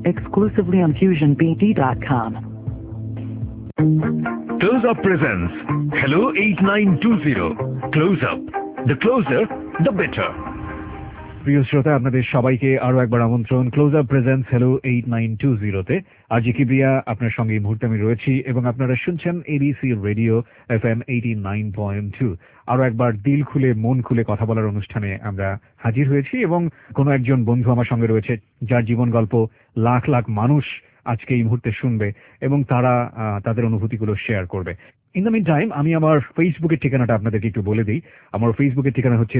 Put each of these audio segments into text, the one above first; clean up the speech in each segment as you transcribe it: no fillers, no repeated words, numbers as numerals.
exclusively on FusionBD.com. Close Up presents Hello 8920. Close Up. The closer, the better. প্রিয় শ্রোতা, আপনাদের সবাইকে আরো একবার আমন্ত্রণ ক্লোজ আপ প্রেজেন্টস হ্যালো 8920 তে। আজি কিবরিয়া আপনার সঙ্গে এই মুহূর্তে আমি রয়েছি এবং আপনারা শুনছেন এবিসি রেডিও FM 89.2। আরো একবার দিল খুলে মন খুলে কথা বলার অনুষ্ঠানে আমরা হাজির হয়েছি এবং কোনো একজন বন্ধু আমার সঙ্গে রয়েছে যার জীবন গল্প লাখ লাখ মানুষ আজকে এই মুহূর্তে শুনবে এবং তারা তাদের অনুভূতিগুলো শেয়ার করবে। ইন দ্য মিন টাইম আমি আমার ফেসবুকের ঠিকানাটা আপনাদেরকে একটু বলে দিই। আমার ফেসবুকের ঠিকানা হচ্ছে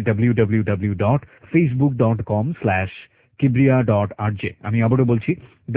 www.facebook.com/kibria.rj। আমি আবারও বলছি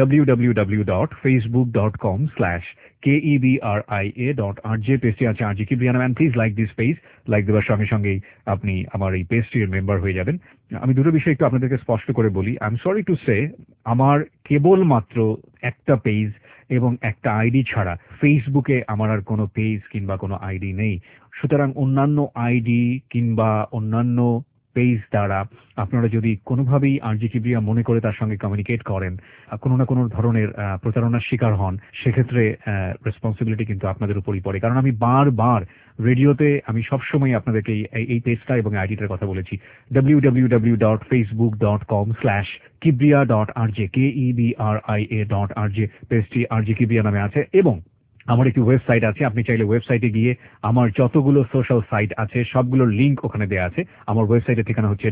www.facebook.com/kebria.rj। পেজটি আছে আরজি কিবরিয়া নামে। Please like this page. Like দেওয়ার সঙ্গে সঙ্গেই আপনি আমার এই পেজটির মেম্বার হয়ে যাবেন। আমি দুটো বিষয় একটু আপনাদেরকে স্পষ্ট করে বলি। I am sorry to say, আমার কেবলমাত্র একটা পেজ এবং একটা আইডি ছাড়া ফেসবুকে আমার আর কোনো পেজ কিংবা কোনো আইডি নেই। সুতরাং অন্যান্য আইডি কিংবা অন্যান্য পেজ দ্বারা আপনারা যদি কোনোভাবেই আরজি কিবরিয়া মনে করে তার সঙ্গে কমিউনিকেট করেন, কোনো না কোনো ধরনের প্রতারণার শিকার হন, সেক্ষেত্রে রেসপন্সিবিলিটি কিন্তু আপনাদের উপরই পড়ে। কারণ আমি বারবার রেডিওতে আমি সবসময় আপনাদেরকে এই পেজটা এবং আইডিটার কথা বলেছি। www.facebook.com/kibria.rj KEBRIA.rj পেজটি আরজি কিবরিয়া নামে আছে এবং আমার একটি ওয়েবসাইট আছে। আপনি চাইলে ওয়েবসাইটে গিয়ে আমার যতগুলো সোশ্যাল সাইট আছে সবগুলোর লিঙ্ক ওখানে দেওয়া আছে। আমার ওয়েবসাইটের ঠিকানা হচ্ছে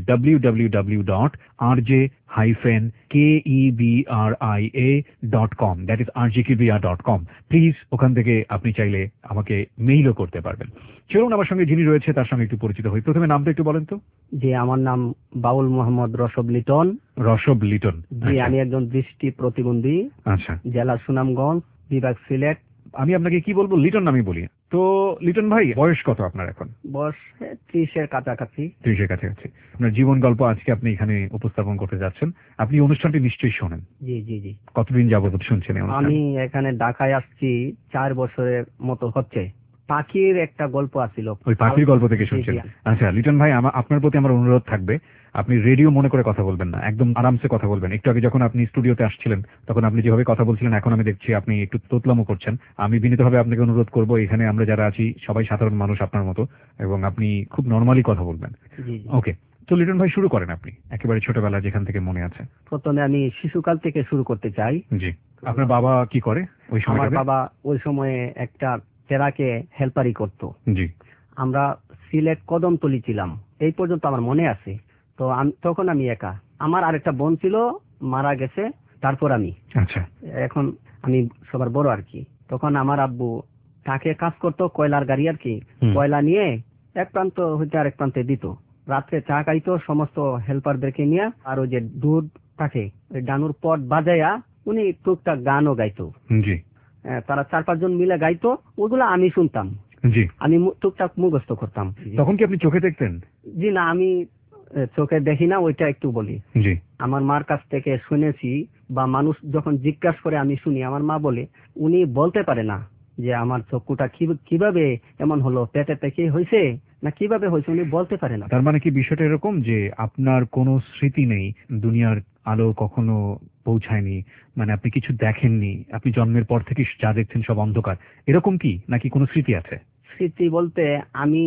www.rj-kebria.com, that is rjkibria.com। Please ওখান থেকে আপনি চাইলে আমাকে মেইলও করতে পারবেন। চলুন আমার সঙ্গে যিনি রয়েছে তার সঙ্গে একটু পরিচিত হই। প্রথমে নামটা একটু বলেন তো। জি, আমার নাম বাউল মোহাম্মদ রসব লিটন। রসব লিটন। জি, আমি একজন দৃষ্টি প্রতিবন্ধী। আচ্ছা। জেলা সুনামগঞ্জ, বিভাগ সিলেট। আমি আপনাকে কি বলবো, লিটন নামই বলি। তো লিটন ভাই, বয়স কত আপনার এখন? বয়স 30-এর কাছাকাছি। 30-এর কাছাকাছি। আপনার জীবন গল্প আজকে আপনি এখানে উপস্থাপন করতে যাচ্ছেন। আপনি অনুষ্ঠানটি নিশ্চয়ই শোনেন। জি জি জি। কতদিন যাবত শুনছেন এই অনুষ্ঠান? আমি এখানে ঢাকায় আসছি 4 বছরের মতো হচ্ছে। পাখির একটা গল্প আছিল, ওই পাখির গল্প থেকে শুনছেন। আচ্ছা লিটন ভাই, আপনার প্রতি আমার অনুরোধ থাকবে, আপনি রেডিও মনে করে কথা বলবেন না, একদম আরামসে কথা বলবেন। একটু আগে যখন আপনি স্টুডিওতে আসছিলেন তখন আপনি যেভাবে কথা বলছিলেন, এখন আমি দেখছি আপনি একটু তোতলামো করছেন। আমি বিনীতভাবে আপনাকে অনুরোধ করব, এখানে আমরা যারা আছি সবাই সাধারণ মানুষ আপনার মতো, এবং আপনি খুব নর্মালি কথা বলবেন। ওকে, তো লিটন ভাই শুরু করেন আপনি একেবারে ছোটবেলা যেখান থেকে মনে আছে। প্রথমে আমি শিশুকাল থেকে শুরু করতে চাই। জি। আপনার বাবা কি করে ওই সময়? আমার বাবা ওই সময়ে একটা ট্রাকে হেল্পারি করতো। জি। আমরা সিলেট কদমতলি ছিলাম, এই পর্যন্ত আমার মনে আছে। তো তখন আমি একা, আমার আরেকটা বোন ছিল, মারা গেছে, তারপর আমি। আচ্ছা। এখন আমি সবার বড় আর কি। তখন আমার আব্বু ট্রাকে কাজ করতো, কয়লার গাড়ি আর কি। কয়লা নিয়ে এক প্রান্ত হইতে আরেক প্রান্তে দিত। রাত্রে চা খাইতো সমস্ত হেল্পারদেরকে নিয়ে। আর ওই যে দুধ থাকে ওই ডানুর পট বাজাইয়া উনি টুকটাক গানও গাইতো। জি। তারা 4-5 জন মিলে গাইতো, ওগুলো আমি শুনতাম। জি। আমি টুকটাক মুখস্থ করতাম। তখন কি আপনি চোখে দেখতেন? জি না, আমি চোখে দেখি না, ওইটা একটু বলি। জি। আমার মার কাছ থেকে শুনেছি, বা মানুষ যখন জিজ্ঞাসা করে আমি শুনি। আমার মা বলে উনি বলতে পারে না যে আমার চক্ষুটা কিভাবে এমন হলো, পেটে থেকে হয়েছে না কিভাবে হয়েছে, উনি বলতে পারে না। তার মানে কি বিষয়টা এরকম যে আপনার কোনো স্মৃতি নেই, দুনিয়ার আলো কখনো পৌঁছায়নি, মানে আপনি কিছু দেখেননি, আপনি জন্মের পর থেকে যা দেখছেন সব অন্ধকার, এরকম কি, নাকি কোনো স্মৃতি আছে? স্মৃতি বলতে আমি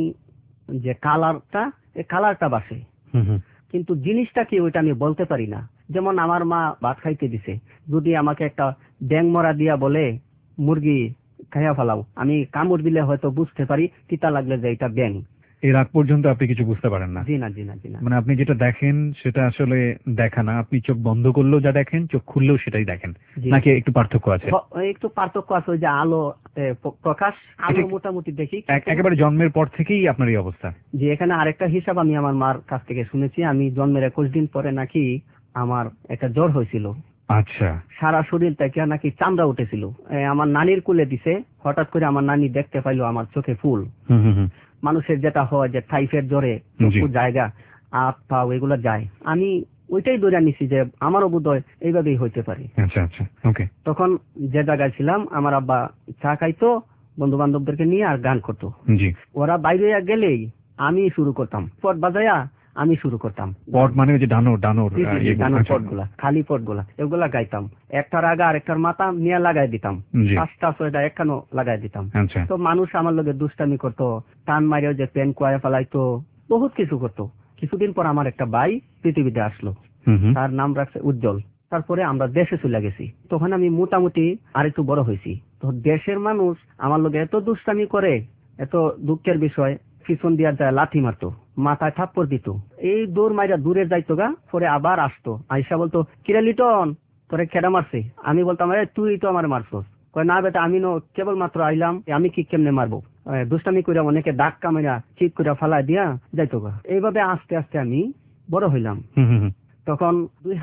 যে কালারটা বাসে, কিন্তু জিনিসটা কি ওইটা আমি বলতে পারি না। যেমন আমার মা ভাত খাইতে দিছে, যদি আমাকে একটা ব্যাঙ মরা দিয়া বলে মুরগি খাইয়া ফেলাও, আমি কামড় দিলে হয়তো বুঝতে পারি, তিতা লাগলে যে এটা ব্যাঙ। এর আগ পর্যন্ত আপনি কিছু বুঝতে পারেন না? জি না জি না জি না। মানে আপনি যেটা দেখেন সেটা আসলে দেখা না, আপনি চোখ বন্ধ করলেও যা দেখেন, চোখ খুললেও সেটাই দেখেন, নাকি একটু পার্থক্য আছে? একটু পার্থক্য আছে, ওই যে আলো প্রকাশ, আলো মোটামুটি দেখি। একেবারে জন্মের পর থেকেই আপনার এই অবস্থা? জি। এখানে আরেকটা হিসাব আমি আমার মার কাছ থেকে শুনেছি, আমি জন্মের 21 দিন পরে নাকি আমার একটা জ্বর হয়েছিল। আচ্ছা। সারা শরীর থেকে নাকি চামড়া উঠেছিল। আমার নানির কোলে দিছে, হঠাৎ করে আমার নানি দেখতে পাইলো আমার চোখে ফুল। মানুষের যেটা হয় যে টাইফয়েড জ্বরে জায়গা হাত পা এগুলো যায়, আমি ওইটাই ধরে নিছি যে আমারও বোধহয় এইভাবেই হইতে পারে। আচ্ছা আচ্ছা। ওকে। তখন যে জায়গায় ছিলাম, আমার আব্বা চা খাইতো বন্ধু বান্ধবদেরকে নিয়ে আর গান করতো। জি। ওরা বাইরে গেলেই আমি শুরু করতাম পট বাজায়া, আমি শুরু করতাম। পট মানে ওই যে ডানোর পটগুলা, খালি পটগুলা, এগুলা গাইতাম। একটার আগা আরেকটার মাথা নিয়ে লাগাই দিতাম, 5টা 6টা একখানো লাগাই দিতাম। তো মানুষ আমার লগে দুষ্টামি করতো, টান মারিও যে পেন কোয়া ফেলাইতো, বহুত কিছু করতো। কিছুদিন পর আমার একটা ভাই পৃথিবীতে আসলো, তার নাম রাখছে উজ্জ্বল। তারপরে আমরা দেশে চলে গেছি। তখন আমি মোটামুটি আর একটু বড় হয়েছি। তো দেশের মানুষ আমার লগে এত দুষ্টামি করে, এত দুঃখের বিষয়, পিছন দিয়া যায় লাথি মারতো, মাথায় থাপ্পড় দিত, এই দৌড় মাইরা দূরে যাইতো গা, পরে আবার আসতো, আইসা বলতো কিরে লিটন তোরে খেডা মারছে। আমি বলতাম তুই তো আমার মারছস। কয় না বেটা, আমি কেবল মাত্র আইলাম, আমি কি কেমনে মারবো। দুষ্টামি করে অনেকে দাগ কামাইরা চিৎ করে ফালাই দিয়া যাইতো গা। এইভাবে আস্তে আস্তে আমি বড় হইলাম। তখন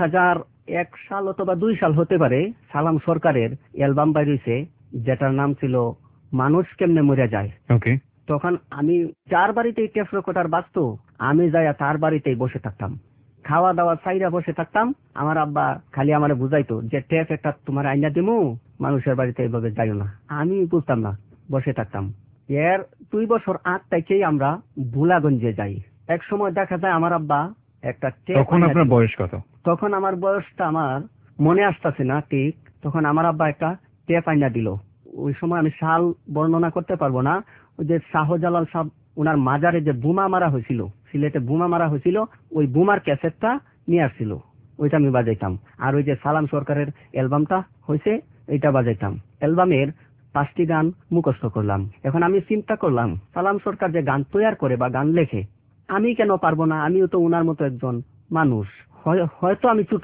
2001 সাল অথবা 2 সাল হতে পারে, সালাম সরকারের অ্যালবাম বাইরেছে, যেটার নাম ছিল মানুষ কেমনে মরে যায়। তখন আমি যার বাড়িতেই টেপ রেকর্ডার বাজতো, আমি যাইয়া তার বাড়িতেই বসে থাকতাম, খাওয়া দাওয়া চাইরা বসে থাকতাম। আমার আব্বা খালি আমারে বুঝাইতো যে টেপ একটা তোমার আইনা দিমু, মানুষের বাড়িতে এইভাবে যাইও না। আমি বুঝতাম না, বসে থাকতাম। এর 2 বছর আগ থেকেই আমরা ভোলাগঞ্জে যাই। এক সময় দেখা যায় আমার আব্বা একটা টেপ। তখন আপনার বয়স কত? তখন আমার বয়সটা আমার মনে আসতেছে না ঠিক। তখন আমার আব্বা একটা টেপ আইনা দিল। ওই সময় আমি সাল বর্ণনা করতে পারবো না। ওই যে শাহজালাল সাহেব ওনার মাজারে যে বোমা মারা হয়েছিল, সিলেটে বোমা মারা হয়েছিল, ওই বোমার ক্যাসেটটা নিয়ে আসছিল, ওইটা আমি বাজাইতাম। আর ওই যে সালাম সরকারের অ্যালবামটা হয়েছে, এইটা বাজাইতাম। অ্যালবামের 5টি গান মুখস্থ করলাম। এখন আমি চিন্তা করলাম, সালাম সরকার যে গান তৈরি করে বা গান লেখে, আমি কেন পারবো না? আমিও তো ওনার মতো একজন মানুষ, হয়তো আমি ছোট।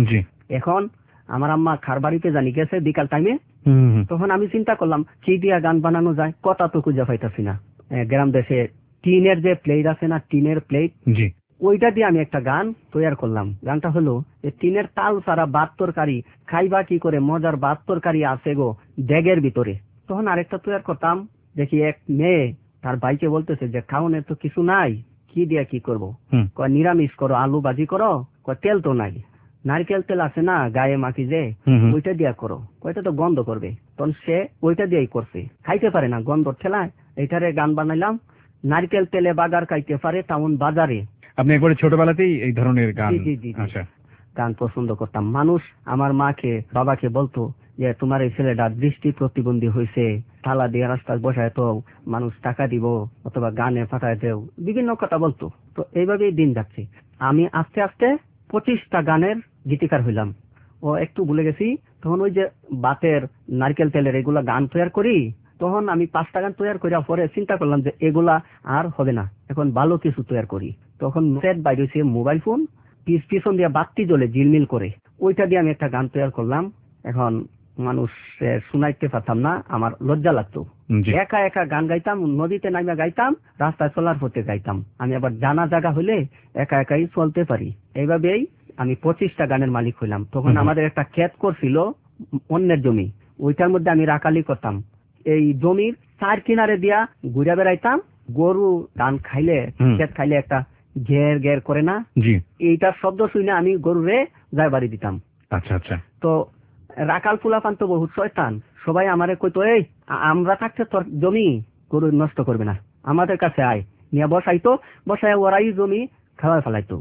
এখন আমার আম্মা খার বাড়িতে জানি গেছে বিকাল টাইমে। তখন আমি চিন্তা করলাম কি দিয়া গান বানানো যায়, কথা তো খুঁজে পাইতাছি না। গ্রাম দেশে টিনের যে প্লেট আছে না, টিনের প্লেট, ওইটা দিয়ে আমি একটা গান তৈরি করলাম। গানটা হলো যে টিনের তাল ছাড়া ভাত তরকারি, খাইবা কি করে মজার ভাত তরকারি আছে গো ড্যাগের ভিতরে। তখন আরেকটা তৈরি করতাম, দেখি এক মেয়ে তার ভাইকে বলতেছে যে খাওনের তো কিছু নাই, কি দিয়া কি করবো? কয় নিরামিষ করো, আলু ভাজি করো। কয় তেল তো নাই, নারকেল তেল আছে না গায়ে মাখি যে, ওইটা দিয়া করো। ওইটা তো গন্ধ করবে। তখন সে ওইটা দিয়েই করছে, খাইতে পারে না গন্ধ ঠেলায়। এইটারে গান বানাইলাম, নারকেল তেলে বাগার খাইতে পারে টাউন বাজারে। আপনি একবারে ছোটবেলাতেই এই ধরনের গান? আচ্ছা, গান পছন্দ করতাম। মানুষ আমার মাকে বাবাকে বলতো যে তোমার এই ছেলেটা দৃষ্টি প্রতিবন্ধী হয়েছে, থালা দিয়ে রাস্তায় বসায় তো মানুষ টাকা দিব, অথবা গানে ফাটায় দেও, বিভিন্ন কথা বলতো। তো এইভাবেই দিন যাচ্ছে। আমি আস্তে আস্তে 25টা গানের গীতিকার হইলাম। ও একটু ভুলে গেছি, তখন ওই যে বাতের নারকেল তেলের এগুলা গান তৈরি করি। তখন আমি 5টা গান তৈরি করে পরে চিন্তা করলাম যে এগুলা আর হবে না, এখন ভালো কিছু তৈরি করি। তখন সেট বাইরে হয়েছে মোবাইল ফোন, পিছন দিয়ে বাতি জ্বলে ঝিলমিল করে, ওইটা দিয়ে আমি একটা গান তৈরি করলাম। এখন মানুষ শুনাইতে পারতাম না, আমার লজ্জা লাগতো। একা একা গান গাইতাম, নদীতে নামিয়া গাইতাম, রাস্তায় চলার পথে গাইতাম। আমি আবার জানা জায়গা হলে একা একাই চলতে পারি। এইভাবেই আমি 25টা গানের মালিক হইলাম। তখন আমাদের একটা ক্ষেত করছিল অন্যের জমি, ওইটার মধ্যে আমি রাখালি করতাম। এই জমির 4 কিনারে দিয়া ঘুরে বেড়াইতাম। গরু ধান খাইলে, ক্ষেত খাইলে একটা ঘের ঘের করে না, এইটার শব্দ শুনে আমি গরুরে যাই বাড়ি দিতাম। আচ্ছা আচ্ছা। তো রাখাল ফুলাফান তো বহুত শয়তান, সবাই আমারে কইতো এই আমরা থাকতে তোর জমি গরু নষ্ট করবে না, আমাদের কাছে আয়। নিয়ে বসাইতো, বসায় ওরাই জমি খাওয়াই ফেলাইতো।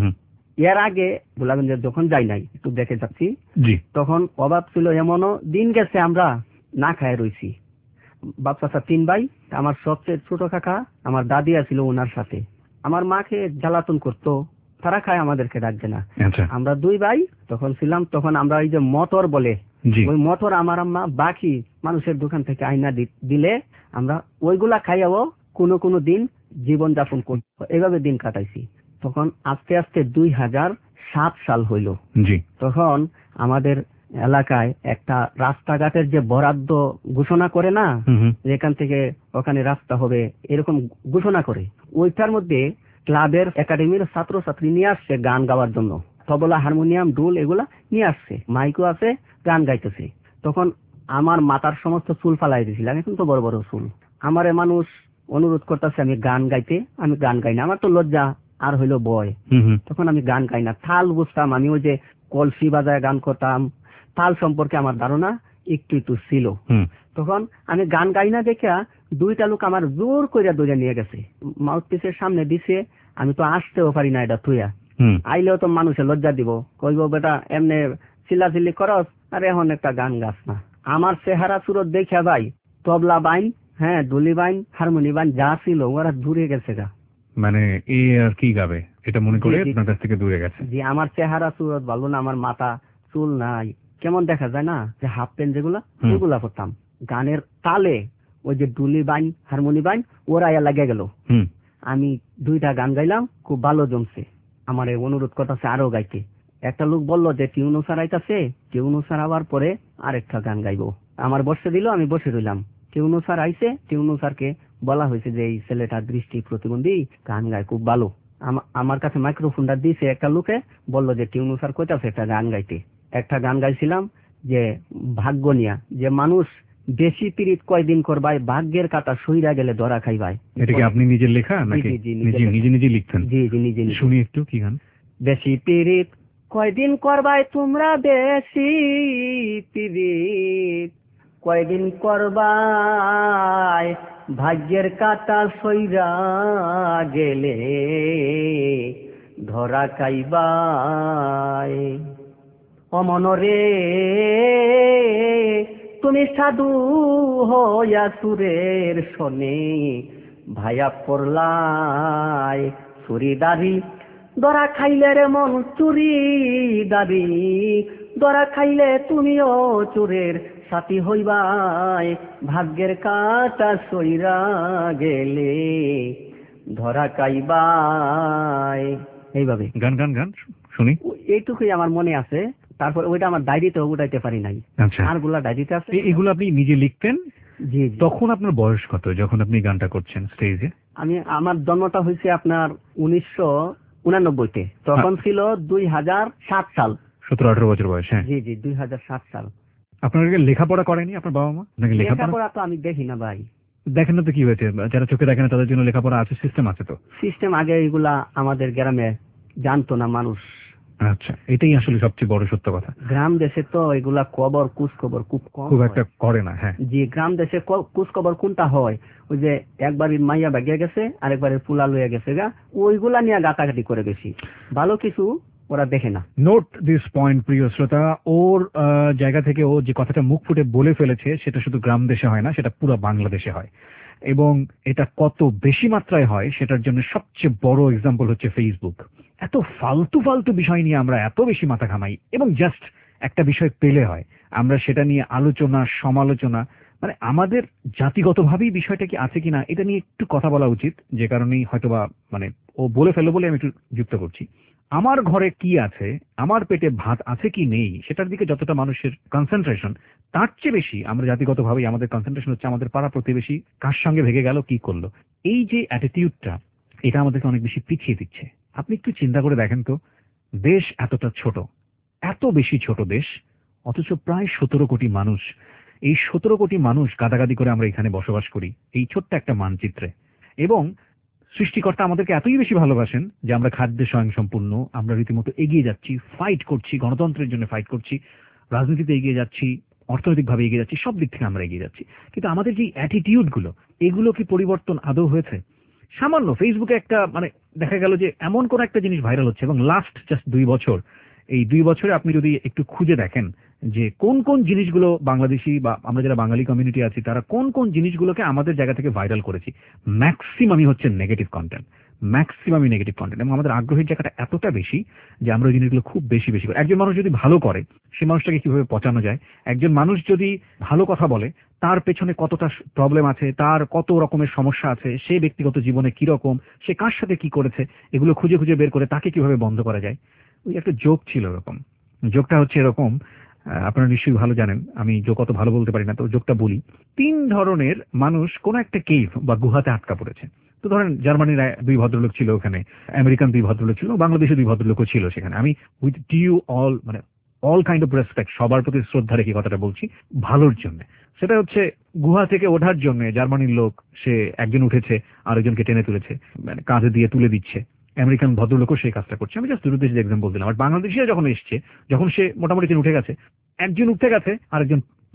এর আগে ভোলাগঞ্জে যখন যাই নাই, একটু দেখে যাচ্ছি, তখন অভাব ছিল, এমনও দিন গেছে আমরা না খায় রইছি। বাপ চাচা 3 ভাই, আমার সবচেয়ে ছোট কাকা আমার দাদি আছিল ওনার সাথে। আমার মাকে জ্বালাতন করতো, তারা খায় আমাদেরকে ডাকবে না। আমরা 2 ভাই তখন ছিলাম। তখন আমরা ওই যে মটর বলে, ওই মটর আমার আম্মা বাকি মানুষের দোকান থেকে আইনা দিলে আমরা ওইগুলা খাইয়াও কোনো দিন জীবন যাপন করি। এইভাবে দিন কাটাইছি। তখন আস্তে আস্তে 2007 সাল হইল। তখন আমাদের এলাকায় একটা রাস্তাঘাটের যে বরাদ্দ ঘোষণা করে না, যেখান থেকে ওখানে রাস্তা হবে এরকম ঘোষণা করে, ওইটার মধ্যে ক্লাবের একাডেমির ছাত্রছাত্রী নিয়ে আসছে গান গাওয়ার জন্য। তবলা, হারমোনিয়াম, ঢোল এগুলা নিয়ে আসছে, মাইকও আছে, গান গাইতেছে। তখন আমার মাথার সমস্ত চুল ফালাই দিয়েছিলাম, এখন তো বড় বড় চুল। আমারে মানুষ অনুরোধ করতেছে আমি গান গাইতে, আমি গান গাই না, আমার তো লজ্জা আর হইলো বয়। তখন আমি গান গাই না, থাল বুঝতাম, আমি ওই যে কলসি বাজায় গান করতাম, তাল সম্পর্কে আমার ধারণা একটু একটু ছিল। তখন আমি গান গাই না দেখা দুইটা লোক আমার জোর করে ধরে নিয়ে গেছে, মাউথপিসের সামনে দিছে। আমি তো আসতেও পারি না, এটা থুয়া আইলেও তো মানুষের লজ্জা দিব, কইব বেটা এমনি চিল্লাচিল্লি করস আর এখন একটা গান গাছ না। আমার চেহারা সুরত দেখা ভাই তবলা বাইন, হ্যাঁ ডুলি বাইন, হারমোনি বাইন যা ছিল ওরা দূরে গেছে গা। মানে এই আর কি গাবে এটা মনে করে আপনার কাছ থেকে দূরে গেছে। জি, আমার চেহারা সুরত ভালো না, আমার মাথা চুল নাই, কেমন দেখা যায় না, যে হাফ প্যান্ট যেগুলা ওগুলা পরতাম। গানের তালে ওই যে ডুলি বাইন হারমোনি বাইন ওরা লাগে গেল। আমি দুইটা গান গাইলাম, খুব ভালো জমছে। আমার অনুরোধ করতেছে আরো গাইতে। একটা লোক বললো যে টিউনো স্যার আইতাছে, টিউনো স্যার আবার পরে আরেকটা গান গাইবো। আমার বসে দিল, আমি বসে রইলাম। টিউনো স্যার আইছে, টিউনো স্যারকে বলা হয়েছে যে এই ছেলেটা দৃষ্টি প্রতিবন্ধী, গান গায় খুব ভালো। আমার কাছে মাইক্রোফোনটা দিয়েছে একটা লোকে, বললো যে টিউনো স্যার কইতাছে একটা গান গাইতে। একটা গান গাইছিলাম যে ভাগ্য নিয়া, যে মানুষ বেশি পীড়িত কয়দিন করবাই, ভাগ্যের কাটা সইরা গেলে ধরা খাইবাই। এটা কি আপনি নিজের লেখা নাকি নিজে নিজে লিখতেন? জি জি নিজে। শুনি একটু কি গান। বেশি পীড়িত কয়দিন করবাই তোমরা, বেশি পীড়িত কয়দিন করবাই, ভাগ্যের কাটা সইরা গেলে ধরা খাইবাই। অমনরে তুমি সাধু হইয়া সুরের শনে, ভাইয়া পড়লাই চুরিদারি, ধরা খাইলে রে মন চুরিদারি, ধরা খাইলে তুমিও চোরের সাথী হইবাই, ভাগ্যের কাটা সইরা গেলে ধরা খাইবাই। এইভাবে গান গান গান শুনি। এইটুকুই আমার মনে আছে। তারপর ওইটা আমার ডায়েরিতে উঠাইতে পারি নাই। আচ্ছা, আর গুলা ডায়েরিতে আছে। এগুলো আপনি নিজে লিখতেন? জি। তখন আপনার বয়স কত যখন আপনি গানটা করছেন স্টেজে? আমার জন্মটা হয়েছে আপনার 1989-তে, তখন ছিল 2007 সাল। 17-18 বছর বয়স। হ্যাঁ জি জি 2007 সাল। আপনার লেখাপড়া করেনি আপনার বাবা মা? নাকি লেখাপড়া তো আমি দেখি না ভাই। দেখেন না তো কি হয়েছে, যারা চোখে দেখে না তাদের জন্য লেখাপড়া আছে, সিস্টেম আছে তো। সিস্টেম আগে এগুলা আমাদের গ্রামে জানতো না মানুষ। আচ্ছা, এটাই আসলে সবচেয়ে বড় সত্য কথা। গ্রাম দেশে তো এগুলা কুচ খবর খুব একটা করে না। হ্যাঁ জি, গ্রাম দেশে কুচ খবর কোনটা হয়, ওই যে একবারের মাইয়া ভাগিয়া গেছে আরেকবারের পুলা লইয়া গেছে গা, ওইগুলা নিয়ে গাতাগাতি করে বেশি, ভালো কিছু ওরা দেখে না। নোট দিস পয়েন্ট প্রিয় শ্রোতা, ওর জায়গা থেকে ও যে কথাটা মুখ ফুটে বলে ফেলেছে সেটা শুধু গ্রাম দেশে হয় না, সেটা পুরো বাংলাদেশে হয়। এবং এটা কত বেশি মাত্রায় হয় সেটার জন্য সবচেয়ে বড় এক্সাম্পল হচ্ছে ফেসবুক। এত ফালতু ফালতু বিষয় নিয়ে আমরা এত বেশি মাথা ঘামাই, এবং জাস্ট একটা বিষয় পেলে হয় আমরা সেটা নিয়ে আলোচনা সমালোচনা, মানে আমাদের জাতিগতভাবেই বিষয়টা কি আছে কিনা এটা নিয়ে একটু কথা বলা উচিত। যে কারণেই হয়তোবা মানে ও বলে ফেললো বলে আমি একটু যুক্ত করছি। আমার ঘরে কি আছে, আমার পেটে ভাত আছে কি নেই, সেটার দিকে যতটা মানুষের কনসেন্ট্রেশন, তার চেয়ে বেশি আমরা জাতিগতভাবেই আমাদের কনসেন্ট্রেশন হচ্ছে আমাদের পাড়া প্রতিবেশী কার সঙ্গে ভেগে গেল, কি করলো। এই যে অ্যাটিটিউডটা, এটা আমাদেরকে অনেক বেশি পিছিয়ে দিচ্ছে। আপনি একটু চিন্তা করে দেখেন তো, দেশ এতটা ছোট, এত বেশি ছোট দেশ, অথচ প্রায় 17 কোটি মানুষ। এই 17 কোটি মানুষ গাদাগাদি করে আমরা এখানে বসবাস করি এই ছোট্ট একটা মানচিত্রে। এবং সৃষ্টিকর্তা আমাদেরকে এতই বেশি ভালোবাসেন যে আমরা খাদ্যে স্বয়ংসম্পূর্ণ, আমরা রীতিমতো এগিয়ে যাচ্ছি, ফাইট করছি, গণতন্ত্রের জন্য ফাইট করছি, রাজনীতিতে এগিয়ে যাচ্ছি, অর্থনৈতিকভাবে এগিয়ে যাচ্ছি, সব দিক থেকে আমরা এগিয়ে যাচ্ছি। কিন্তু আমাদের যে অ্যাটিটিউডগুলো, এগুলো কি পরিবর্তন আদৌ হয়েছে? সামান্য ফেসবুকে একটা মানে দেখা গেল যে এমন কোন একটা জিনিস ভাইরাল হচ্ছে, এবং লাস্ট জাস্ট 2 বছর, এই 2 বছরে আপনি যদি একটু খুঁজে দেখেন যে কোন কোন জিনিসগুলো বাংলাদেশি বা আমরা যারা বাঙালি কমিউনিটি আছি তারা কোন কোন জিনিসগুলোকে আমাদের জায়গা থেকে ভাইরাল করেছি, ম্যাক্সিমামই হচ্ছে নেগেটিভ কন্টেন্ট, ম্যাক্সিমামই নেগেটিভ কন্টেন্ট। এবং আমাদের আগ্রহের জায়গাটা এতটা বেশি যে আমরা ওই জিনিসগুলো খুব বেশি বেশি করি। একজন মানুষ যদি ভালো করে, সে মানুষটাকে কিভাবে পচানো যায়, একজন মানুষ যদি ভালো কথা বলে তার পেছনে কতটা প্রবলেম আছে, তার কত রকমের সমস্যা আছে, সে ব্যক্তিগত জীবনে কি রকম, সে কার সাথে কি করেছে, এগুলো খুঁজে খুঁজে বের করে তাকে কিভাবে বন্ধ করা যায়। ওই একটা জোক ছিল এরকম, জোকটা হচ্ছে এরকম, আপনারা নিশ্চয়ই ভালো জানেন, আমি জোক অত ভালো বলতে পারি না, তো জোকটা বলি। 3 ধরনের মানুষ কোন একটা কেভ বা গুহাতে আটকা পড়েছে। তো ধরেন জার্মানির 2 ভদ্রলোক ছিল ওখানে, আমেরিকান 2 ভদ্রলোক ছিল, বাংলাদেশের 2 ভদ্রলোকও ছিল সেখানে। আমি উইথ ডিউ অল মানে অল কাইন্ড অফ রেসপেক্ট, সবার প্রতি শ্রদ্ধা রেখে কথাটা বলছি ভালোর জন্য। সেটা হচ্ছে গুহা থেকে ওঠার জন্য জার্মানির লোক, সে একজন উঠেছে, আরেকজনকে টেনে তুলেছে, মানে কাঁধে দিয়ে তুলে দিচ্ছে। আমেরিকান ভদ্রলোকও সেই কাজটা করছে। আমি জাস্ট দুটো দেশের এক্সাম্পল দিলাম। আর বাংলাদেশিরা যখন এসছে, যখন সে মোটামুটি উঠে গেছে, একজন উঠে গেছে, আরেকজন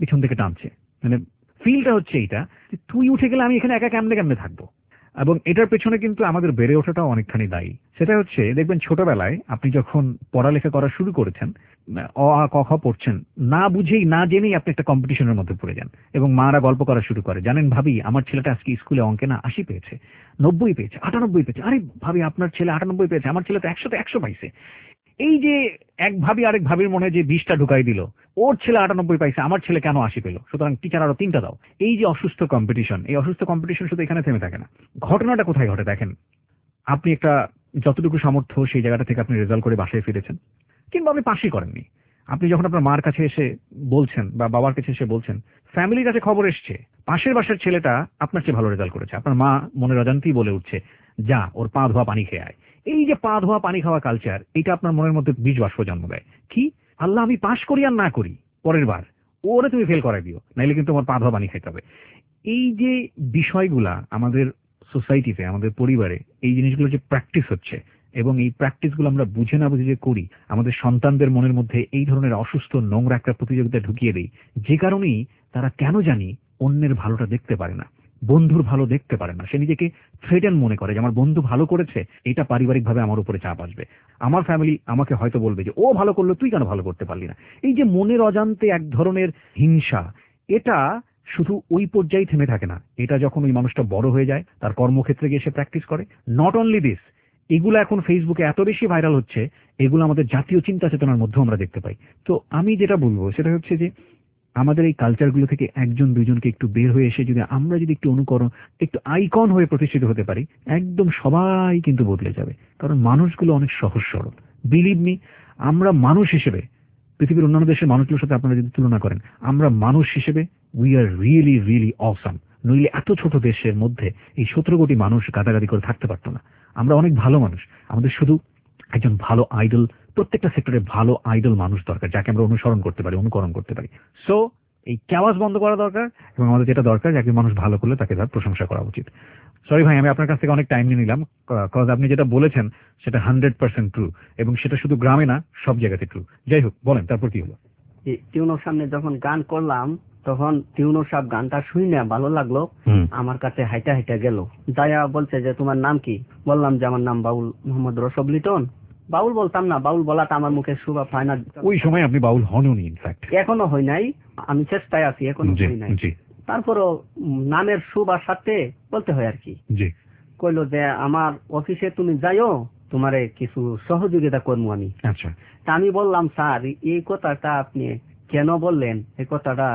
পিছন থেকে টানছে। মানে ফিলটা হচ্ছে এইটা যে তুই উঠে গেলে আমি এখানে একা কেমনে কেমনে থাকবো। এবং এটার পেছনে কিন্তু আমাদের বেড়ে ওঠাটাও অনেকখানি দায়ী। সেটা হচ্ছে দেখবেন ছোটবেলায় আপনি যখন পড়ালেখা করা শুরু করেছেন, অ আ ক খ পড়ছেন, না বুঝেই না জেনেই আপনি একটা কম্পিটিশনের মধ্যে পড়ে যান এবং মারা গল্প করা শুরু করে, জানেন ভাবি আমার ছেলেটা আজকে স্কুলে অঙ্কে না 80 পেয়েছে, 90 পেয়েছে, 98 পেয়েছে। আরে ভাবি আপনার ছেলে 98 পেয়েছে, আমার ছেলে তো 100তে 100 পাইছে। এই যে এক ভাবি আরেক ভাবির মনে যে 20টা ঢুকাই দিল, ওর ছেলে 98 পাইছে, আমার ছেলে কেন 80 পেল, সুতরাং টিচার আরো 3টা দাও। এই যে অসুস্থ কম্পিটিশন, এই অসুস্থ কম্পিটিশন শুধু এখানে থেমে থাকে না। ঘটনাটা কোথায় ঘটে দেখেন, আপনি একটা যতটুকু সামর্থ্য সেই জায়গাটা থেকে আপনি রেজাল্ট করে বাসায় ফিরেছেন, কিংবা আপনি পাশই করেননি। আপনি যখন আপনার মার কাছে এসে বলছেন বা বাবার কাছে এসে বলছেন, ফ্যামিলির কাছে খবর এসছে পাশের বাসার ছেলেটা আপনার চেয়ে ভালো রেজাল্ট করেছে, আপনার মা মনের অজান্তেই বলে উঠছে যা ওর পা ধোয়া পানি খেয়ে আয়। এই যে পা ধোয়া পানি খাওয়া কালচার, এটা আপনার মনের মধ্যে বীজ বাষ্প জন্ম দেয়। কি আল্লাহ আমি পাশ করি আর না করি, পরের বার ওরে তুমি ফেল করাই দিও, নাইলে কিন্তু আমার পা ধোয়া পানি খাইতে হবে। এই যে বিষয়গুলা আমাদের সোসাইটিতে, আমাদের পরিবারে এই জিনিসগুলো যে প্র্যাকটিস হচ্ছে, এবং এই প্র্যাকটিসগুলো আমরা বুঝে না বুঝে যে করি, আমাদের সন্তানদের মনের মধ্যে এই ধরনের অসুস্থ নোংরা একটা প্রতিযোগিতা ঢুকিয়ে দেই, যে কারণেই তারা কেন জানি অন্যের ভালোটা দেখতে পারে না, বন্ধুর ভালো দেখতে পারে না। সে নিজেকে থ্রেটেন মনে করে যে আমার বন্ধু ভালো করেছে, এটা পারিবারিকভাবে আমার উপরে চাপ আসবে, আমার ফ্যামিলি আমাকে হয়তো বলবে যে ও ভালো করলো তুই কেন ভালো করতে পারলি না। এই যে মনের অজান্তে এক ধরনের হিংসা, এটা শুধু ওই পর্যায়ে থেমে থাকে না, এটা যখন ওই মানুষটা বড় হয়ে যায়, তার কর্মক্ষেত্রে গিয়ে সে প্র্যাকটিস করে। নট অনলি দিস, এগুলো এখন ফেসবুকে এত বেশি ভাইরাল হচ্ছে, এগুলো আমাদের জাতীয় চিন্তা চেতনার মধ্যেও আমরা দেখতে পাই। তো আমি যেটা বলবো সেটা হচ্ছে যে আমাদের এই কালচারগুলো থেকে একজন দুইজনকে একটু বের হয়ে এসে যদি আমরা যদি একটু অনুকরণ, একটু আইকন হয়ে প্রতিষ্ঠিত হতে পারি, একদম সবাই কিন্তু বদলে যাবে। কারণ মানুষগুলো অনেক সহজ সরল, বিলিভ মি। আমরা মানুষ হিসেবে পৃথিবীর অন্যান্য দেশের মানুষগুলোর সাথে আপনারা যদি তুলনা করেন, আমরা মানুষ হিসেবে we are really really awesome. নইলে এত ছোট দেশের মধ্যে এই 17 কোটি মানুষ গাদাগাদি করে থাকতে পারতো না। আমরা অনেক ভালো মানুষ, আমাদের শুধু একজন ভালো আইডল, প্রত্যেকটা সেক্টরে ভালো আইডল মানুষ দরকার, যাকে আমরা অনুসরণ করতে পারি, অনুকরণ করতে পারি। সো এই ক্যাওয়াস বন্ধ করা দরকার, এবং আমাদের যেটা দরকার, যাকে মানুষ ভালো করলে তাকে তার প্রশংসা করা উচিত। সরি ভাই, আমি আপনার কাছ থেকে অনেক টাইম নিয়ে নিলাম, কজ আপনি যেটা বলেছেন সেটা 100% ট্রু, এবং সেটা শুধু গ্রামে না, সব জায়গাতে ট্রু। যাই হোক, বলেন তারপর কি হলো। টিউনোর সামনে যখন গান করলাম, তখন টিউনোর সব গানটা শুই না ভালো লাগলো, আমার কাছে হাইটা হাইটা গেল, যাইয়া বলছে যে তোমার নাম কি? বললাম যে আমার নাম বাউল মোহাম্মদ রসব লিটন। বাউল বলতাম না, বাউল বলাটা আমার মুখে শোভা পায় না। ওই সময় আপনি বাউল হননি, ইনফ্যাক্ট এখনো হই নাই, আমি চেষ্টায় আছি, এখনো হই নাই। তারপরও নামের শোভার সাথে বলতে হয় আর কি। কইলো যে আমার অফিসে তুমি যাইও, তোমারে কিছু সহযোগিতা করবো আমি। আচ্ছা। তা আমি বললাম স্যার এই কথাটা আপনি কেন বললেন, এই কথাটা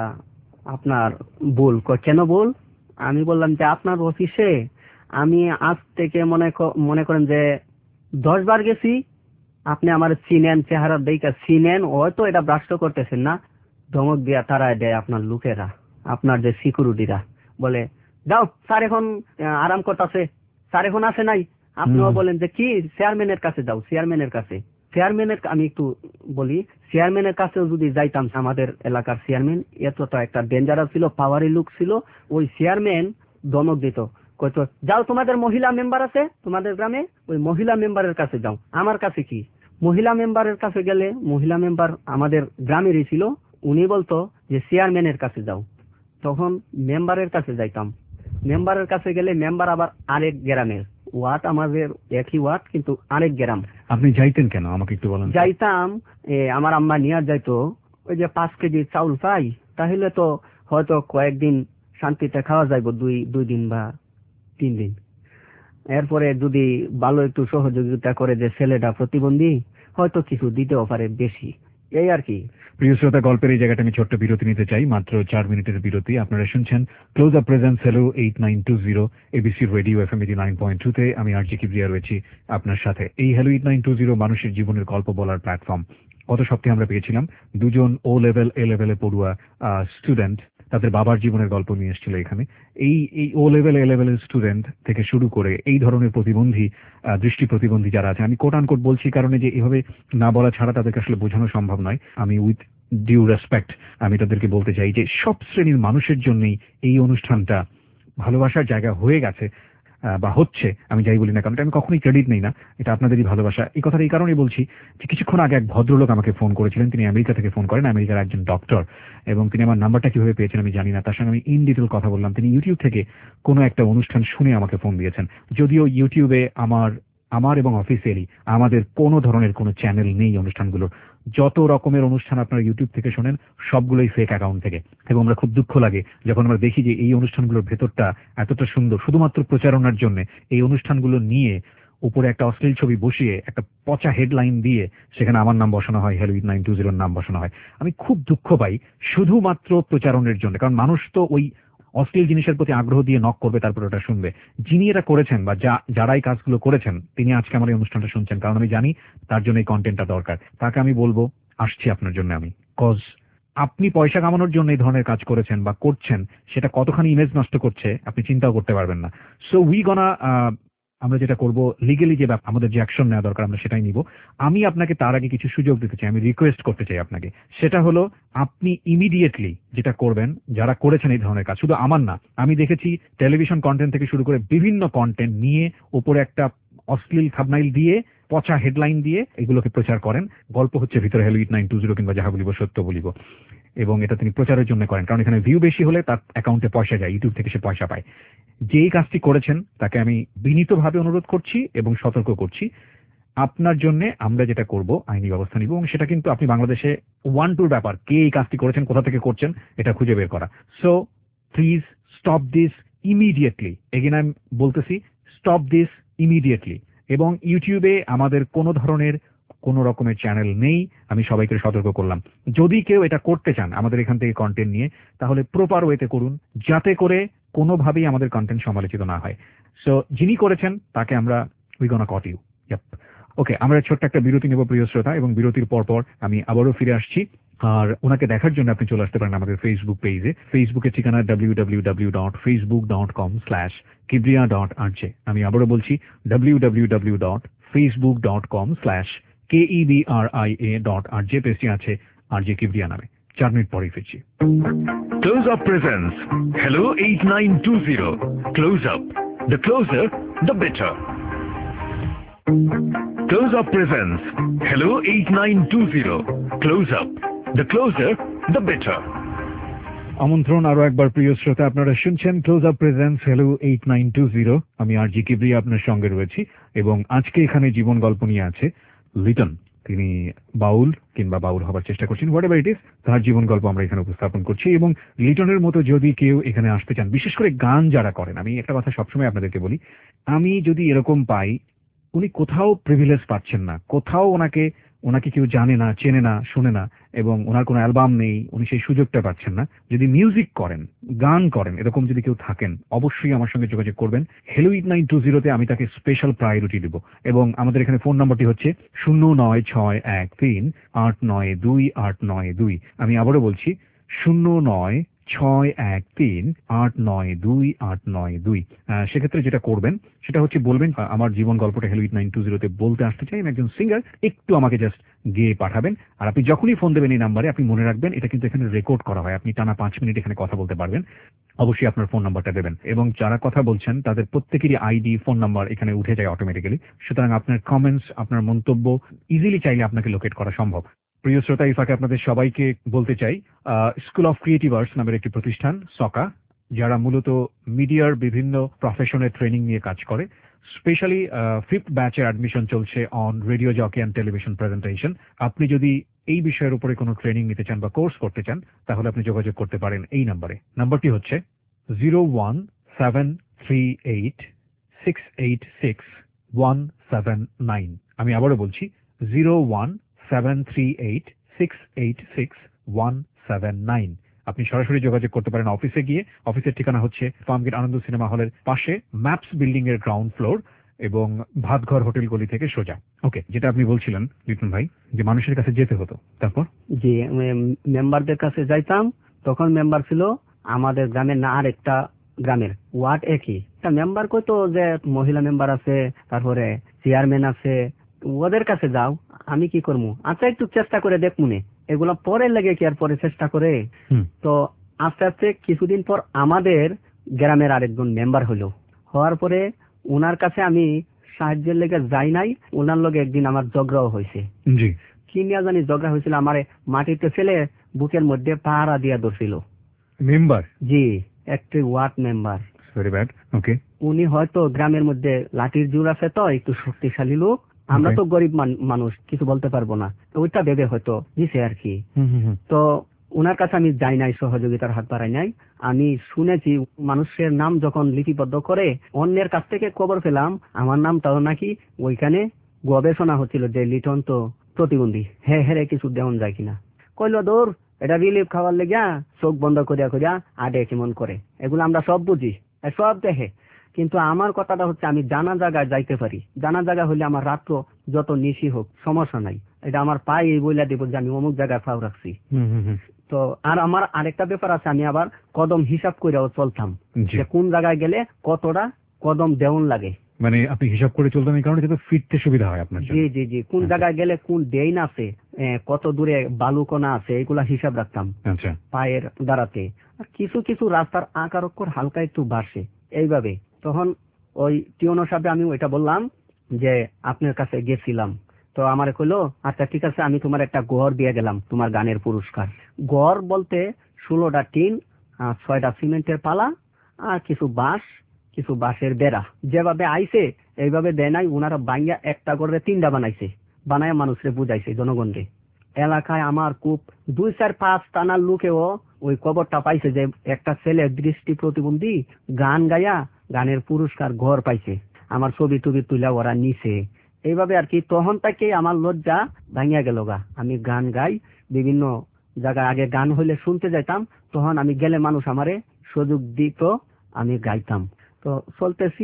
আপনার ভুল। কেন ভুল? আমি বললাম যে আপনার অফিসে আমি আজ থেকে মনে করেন যে 10 বার গেছি, আপনি আমার চিনেন, চেহারা দেখে চিনেন, হয়তো এটা ব্রাস্ট করতেছেন না। ধমক দিয়া তারা দেয় আপনার লোকেরা, আপনার যে সিকিউরিটিরা, বলে যাও স্যার এখন আরাম করতেছে, স্যার এখন আসে নাই। আপনিও বলেন যে কি চেয়ারম্যানের কাছে যাও, চেয়ারম্যানের কাছে। চেয়ারম্যানের, আমি একটু বলি, চেয়ারম্যানের কাছেও যদি যাইতাম, আমাদের এলাকার চেয়ারম্যান এতটা একটা ডেঞ্জারাস ছিল, পাওয়ারি লুক ছিল। ওই চেয়ারম্যান ধমক দিত, কইতো যাও তোমাদের মহিলা মেম্বার আছে তোমাদের গ্রামে, ওই মহিলা মেম্বারের কাছে যাও। আমার কাছে কি, মহিলা মেম্বারের কাছে গেলে, মহিলা মেম্বার আমাদের গ্রামেরই ছিল, উনি বলতো যে চেয়ারম্যানের কাছে যাও। তখন মেম্বারের কাছে যাইতাম, মেম্বারের কাছে গেলে মেম্বার আবার আরেক গ্রামের, ওয়ার্ড আমাদের একই ওয়ার্ড কিন্তু আরেক গ্রাম। আপনি যাইতেন কেন আমাকে একটু বলেন। যাইতাম, আমার আম্মা নিয়ে যাইতো, ওই যে 5 কেজি চাউল পাই, তাহলে তো হয়তো কয়েকদিন শান্তিতে খাওয়া যাইব, 2 দিন বা 3 দিন। এরপরে যদি ভালো একটু সহযোগিতা করে যে ছেলেটা প্রতিবন্ধী, হয়তো কিছু দিতেও পারে বেশি, এই আর কি। প্রিয় শ্রোতা, গল্পের এই জায়গাটা আমি ছোট্ট বিরতি নিতে চাই, মাত্র 4 মিনিটের বিরতি। আপনারা শুনছেন Close Up presents hello 8920 ABC radio FM 89.2 তে। আমি আরজি কিবরিয়া রয়েছি আপনার সাথে। এই হ্যালো 8920 মানুষের জীবনের গল্প বলার প্ল্যাটফর্ম। গত সপ্তাহে আমরা পেয়েছিলাম 2 জন ও লেভেল এ লেভেলে পড়ুয়া স্টুডেন্ট, তাদের বাবার জীবনের গল্প নিয়ে এসেছিল এখানে। এই ও লেভেল এ লেভেলের স্টুডেন্ট থেকে শুরু করে এই ধরনের প্রতিবন্ধী, দৃষ্টি প্রতিবন্ধী যারা আছে, আমি কোট আনকোট বলছি কারণে যে এভাবে না বলা ছাড়া তাদেরকে আসলে বোঝানো সম্ভব নয়। আমি উইথ ডিউ রেসপেক্ট আমি তাদেরকে বলতে চাই যে সব শ্রেণীর মানুষের জন্যই এই অনুষ্ঠানটা ভালোবাসার জায়গা হয়ে গেছে। বা হচ্ছে, আমি যাই বলি না কারণ এটা আমি কখনোই ক্রেডিট নেই না, এটা আপনাদেরই ভালোবাসা। এই কথাটা এই কারণেই বলছি যে কিছুক্ষণ আগে এক ভদ্রলোক আমাকে ফোন করেছিলেন, তিনি আমেরিকা থেকে ফোন করেন, আমেরিকার একজন ডক্টর, এবং তিনি আমার নাম্বারটা কিভাবে পেয়েছেন আমি জানি না, তার সঙ্গে আমি ইন ডিটেল কথা বললাম। তিনি ইউটিউব থেকে কোনো একটা অনুষ্ঠান শুনে আমাকে ফোন দিয়েছেন, যদিও ইউটিউবে আমার এবং অফিসিয়ালি আমাদের কোনো ধরনের কোনো চ্যানেল নেই অনুষ্ঠানগুলো। যত রকমের অনুষ্ঠান আপনারা ইউটিউব থেকে শোনেন সবগুলোই ফেক অ্যাকাউন্ট থেকে, এবং আমরা খুব দুঃখ লাগে যখন আমরা দেখি যে এই অনুষ্ঠানগুলোর ভেতরটা এতটা সুন্দর, শুধুমাত্র প্রচারণার জন্য এই অনুষ্ঠানগুলো নিয়ে উপরে একটা অশ্লীল ছবি বসিয়ে একটা পচা হেডলাইন দিয়ে সেখানে আমার নাম বসানো হয়, হ্যালো 8920 নাম বসানো হয়। আমি খুব দুঃখ পাই শুধুমাত্র প্রচারণের জন্য, কারণ মানুষ তো ওই অশ্লীল জিনিসের প্রতি আগ্রহ দিয়ে নক করবে, তারপর ওটা শুনবে। যিনি এটা করেছেন বা যারা এই কাজগুলো করেছেন তিনি আজকে আমার এই অনুষ্ঠানটা শুনছেন, কারণ আমি জানি তার জন্য এই কন্টেন্টটা দরকার। তাকে আমি বলবো আসছি আপনার জন্য আমি, কজ আপনি পয়সা কামানোর জন্য এই ধরনের কাজ করেছেন বা করছেন, সেটা কতখানি ইমেজ নষ্ট করছে আপনি চিন্তাও করতে পারবেন না। সো আমরা যেটা করব লিগেলি, যে আমাদের যে অ্যাকশন নেওয়া দরকার আমরা সেটাই নিব। আমি আপনাকে তার আগে কিছু সুযোগ দিতে চাই, আমি রিকোয়েস্ট করতে চাই আপনাকে, সেটা হলো আপনি ইমিডিয়েটলি যেটা করবেন, যারা করেছেন এই ধরনের কাজ, শুধু আমার না, আমি দেখেছি টেলিভিশন কন্টেন্ট থেকে শুরু করে বিভিন্ন কন্টেন্ট নিয়ে উপরে একটা অশ্লীল থাম্বনেইল দিয়ে পচা হেডলাইন দিয়ে এগুলোকে প্রচার করেন। গল্প হচ্ছে ভিতরে হ্যালো 8920 কিংবা যাহা বলিব সত্য বলিব, এবং এটা তিনি প্রচারের জন্য করেন, কারণ এখানে ভিউ বেশি হলে তার অ্যাকাউন্টে পয়সা যায়, ইউটিউব থেকে সে পয়সা পায়। যেই কাজটি করেছেন তাকে আমি বিনীতভাবে অনুরোধ করছি এবং সতর্ক করছি, আপনার জন্য আমরা যেটা করব আইনি ব্যবস্থা নিব, এবং সেটা কিন্তু আপনি বাংলাদেশে 1-2 ব্যাপার, কে এই কাজটি করেছেন, কোথা থেকে করছেন, এটা খুঁজে বের করা। So please stop this immediately. Again আমি বলতেছি, স্টপ দিস ইমিডিয়েটলি। এবং ইউটিউবে আমাদের কোনো ধরনের কোনো রকমের চ্যানেল নেই, আমি সবাইকে সতর্ক করলাম। যদি কেউ এটা করতে চান আমাদের এখান থেকে কন্টেন্ট নিয়ে, তাহলে প্রপার ওয়েতে করুন, যাতে করে কোনোভাবেই আমাদের কন্টেন্ট সমালোচিত না হয়। সো যিনি করেছেন তাকে আমরা উই গোনা কট ইউ। ওকে, আমরা ছোট্ট একটা বিরতি নেব প্রিয় শ্রোতা, এবং বিরতির পর আমি আবারও ফিরে আসছি। আর ওনাকে দেখার জন্য আপনি চলে আসতে পারেন আমাদের ফেসবুক পেজে। ফেসবুকের ঠিকানা www.facebook.com/kibria.rj। আমি আবারও বলছি www.facebook.com/KEBRIA.RJ, পেজটি আছে RJ কিবরিয়া নামে। 4 মিনিট পরেই ফিরছি। Close Up presents Hello 8920. Close Up. The closer, the better. Close Up presents Hello 8920. Close Up. The closer, the better. আমন্ত্রণ আরো একবার প্রিয় শ্রোতা, আপনারা শুনছেন ক্লোজ আপ প্রেজেন্টস হ্যালো 8920। আমি RJ কিবরিয়া আপনার সঙ্গে রয়েছি, এবং আজকে এখানে জীবন গল্প নিয়ে আছে লিটন। তিনি বাউল কিংবা বাউল হবার চেষ্টা করছেন, হোয়াটএভার ইট ইজ, তার জীবন গল্প আমরা এখানে উপস্থাপন করছি। এবং লিটনের মতো যদি কেউ এখানে আসতে চান, বিশেষ করে গান যারা করেন, আমি একটা কথা সবসময় আপনাদেরকে বলি, আমি যদি এরকম পাই উনি কোথাও প্রিভিলেজ পাচ্ছেন না, কোথাও ওনাকে কেউ জানে না, চেনে না, শুনে না, এবং ওনার কোনো অ্যালবাম নেই, উনি সেই সুযোগটা পাচ্ছেন না। যদি মিউজিক করেন, গান করেন, এরকম যদি কেউ থাকেন, অবশ্যই আমার সঙ্গে যোগাযোগ করবেন। হ্যালো 8920-তে আমি তাকে স্পেশাল প্রায়োরিটি দেব। এবং আমাদের এখানে ফোন নম্বরটি হচ্ছে 09613892892। আমি আবারও বলছি 09613892892। সেক্ষেত্রে যেটা করবেন সেটা হচ্ছে বলবেন আমার জীবন গল্পটা হ্যালো 8920-তে বলতে আসতে চাই, আমি একজন সিঙ্গার, একটু আমাকে জাস্ট গেয়ে পাঠাবেন। আর আপনি যখনই ফোন দেবেন এই নাম্বারে, আপনি মনে রাখবেন এটা কিন্তু এখানে রেকর্ড করা হয়, আপনি টানা 5 মিনিট এখানে কথা বলতে পারবেন। অবশ্যই আপনার ফোন নাম্বারটা দেবেন, এবং যারা কথা বলছেন তাদের প্রত্যেকেরই আইডি, ফোন নাম্বার এখানে উঠে যায় অটোমেটিক্যালি। সুতরাং আপনার কমেন্টস, আপনার মন্তব্য ইজিলি চাইলে আপনাকে লোকেট করা সম্ভব। প্রিয় শ্রোতা, এই ফাঁকে আপনাদের সবাইকে বলতে চাই, স্কুল অফ ক্রিয়েটিভ আর্টস নামের একটি প্রতিষ্ঠান, সকা, যারা মূলত মিডিয়ার বিভিন্ন প্রফেশনের ট্রেনিং নিয়ে কাজ করে। স্পেশালি 5th ব্যাচের অ্যাডমিশন চলছে on radio jockey and television presentation. আপনি যদি এই বিষয়ের উপরে কোনো ট্রেনিং নিতে চান বা কোর্স করতে চান, তাহলে আপনি যোগাযোগ করতে পারেন এই নাম্বারে। নাম্বারটি হচ্ছে 01738686179। আমি আবারও বলছি 01738686179। আপনি সরাসরি যোগাযোগ করতে পারেন অফিসে গিয়ে। অফিসের ঠিকানা হচ্ছে ফার্মগেট আনন্দ সিনেমা হলের পাশে, ম্যাপস বিল্ডিং এর গ্রাউন্ড ফ্লোর, এবং ভাতঘর হোটেল গলি থেকে সোজা। ওকে, যেটা আপনি বলছিলেন লিটন ভাই, যে মানুষের কাছে যেতে হতো, তারপর যে মেম্বারদের কাছে যাইতাম, তখন মেম্বার ছিল আমাদের গ্রামের না আর একটা গ্রামের, ওয়ার্ড একই। একটা মেম্বার কইতো যে মহিলা মেম্বার আছে, তারপরে চেয়ারম্যান আছে, ওদের কাছে যাও। আমি কি করবো, আচ্ছা একটু চেষ্টা করে দেখ মনে, এগুলা পরে লেগে কি আর পরে চেষ্টা করে। তো আস্তে আস্তে কিছুদিন পর আমাদের গ্রামের আরেকজন মেম্বার হলো, হওয়ার পরে উনার কাছে আমি সাহায্যের লেগে যাই নাই, উনার লগে একদিন আমার ঝগড়াও হয়েছে। জি। কি নিয়ে জানি ঝগড়া হয়েছিল, আমার মাটিতে ফেলে বুকের মধ্যে পাহারা দিয়া ধরছিল। মেম্বার? জি, একটি ward member. Very bad. Okay. উনি হয়তো গ্রামের মধ্যে লাঠির জোর আছে তো, একটু শক্তিশালী লোক, আমরা তো গরিব মানুষ, কিছু বলতে পারবো না, ওইটা ভেবে হয়তো দিছে আর কি। তো উনার কাছে আমি যাই নাই, সহযোগিতার হাত বাড়াই নাই। আমি শুনেছি মানুষের নাম যখন লিপিবদ্ধ করে, অন্যের কাছ থেকে খবর পেলাম আমার নামটাও নাকি ওইখানে গবেষণা হচ্ছিল যে লিটন তো প্রতিবন্ধী, হেরে কিছু দেওয়া যায় কিনা। কইলো দৌড়, এটা রিলিফ খাওয়ার লেগা চোখ বন্ধ করিয়া করিয়া আডে কেমন করে, এগুলো আমরা সব বুঝি, সব দেখে। কিন্তু আমার কথাটা হচ্ছে আমি জানা জায়গায় যাইতে পারি, জানা জায়গা হলে আমার রাত্র যত নিশি হোক সমস্যা নাই, এটা আমার পায়ে এই বইলা দিব যে আমি অমুক জায়গায় পাও রাখছি। তো আর আমার আরেকটা ব্যাপার আছে, আমি আবার কদম হিসাব করেও চলতাম, যে কোন জায়গায় গেলে কতটা কদম দেওয়ান লাগে। মানে আপনি হিসাব করে চলতেন এই কারণে যাতে ফিরতে সুবিধা হয় আপনার জন্য? জি জি জি, কোন জায়গায় গেলে কোন ডেইন আছে, কত দূরে বালুকণা আছে, এগুলা হিসাব রাখতাম পায়ের দাঁড়াতে। আর কিছু কিছু রাস্তার আকার অক্ষর হালকা একটু বাড়ছে এইভাবে। তখন ওই টিউনো সাহেব আমি ওইটা বললাম যে আপনার কাছে গেছিলাম, তো আমার কইলো আচ্ছা ঠিক আছে, আমি তোমার একটা গড় দিয়ে গেলাম তোমার গানের পুরস্কার। গড় বলতে 16টা টিন, 6টা সিমেন্টের পালা, আর কিছু বাঁশ, কিছু বাঁশের বেড়া। যেভাবে আইছে এইভাবে দেয় নাই, উনারা বাইঙ্গা একটা করে 3টা বানাইছে, বানায় মানুষরে বুঝাইছে জনগণকে। এলাকায় আমার খুব 2-4-5 টানার লোকেও ওই খবরটা পাইছে যে একটা ছেলে দৃষ্টি প্রতিবন্ধী গান গায়া গানের পুরস্কার ঘর পাইছে, আমার ছবি টবি তুলে ওরা নিছে এইভাবে আর কি। তখন থেকে আমার লজ্জা ভাঙিয়া গেল গা, আমি গান গাই বিভিন্ন জায়গায়। আগে গান হইলে শুনতে যাইতাম, তখন আমি গেলে মানুষ আমারে সুযোগ দিত, আমি গাইতাম। তো চলতেছি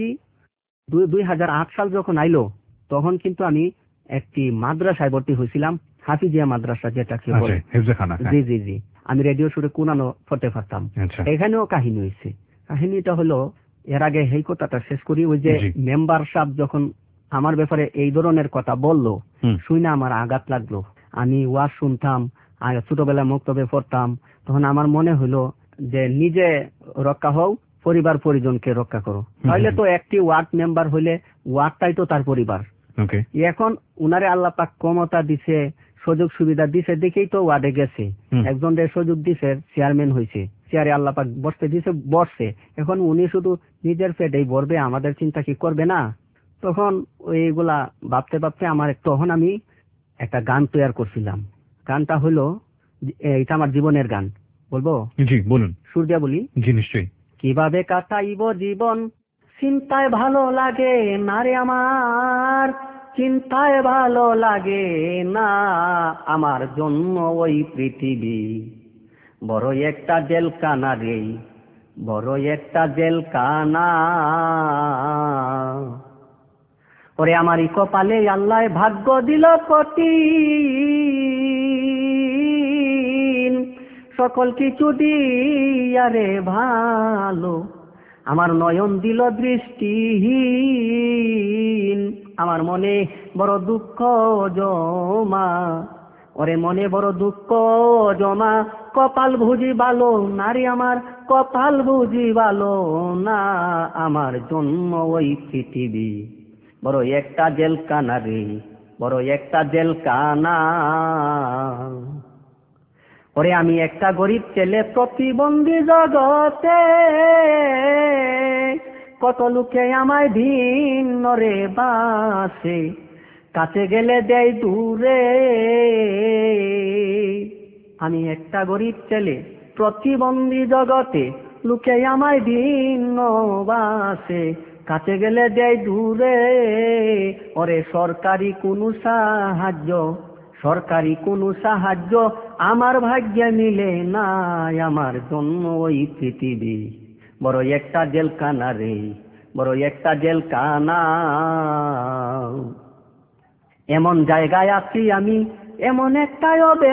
2008 সাল যখন আইলো, তখন কিন্তু আমি একটি মাদ্রাসায় ভর্তি হয়েছিলাম, হাফিজিয়া মাদ্রাসা যেটাকে বলে। জি জি জি, আমি রেডিও সুরে কোরআনও পড়তে পারতাম। এখানেও কাহিনী হয়েছে। কাহিনীটা হলো, এর আগে এই কথাটা শেষ করি, ওই যে মেম্বার সাহেব যখন আমার ব্যাপারে এই ধরনের কথা বললো, শুনে আমার আঘাত লাগলো। আমি ওয়াজ শুনতাম, ছোটবেলায় মক্তবে পড়তাম, তখন আমার মনে হলো যে নিজে রক্ষা হও, পরিবার পরিজনকে রক্ষা করো। তাহলে তো একটি ওয়ার্ড মেম্বার হইলে ওয়ার্ডটাই তো তার পরিবার। এখন উনারে আল্লাহ পাক ক্ষমতা দিছে, সুযোগ সুবিধা দিছে, দেখেই তো ওয়ার্ডে গেছে। একজনের সুযোগ দিছে, চেয়ারম্যান হয়েছে, চেয়ারে আল্লাহ পাক বসতে দিছে, বসছে। এখন উনি শুধু নিজের পেটেই ভরবে, আমাদের চিন্তা কি করবে না? তখন এইগুলা ভাবতে ভাবতে তখন আমি একটা গান তৈরি করছিলাম। গানটা হলো, এটা আমার জীবনের গান, বলবো? জি বলুন। সুর দিয়া বলি? জি নিশ্চয়ই। কিভাবে কাটাইব জীবন, চিন্তায় ভালো লাগে না রে আমার, চিন্তায় ভালো লাগে না, আমার জন্য ওই পৃথিবী বড় একটা জেলখানা রে, বড় একটা জেলখানা। ওরে আমারই কপালে আল্লাহ ভাগ্য দিল কঠিন, সকল কিছু দিয়ারে ভালো, আমার নয়ন দিল দৃষ্টিহীন, আমার মনে বড় দুঃখ জমা, ওরে মনে বড় দুঃখ জমা, কপাল বুঝি ভালো নারী আমার, কপাল বুঝি ভালো না, আমার জন্ম ওই পৃথিবী বড় একটা জেলখানা রে, বড় একটা জেলখানা। ওরে আমি একটা গরিব ছেলে প্রতিবন্ধী জগতে, কত লোকে আমায় ভিন্ন রে বাসে, কাছে গেলে দেয় দূরে। আমি একটা গরিব ছেলে প্রতিবন্ধী জগতে, লোকে আমায় ভিন্ন বাসে, কাছে গেলে দেয় দূরে। ওরে সরকারি কোনো সাহায্য, সরকারি কোনো সাহায্য আমার ভাগ্যে মিলে না, আমার জন্ম ওই পৃথিবী বড় একটা জেলখানা রে, বড় একটা জেলখানা। এমন জায়গায় আছি আমি, এমন একটা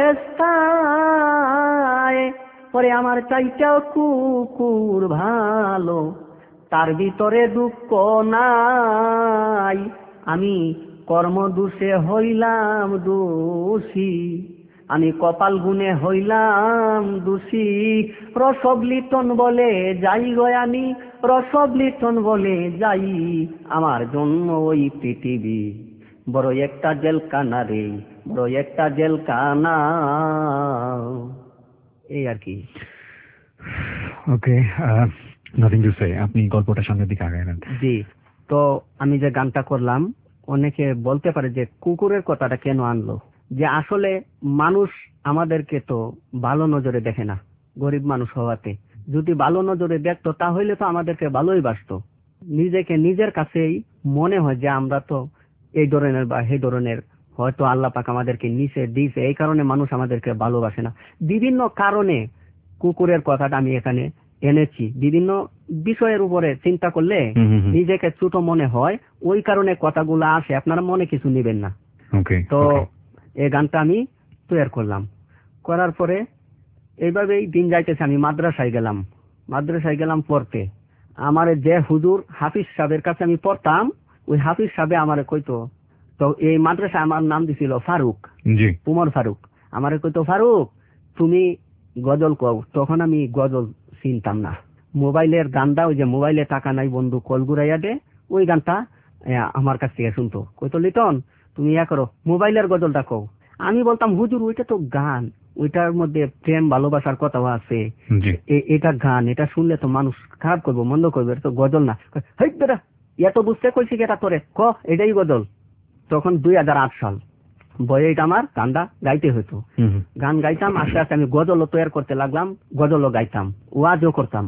অবস্থায়, পরে আমার চাইটাও কুকুর ভালো, তার ভিতরে দুঃখ নাই। আমি কর্মদোষে হইলাম দোষী, আমি কপাল গুনে হইলাম দোষী, রসবলিটন বলে যাই গয়ানি, রসবলিটন বলে যাই, আমার জন্ম ওই পৃথিবী বড় একটা জেলখানা রে, বড় একটা জেলখানা। এই আর কি। Okay, nothing to say. আপনি গল্পটা সামনের দিকে আগায় নেন। জি, তো আমি যে গানটা করলাম, অনেকে বলতে পারে যে কুকুরের কথাটা কেন আনলো, যে আসলে মানুষ আমাদেরকে তো ভালো নজরে দেখে না, গরিব মানুষ হওয়াতে। যদি ভালো নজরে দেখতো তাহলে তো আমাদেরকে ভালোই বাসতো। নিজেকে নিজের কাছেই মনে হয় যে আমরা তো এই ধরনের বা সেই ধরনের, হয়তো আল্লাহ পাক আমাদেরকে নিচে দিয়েছে, এই কারণে মানুষ আমাদেরকে ভালোবাসে না। বিভিন্ন কারণে কুকুরের কথাটা আমি এখানে এনেছি। বিভিন্ন বিষয়ের উপরে চিন্তা করলে নিজেকে ছোট মনে হয়, ওই কারণে কথাগুলো আসে, আপনারা মনে কিছু নেবেন না। তো এই গানটা আমি তৈরি করলাম, করার পরে এইভাবেই দিন যাইতেছে। আমি মাদ্রাসায় গেলাম পড়তে। আমার যে হুজুর হাফিজ সাহেবের কাছে আমি পড়তাম, ওই হাফিজ সাহেব আমারে কইতো, তো এই মাদ্রাসায় আমার নাম দিছিল ফারুক, উমর ফারুক। আমারে কইতো, ফারুক তুমি গজল কও। তখন আমি গজল চিনতাম না। মোবাইলের গানটা, ওই যে মোবাইলে টাকা নাই বন্ধু কল ঘুরাইয়া দে, ওই গানটা আমার কাছ থেকে শুনতো। কইতো, লিটন তুমি ইয়া করো, মোবাইলের গজলটা কও। আমি বলতাম, হুজুর ওইটা তো গান, ওইটার মধ্যে প্রেম ভালোবাসার কথাও আছে, এটা গান, এটা শুনলে তো মানুষ খারাপ করবো, মন্দ করবো, এটা তো গজল না। হেই বেটা, এত বুঝতে কইছি এটা তোরে, ক এটাই গজল। তখন 2008 সাল বয়ে এটা আমার গানটা গাইতে হইতো। গান গাইতাম, আস্তে আস্তে আমি গজলও তৈরি করতে লাগলাম, গজলও গাইতাম, ওয়াজও করতাম।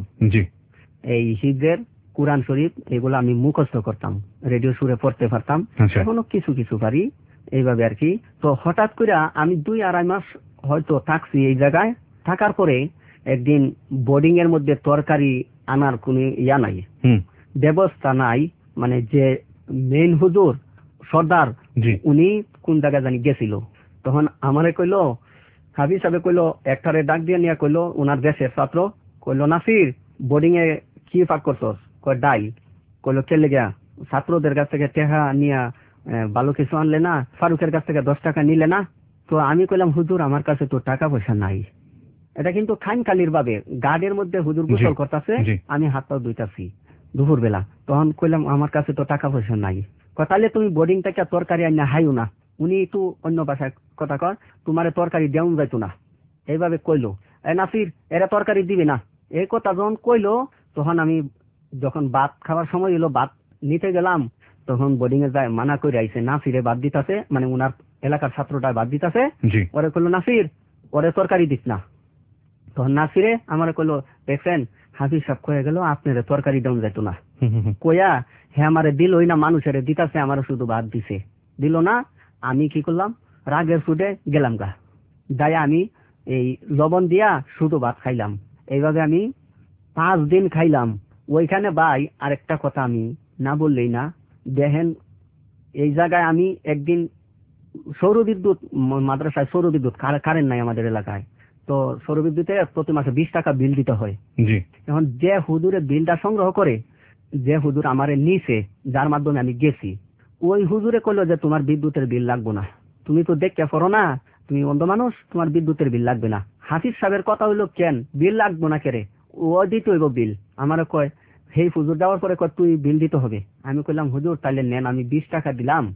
এই হিজের কুরআন শরীফ এগুলো আমি মুখস্থ করতাম, রেডিও সুরে পড়তে পারতাম, এখনো কিছু কিছু পারি, এইভাবে আর কি। তো হঠাৎ করে আমি 2-2.5 মাস হয়তো থাকছি এই জায়গায়। থাকার পরে একদিন বোর্ডিং এর মধ্যে তরকারি আনার কোন ইয়া নাই, ব্যবস্থা নাই। মানে যে মেইন হুজুর সর্দার, উনি কোন জায়গায় জানি গেছিল। তখন আমারে কইলো, হাবিব সাহেব কইলো, একটারে ডাক দিয়ে নিয়ে কইলো, ওনার দেশের ছাত্র, কইলো, নাসির বোর্ডিং এ কি পাক করছস? কয় ডাইল। কইলো, কেলে গিয়া? ছাত্রদের কাছ থেকে টাকা নিয়ে ভালো কিছু আনলে না, ফারুকের কাছ থেকে 10 টাকা নিলে না। তো আমি কইলাম, হুজুর আমার কাছে তো টাকা পয়সা নাই। এটা কিন্তু খানকালির ভাবে গার্ডের মধ্যে হুজুর গোসল করতেছে, আমি হাত পা ধুইতাছি দুপুর বেলা। তখন কইলাম, আমার কাছে তো টাকা পয়সা নাই। তাহলে তুমি বোর্ডিং থেকে তরকারি আইনা হাইও না। উনি একটু অন্য ভাষায় কথা কর, তোমার তরকারি দেওয়া যাইতো না, এইভাবে কইলো। নাসির এরা তরকারি দিবে না, এই কথা যখন কইলো, তখন আমি যখন ভাত খাওয়ার সময় এলো, ভাত নিতে গেলাম, তখন বোর্ডিং এ যায় মানা করে আইছে, নাসিরে বাদ দিতাছে, মানে উনার এলাকার ছাত্রটা বাদ দিতাছে। ওরে কইলো, নাসির ওরে তরকারি দিস না। তখন নাসিরে আমার কইলো, দেখছেন হাফিজ সাহেব কয়ে গেল আপনার তরকারি দেওয়া যাইতো না। কইয়া হ্যাঁ আমারে দিল, ওই না মানুষের দিতাছে, আমার শুধু ভাত দিছে, দিল না। আমি কি করলাম, রাগের ফুটে গেলাম গা, যাই আমি এই লবণ দিয়া শুধু ভাত খাইলাম। এইভাবে আমি 5 দিন খাইলাম। ওইখানে ভাই আরেকটা কথা আমি না বললেই না, দেখেন এই জায়গায় আমি একদিন সৌরবিদ্যুৎ, মাদ্রাসায় সৌরবিদ্যুৎ কারেন্ট নাই আমাদের এলাকায়, তো সৌরবিদ্যুতে প্রতি মাসে 20 টাকা বিল দিতে হয়। এখন যে হুজুরে বিলটা সংগ্রহ করে, যে হুজুর আমারে নিছে, যার মাধ্যমে আমি গেছি, ওই হুজুরে কইলো যে তোমার বিদ্যুতের বিল লাগবে না, তুমি তো দেখতে পারো না, তুমি অন্ধ মানুষ, তোমার বিদ্যুতের বিল লাগবে না। হাফিজ সাহেবের কথা হইলো, কেন বিল লাগবো না কেরে, ও দিতে হইব বিল। আমার কয়, সেই হুজুর যাওয়ার পরে কয় তুই বিল দিতে হবে। আমি কইলাম, হুজুর তাইলে নেন, আমি 20 টাকা দিলাম,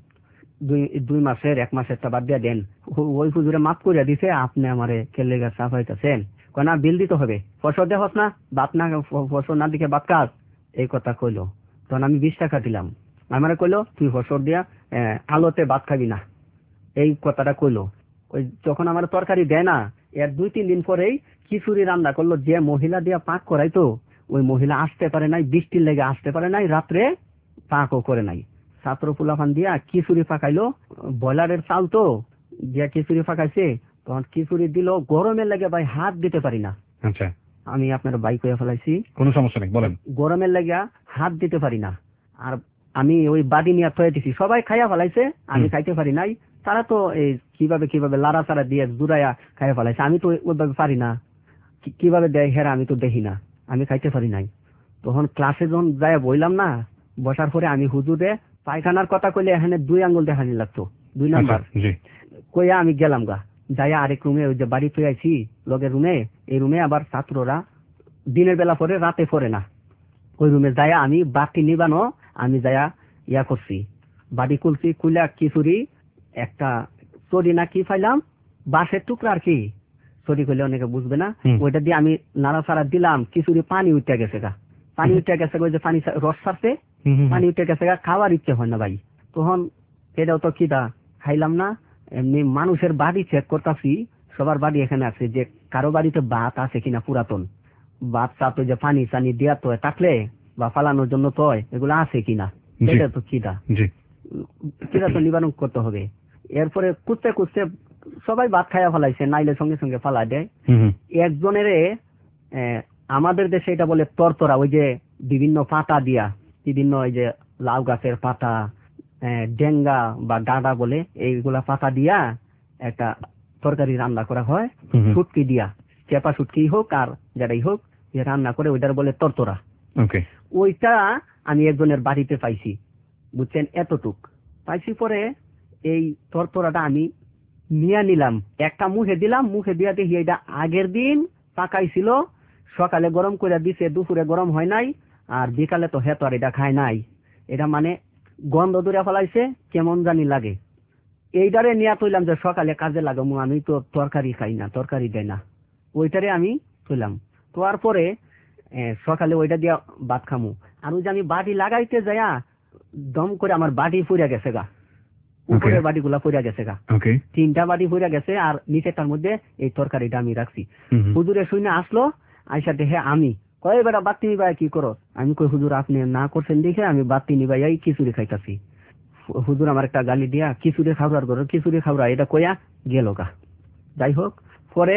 2 মাসের 1 মাসের টা বাদ দিয়ে দেন। ওই হুজুরে মাফ করে দিছে, আপনি আমারে কেলে গা সাফাইতেছেন, কয় না বিল দিতে হবে, ফসল দেখস না, বাত না ফসল না দিকে বাত কাজ, এই কথা কইলো। তখন আমি 20 টাকা দিলাম। আমারে কইলো, তুই ফসল দিয়া আলোতে ভাত খাবি না, এই কথাটা কইলো। ওই যখন আমার তরকারি দেয় না, এর 2-3 দিন পরেই খিচুড়ি রান্না করলো। যে মহিলা দিয়া পাক করাইতো, ওই মহিলা আসতে পারে নাই, বৃষ্টির লেগে আসতে পারে নাই, রাত্রে পাকও করে নাই। ছাত্র ফুলাফান দিয়া খিচুড়ি পাকাইলো, ব্রয়লারের চাল তো দিয়া খিচুড়ি পাকাইছে। তখন খিচুড়ি দিল, গরমের লেগে ভাই হাত দিতে পারি না। আচ্ছা, আমি আপনার বাইক হয়ে ফেলাইছি, কোনো সমস্যা নেই, বলেন। গরমের লেগে হাত দিতে পারি না, আর আমি ওই বাড়ি নিয়ে থয়ে দিছি, সবাই খাইয়া ফেলাইছে, আমি খাইতে পারি নাই। তারা তো এই কিভাবে লাড়া চাড়া দিয়ে জুড়াইয়া খাইয়া ফেলাইছে, আমি তো ওইভাবে পারি না, কিভাবে দেয় হেরা আমি তো দেখি না, আমি খাইতে পারি নাই। তখন ক্লাসে যখন যাই বইলাম না, বসার পরে আমি হুজুরে পায়খানার কথা কইলে এখানে 2 আঙ্গুল দেখানি লাগতো, 2 নাম্বার কইয়া আমি গেলাম গা। যাই আরেক রুমে ওই যে বাড়ি ফিরে আইছি লগের রুমে, এই রুমে আবার ছাত্ররা দিনের বেলা পরে রাতে পড়ে না, ওই রুমে যাই আমি বাতি নিবানো আমি যাইয়া ইয়া করছি, বাড়ি খুলছি, খুলে খিচুড়ি একটা চড়ি না কি পাইলাম বাঁশের টুকরা আর কি, চড়ি খুলে অনেকে বুঝবে না, ওইটা দিয়ে আমি নাড়াচাড়া দিলাম, খিচুড়ি পানি উঠে গেছে গা, পানি উঠে গেছে, ওই যে পানি রস ছাড়ছে পানি উঠে গেছে গা, খাওয়ার ইচ্ছে হয় না ভাই। তখন এটাও তো খিদা, খাইলাম না। এমনি মানুষের বাড়ি চেক করতেছি, সবার বাড়ি এখানে আছে, যে কারো বাড়িতে ভাত আছে কিনা পুরাতন ভাত চাপে যে পানি চানি দেওয়া তো থাকলে বা ফালানোর জন্য তো এগুলো আছে কিনা, এটা তো খিদা, খিদা তো নিবারণ করতে হবে। এরপরে কুচতে কুচতে সবাই ভাত খাইয়া ফেলাইছে, নাইলে সঙ্গে সঙ্গে ফালা দেয়। একজনের আমাদের দেশে এটা বলে তরতরা, ওই যে বিভিন্ন পাতা দিয়া, বিভিন্ন ওই যে লাউ গাছের পাতা, ডেঙ্গা বা ডাঁডা বলে, এইগুলা পাতা দিয়া একটা তরকারি রান্না করা হয়, শুটকি দিয়া, চেপা শুটকি হোক আর যেটাই হোক, যে রান্না করে ওইটার বলে তরতরা। ওইটা আমি একজনের বাড়িতে পাইছি, বুঝছেন, এতটুক পাইছি। পরে এই তরতরাটা আমি নিয়ে নিলাম, একটা মুখে দিলাম, মুখে দিয়া দেখি এটা আগের দিন পাকাইছিল, সকালে গরম করে দিছে, দুপুরে গরম হয় নাই, আর বিকালে তো হেতো আর এটা খায় নাই, এটা মানে গন্ধ দূরে ফেলাইছে, কেমন জানি লাগে। এইটারে নিয়ে তুইলাম যে সকালে কাজে লাগামু, আমি তো তরকারি খাই না, তরকারি দেয় না, ওইটারে আমি তুইলাম। তোয়ার পরে সকালে ওইটা দিয়া ভাত খামু, আর ওই যে আমি বাটি লাগাইতে যাইয়া দম করে আমার বাটি ফুরিয়া গেছে গা, উপরের বাটি গুলা ফুরিয়া গেছে গা, 3টা বাটি ফুরিয়া গেছে, আর নিচেরটার মধ্যে এই তরকারিটা আমি রাখছি। হুজুরে শুনে আসলো, আইসা দেখে আমি কয় বেটা বাতি নিবাই কি করো, আমি কই হুজুর আপনি না করছেন দেখে আমি বাতি নিবাই এই খিচুড়ি খাইতাছি। হুজুর আমার একটা গালি দিয়া খিচুড়ি খাওয়ার করো, খিচুড়ি খাওয়া, এটা কইয়া গেল গা। যাই হোক, পরে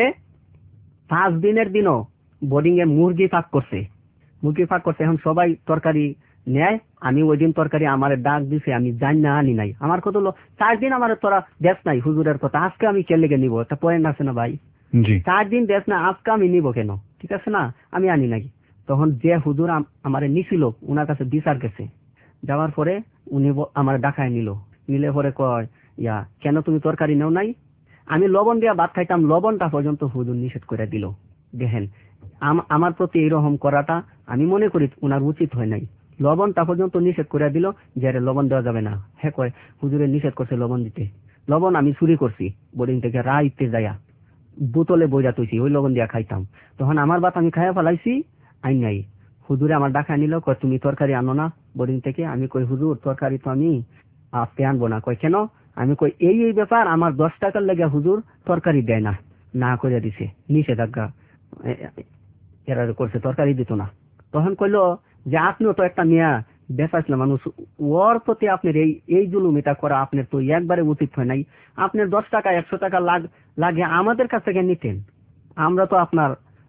5 দিনের দিনও বোর্ডিং এ মুরগি ফাঁক করছে, এখন সবাই তরকারি নেয়, আমি ওই দিন তরকারি আমার ডাক দিছে, আমি জানি না আনি নাই, আমার কত 4 দিন আমার তোরা দেশ নাই হুজুরের কথা, আজকে আমি কে লেগে নিবো, একটা পয়েন্ট আছে না ভাই, 4 দিন দেশ না, আজকে আমি নিবো কেন, ঠিক আছে না, আমি আনি নাই। তখন যে হুজুর আমার নিছিল উনার কাছে বিচার গেছে, যাওয়ার পরে উনি আমার ডাকায় নিলে পরে কয় ইয়া কেন তুমি তরকারি নেও নাই, আমি লবণ দিয়া ভাত খাইতাম, লবণটা পর্যন্ত হুজুর নিষেধ করে দিল। দেখেন আমার প্রতি এইরকম করাটা আমি মনে করি উনার উচিত হয় নাই, লবণটা পর্যন্ত নিষেধ করে দিল, যে লবণ দেওয়া যাবে না। হ্যাঁ কয় হুজুরে নিষেধ করছে লবণ দিতে, লবণ আমি চুরি করছি বোর্ডিং থেকে, রাইতে যাইয়া বোতলে বইরা তুইছি, ওই লবণ দিয়া খাইতাম। তখন আমার ভাত আমি খাইয়া ফেলাইছি, আই নাই, হুজুরে আমার ডাকা নিল, কয় তুমি তরকারি আনো না বোর্ডিং থেকে, আমি কই হুজুর তরকারি তো আমি আজকে আনবো না। কয় কেন, আমি কই এই ব্যাপার, আমার 10 টাকার লেগে হুজুর তরকারি দেয় না, না করে দিছে, নিষেধাজ্ঞা এরা করছে, তরকারি দিত না। তখন কইলো যে আপনিও তো একটা মিয়া বেসাইছিল মানুষ, ওর প্রতি আপনার এই জুলুম এটা করা আপনার তো একবারে উচিত হয় নাই, আপনার 10 টাকা 100 টাকা লাগে আমাদের কাছ থেকে নিতেন, আমরা তো আপনার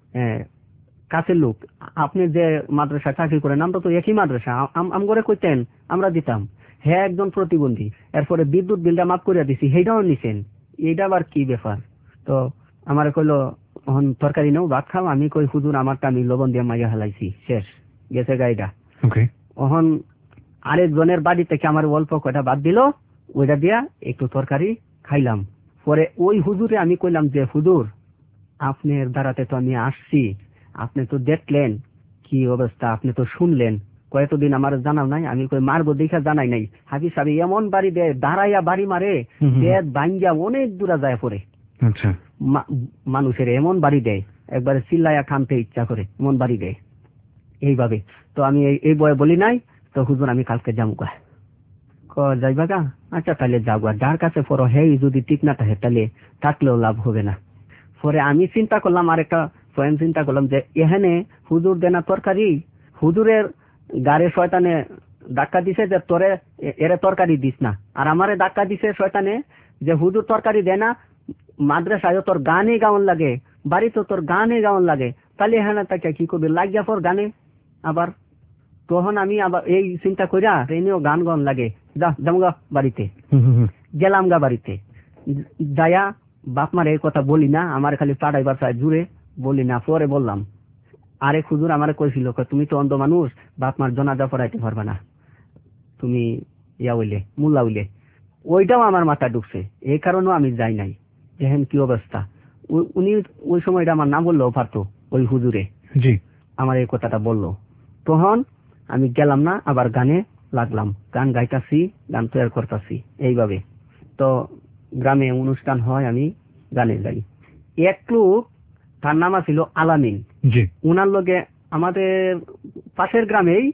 কাছের লোক, আপনি যে মাদ্রাসা চাকরি করেন আমরা তো একই মাদ্রাসা, আম করে কইতেন আমরা দিতাম। হ্যাঁ একজন প্রতিবন্ধী, এরপরে বিদ্যুৎ বিলটা মাফ করে দিছি, সেইটাও নিছেন, এইটা আবার কি ব্যাপার। তো আমার কইলো এখন তরকারি নেও ভাত খাও, আমি কই হুজুর আমারটা আমি লবণ দিয়ে মাইয়া হেলাইছি, শেষ গেছে গাইটা। এখন আরেকজনের বাড়ি থেকে আমার অল্প কয়টা ভাত দিল, ওইটা দিয়া একটু তরকারি খাইলাম। পরে ওই হুজুরে আমি কইলাম যে হুজুর আপনার দ্বারাতে তো আমি আসছি, আপনি তো দেখলেন কি অবস্থা, আপনি তো শুনলেন, কয়েকদিন আমার জানাও নাই, আমি কই মারবো দেখা জানাই নাই, হাফিজ সাহেব এমন বাড়ি দেয়, দাঁড়াইয়া বাড়ি মারে, বেদ ভাঙ্গিয়া অনেক দূরা যায় পরে, মানুষের এমন বাড়ি দেয়, একবারে চিল্লাইয়া খানতে ইচ্ছা করে এমন বাড়ি দেয় এইভাবে। তো আমি এই বয়ে বলি নাই, তো হুজুর আমি কালকে যাবো গা, যাইবা গা, আচ্ছা তাহলে যাবো, যার কাছে পড়ো হে যদি ঠিক না থাকে তাহলে থাকলেও লাভ হবে না। পরে আমি চিন্তা করলাম, আরেকটা স্বয়ং চিন্তা করলাম যে এখানে হুজুর দেনা তরকারি, হুজুরের গাড়ে শয়তানে ধাক্কা দিছে যে তোরে এরে তরকারি দিস না, আর আমারে ধাক্কা দিছে শয়তানে যে হুজুর তরকারি দেয় না, মাদ্রাসায় তোর গানে গাওয়ান লাগে, বাড়িতে তোর গানে গাওয়ান লাগে, তাহলে এখানে তাকে কি করবে, লাগিয়া পর গানে আবার। তখন আমি আবার এই চিন্তা করিয়া এনেও গান গান লাগে, যাম গা বাড়িতে, গেলাম গা বাড়িতে, যায়া বাপ মার এই কথা বলি না, আমার খালি পাড়াইবার চাই জুড়ে বলি না। পরে বললাম আরেক হুজুর আমারে কইছিল, তুমি তো অন্ধ মানুষ, বাপ মার জানাজা পড়াইতে পারবে না, তুমি ইয়া হইলে মোল্লা হইলে, ওইটাও আমার মাথা ঢুকছে, এই কারণেও আমি যাই নাই। যে হেন কি অবস্থা। উনি ওই সময়টা আমার না বললেও পারতো, ওই হুজুরে জি আমার এই কথাটা বললো। তখন আমি গেলাম না, আবার গানে লাগলাম, গান গাইতাছি, গান তৈরি করতেছি এইভাবে। তো গ্রামে অনুষ্ঠান হয়, আমি গানে যাই। এক লোক, তার নাম ছিল আলামিন। জি উনার লগে আমাদের পাশের গ্রামেই,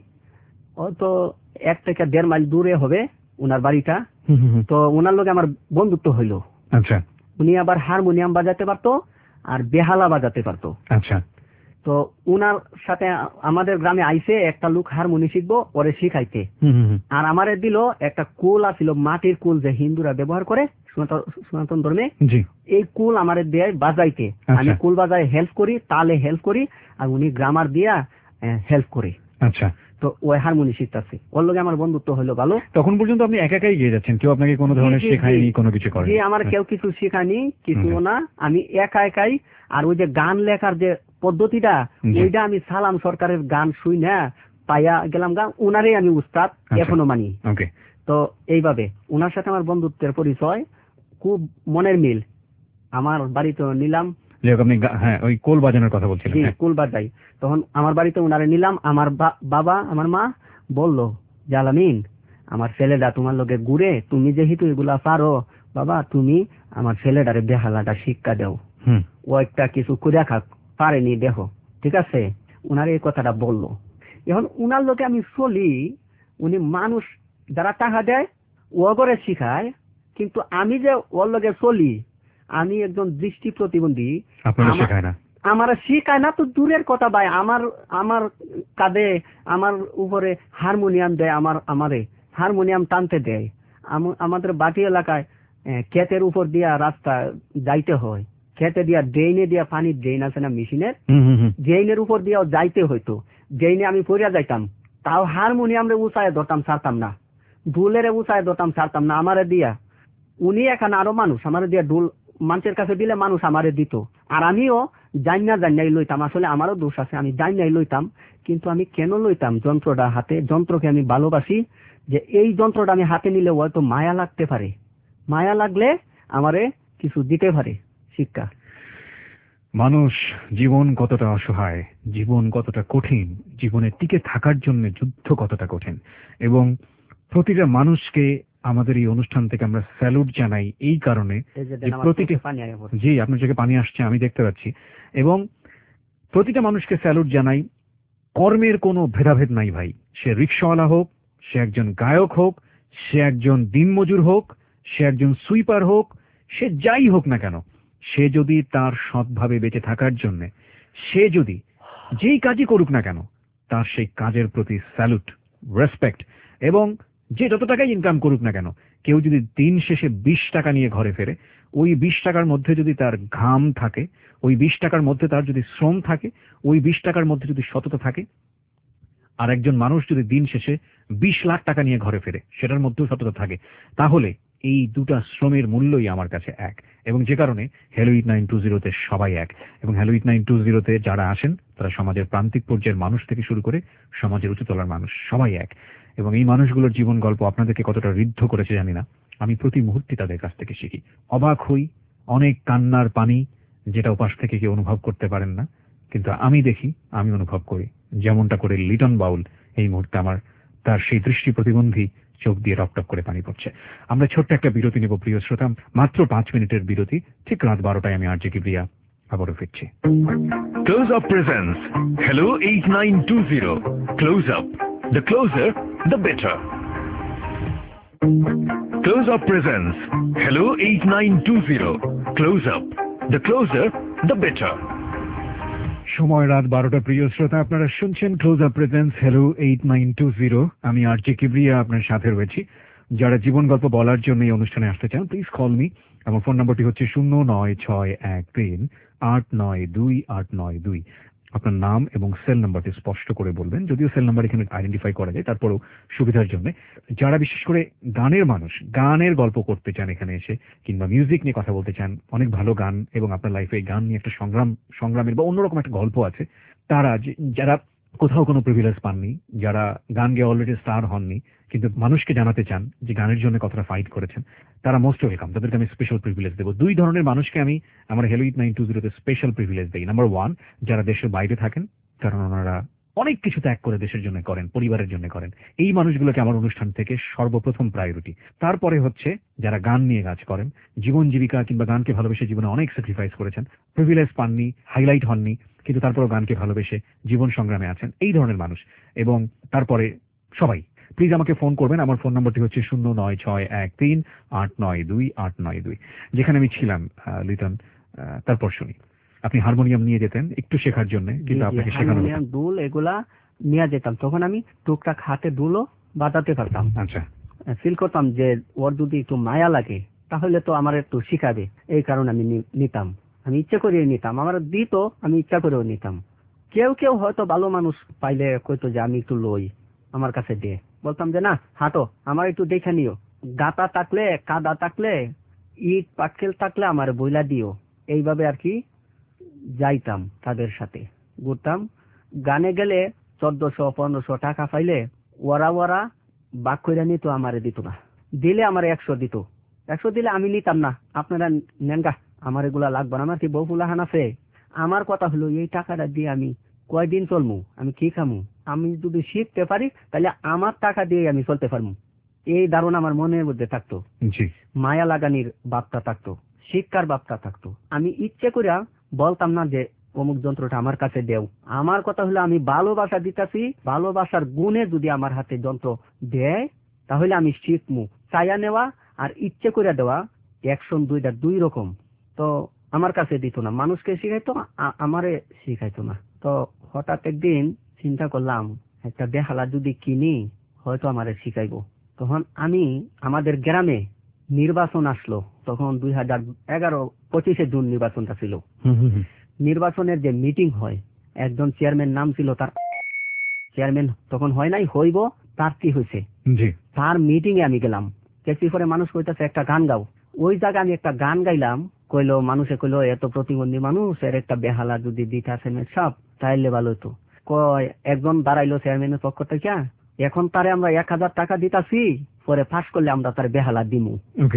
তো 1 থেকে 1.5 মাইল দূরে হবে উনার বাড়িটা। তো উনার লগে আমার বন্ধুত্ব হইলো। আচ্ছা উনি আবার হারমোনিয়াম বাজাতে পারতো আর বেহালা বাজাতে পারতো। আচ্ছা তো উনার সাথে আমাদের গ্রামে আইসে একটা লোক হারমোনি শিখবো, ওরে শিখাইতে। আর আমারে দিল একটা কুল আছিল, মাটির কুল যে হিন্দুরা ব্যবহার করে সনাতন ধর্মে। জি এই কুল আমারে দেয় বাজাইতে। আমি কুল বাজায় হেল্প করি, তালে হেল্প করি, আর উনি গ্রামার দিয়া হেল্প করে। আচ্ছা তো ওই হারমোনি শিখতেছে, ওর লগে আমার বন্ধুত্ব হলো ভালো। তখন পর্যন্ত আপনি একা একাই গিয়ে যাচ্ছেন, কেউ আপনাকে কোনো ধরনের শেখায়নি, কোনো কিছু করেনি? জি, আমার কেউ কিছু শেখায়নি, কিছু না, আমি একা একাই। আর ওই যে গান লেখার যে পদ্ধতিটা, ওইটা আমি সালাম সরকারের গান শুই না পাইয়া গেলাম, গান উনারই আমি উস্তাদ এখনো মানি। তো এইভাবে উনার সাথে আমার বন্ধুত্বের পরিচয়, খুব মনের মিল। আমার বাড়িতে নিলাম, আপনি হ্যাঁ ওই কোল বাজানোর কথা বলছিলেন। কোল বাজাই, তখন আমার বাড়িতে উনারে নিলাম। আমার বাবা, আমার মা বলল, জালামিন, আমার ছেলেটা তোমার লগে ঘুরে, তুমি যেহেতু এগুলা পারো, বাবা তুমি আমার ছেলেটারে বেহালাটা শিক্ষা দাও, ও একটা কিছু করে খাক, পারেনি দেখো, ঠিক আছে? উনার এই কথাটা বললো। এখন উনার লোকে আমি চলি, উনি মানুষ যারা টাকা দেয় ও করে শিখায়, কিন্তু আমি যে ওর লগে চলি, আমি একজন দৃষ্টি প্রতিবন্ধী, আমার শিখায় না তো দূরের কথা ভাই। আমার কাঁধে, আমার উপরে হারমোনিয়াম দেয়, আমারে হারমোনিয়াম টানতে দেয়। আমাদের বাটি এলাকায় ক্ষেতের উপর দিয়া রাস্তা যাইতে হয়, খেতে দিয়া ড্রেনে দিয়া, পানির ড্রেন আছে না মেশিনের, ড্রেনের উপর দিয়াও যাইতে হইতো। ড্রেনে আমি পড়িয়া যাইতাম, তাও হারমোনিয়াম রে উঁচায় ধরতাম, ছাড়তাম না, ঢুলের উঁচায় ধরতাম, ছাড়তাম না। আমারে দিয়া উনি এখানে আরো মানুষ, আমারে দিয়া ঢুল মানুষের কাছে দিলে মানুষ আমারে দিত, আর আমিও জান্নাই লইতাম। আসলে আমারও দোষ আছে, আমি জান্নাই লইতাম। কিন্তু আমি কেন লইতাম? যন্ত্রটা হাতে, যন্ত্রকে আমি ভালোবাসি, যে এই যন্ত্রটা আমি হাতে নিলে হয়তো মায়া লাগতে পারে, মায়া লাগলে আমারে কিছু দিতে পারে শিক্ষা। মানুষ জীবন কতটা অসহায়, জীবন কতটা কঠিন, জীবনে টিকে থাকার জন্য যুদ্ধ কতটা কঠিন, এবং প্রতিটা মানুষকে আমাদের এই অনুষ্ঠান থেকে আমরা স্যালুট জানাই এই কারণে জি আপনার চোখে পানি আসছে, আমি দেখতে পাচ্ছি। এবং প্রতিটা মানুষকে স্যালুট জানাই, কর্মের কোনো ভেদাভেদ নাই ভাই। সে রিক্সাওয়ালা হোক, সে একজন গায়ক হোক, সে একজন দিনমজুর হোক, সে একজন সুইপার হোক, সে যাই হোক না কেন, সে যদি তার সৎভাবে বেঁচে থাকার জন্য, সে যদি যেই কাজই করুক না কেন, তার সেই কাজের প্রতি স্যালুট, রেসপেক্ট। এবং যে যত টাকাই ইনকাম করুক না কেন, কেউ যদি দিন শেষে 20 টাকা নিয়ে ঘরে ফেরে, ওই 20 টাকার মধ্যে যদি তার ঘাম থাকে, ওই 20 টাকার মধ্যে তার যদি শ্রম থাকে, ওই 20 টাকার মধ্যে যদি সততা থাকে, আর একজন মানুষ যদি দিন শেষে 20 লাখ টাকা নিয়ে ঘরে ফেরে, সেটার মধ্যেও সততা থাকে, তাহলে এই দুটা শ্রমের মূল্যই আমার কাছে এক। এবং যে কারণে হ্যালো 8920-তে সবাই এক। এবং হ্যালো 8920-তে যারা আসেন তারা সমাজের প্রান্তিক পর্যায়ের মানুষ থেকে শুরু করে সমাজের উচ্চতলার মানুষ, সবাই এক। এবং এই মানুষগুলোর জীবন গল্প আপনাদেরকে কতটা ঋদ্ধ করেছে জানি না, আমি প্রতি মুহূর্তে তাদের কাছ থেকে শিখি, অবাক হই। অনেক কান্নার পানি, যেটা উপাস থেকে কেউ অনুভব করতে পারেন না, কিন্তু আমি দেখি, আমি অনুভব করি, যেমনটা করে লিটন বাউল এই মুহূর্তে আমার তার সেই দৃষ্টি প্রতিবন্ধী চোখ দিয়ে টপটপ করে পানি পড়ছে। আমরা ছোট্ট একটা বিরতি নেব প্রিয় শ্রোতা, মাত্র 5 মিনিটের বিরতি। ঠিক রাত 12টায় আমি আরজে কিবরিয়া আবারও ফিরছি। Close Up presents Hello 8920. Close Up. The closer, the better. Close Up presents Hello 8920. Close Up. The closer, the better. সময় রাত 12টা। প্রিয় শ্রোতা, আপনারা শুনছেন ক্লোজ আপ প্রেজেন্স হ্যালো 8920। আমি আরজে কিবরিয়া আপনার সাথে রয়েছি। যারা জীবন গল্প বলার জন্য এই অনুষ্ঠানে আসতে চান, প্লিজ কল মি। আমার ফোন নম্বরটি হচ্ছে 09613892892। আপনার নাম এবং সেল নাম্বারটি স্পষ্ট করে বলবেন, যদিও সেল নাম্বার এখানে আইডেন্টিফাই করা যায়, তারপরেও সুবিধার জন্য। যারা বিশেষ করে গানের মানুষ, গানের গল্প করতে চান এখানে এসে, কিংবা মিউজিক নিয়ে কথা বলতে চান, অনেক ভালো গান, এবং আপনার লাইফে গান নিয়ে একটা সংগ্রামের বা অন্যরকম একটা গল্প আছে, তারা যারা কোথাও কোনো প্রিভিলেজ পাননি, যারা গান গেয়ে অলরেডি স্টার হননি কিন্তু মানুষকে জানাতে চান যে গানের জন্য কতটা ফাইট করেছেন, তারা মোস্ট ওয়েলকাম। তাদেরকে আমি স্পেশাল প্রিভিলেজ দেবো। দুই ধরনের মানুষকে আমি আমার হ্যালো 8920 স্পেশাল প্রিভিলেজ দিই। নাম্বার 1, যারা দেশের বাইরে থাকেন, কারণ ওনারা অনেক কিছু ত্যাগ করে দেশের জন্য করেন, পরিবারের জন্য করেন। এই মানুষগুলোকে আমার অনুষ্ঠান থেকে সর্বপ্রথম প্রায়োরিটি। তারপরে হচ্ছে যারা গান নিয়ে কাজ করেন, জীবন জীবিকা কিংবা গানকে ভালোবেসে জীবনে অনেক স্যাক্রিফাইস করেছেন, প্রিভিলেজ পাননি, হাইলাইট হননি, কিন্তু তারপরেও গানকে ভালোবেসে জীবন সংগ্রামে আছেন, এই ধরনের মানুষ। এবং তারপরে সবাই প্লিজ আমাকে ফোন করবেন। আমার ফোন নম্বরটি হচ্ছে 09613892 যেখানে আমি ছিলাম লিটন। তারপর শুনি আপনি হারমোনিয়াম নিয়ে যেতেন একটু শেখার জন্য, কিন্তু আপনাকে শেখানো হারমোনিয়াম, দুল এগুলা নিয়ে যেতাম। তখন আমি টুকটাক হাতে দুলও বাজাতে পারতাম। আচ্ছা, ফিল করতাম যে ওর যদি একটু মায়া লাগে তাহলে তো আমার একটু শিখাবে, এই কারণে আমি নিতাম। আমি ইচ্ছা করে নিতাম, আমার দিত, আমি ইচ্ছা করেও নিতাম। কেউ কেউ হয়তো ভালো মানুষ পাইলে কইতো যে আমি একটু লই, আমার কাছে দে। বলতাম যে না, হাঁটো, আমার একটু দেখে নিও, গাতা থাকলে, কাদা থাকলে, ইট পাটকেল থাকলে আমার বইলা দিও। এইভাবে আর কি যাইতাম, তাদের সাথে ঘুরতাম। গানে গেলে 1400-1500 টাকা পাইলে ওরা বাক করে নিত, আমারে দিত না। দিলে আমার 100 দিত। 100 দিলে আমি নিতাম না, আপনারা নেন গা, আমার এগুলা লাগবে না, আমার কি বউ ফুলাহান আছে। আমার কথা হলো এই টাকাটা দিয়ে আমি কয়দিন চলমু, আমি কি খামু। আমি যদি শিখতে পারি তাহলে আমার টাকা দিয়ে আমি চলতে পারবো, এই ধারণা আমার মনের মধ্যে থাকতো। মায়া লাগানির বাপটা থাকতো, শিক্ষার বাপটা থাকতো। আমি ইচ্ছে করে বলতাম না যে অমুক যন্ত্রটা আমার কাছে দেও। আমার কথা হলো আমি ভালোবাসা দিতেছি, ভালোবাসার গুণে যদি আমার হাতে যন্ত্র দেয় তাহলে আমি শিখমু। চাইয়া নেওয়া আর ইচ্ছে করে দেওয়া অ্যাকশন দুইটা দুই রকম। তো আমার কাছে দিত না, মানুষকে শিখাইতো, আমারে শিখাইতো না। তো হঠাৎ একদিন চিন্তা করলাম একটা বেহালা যদি কিনি হয়তো আমারে শিখাইবো। তখন আমি আমাদের গ্রামে নির্বাচন আসলো, তখন 2011-25 জুন নির্বাচনটা ছিল। নির্বাচনের যে মিটিং হয়, একজন চেয়ারম্যান নাম ছিল তার, চেয়ারম্যান তখন হয় নাই, হইব, তার কি হয়েছে, তার মিটিং এ আমি গেলাম। কেসি পরে মানুষ কইতাছে একটা গান গাও। ওই জায়গায় আমি একটা গান গাইলাম। কইলো, মানুষে কইলো এত প্রতিবন্ধী মানুষ এর একটা বেহালা যদি দিতে আসেন সব তাইলে ভালো হতো। কয় একজন দাঁড়াইলো চেয়ারম্যানের পক্ষ থেকে, এখন তারে আমরা 1000 টাকা দিতাছি, পরে পাস করলে আমরা তার বেহালা দিমু।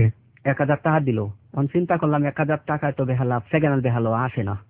1000 টাকা দিল। তখন চিন্তা করলাম 1000 টাকায় তো বেহালা, সেকেন্ড বেহালা আসে না।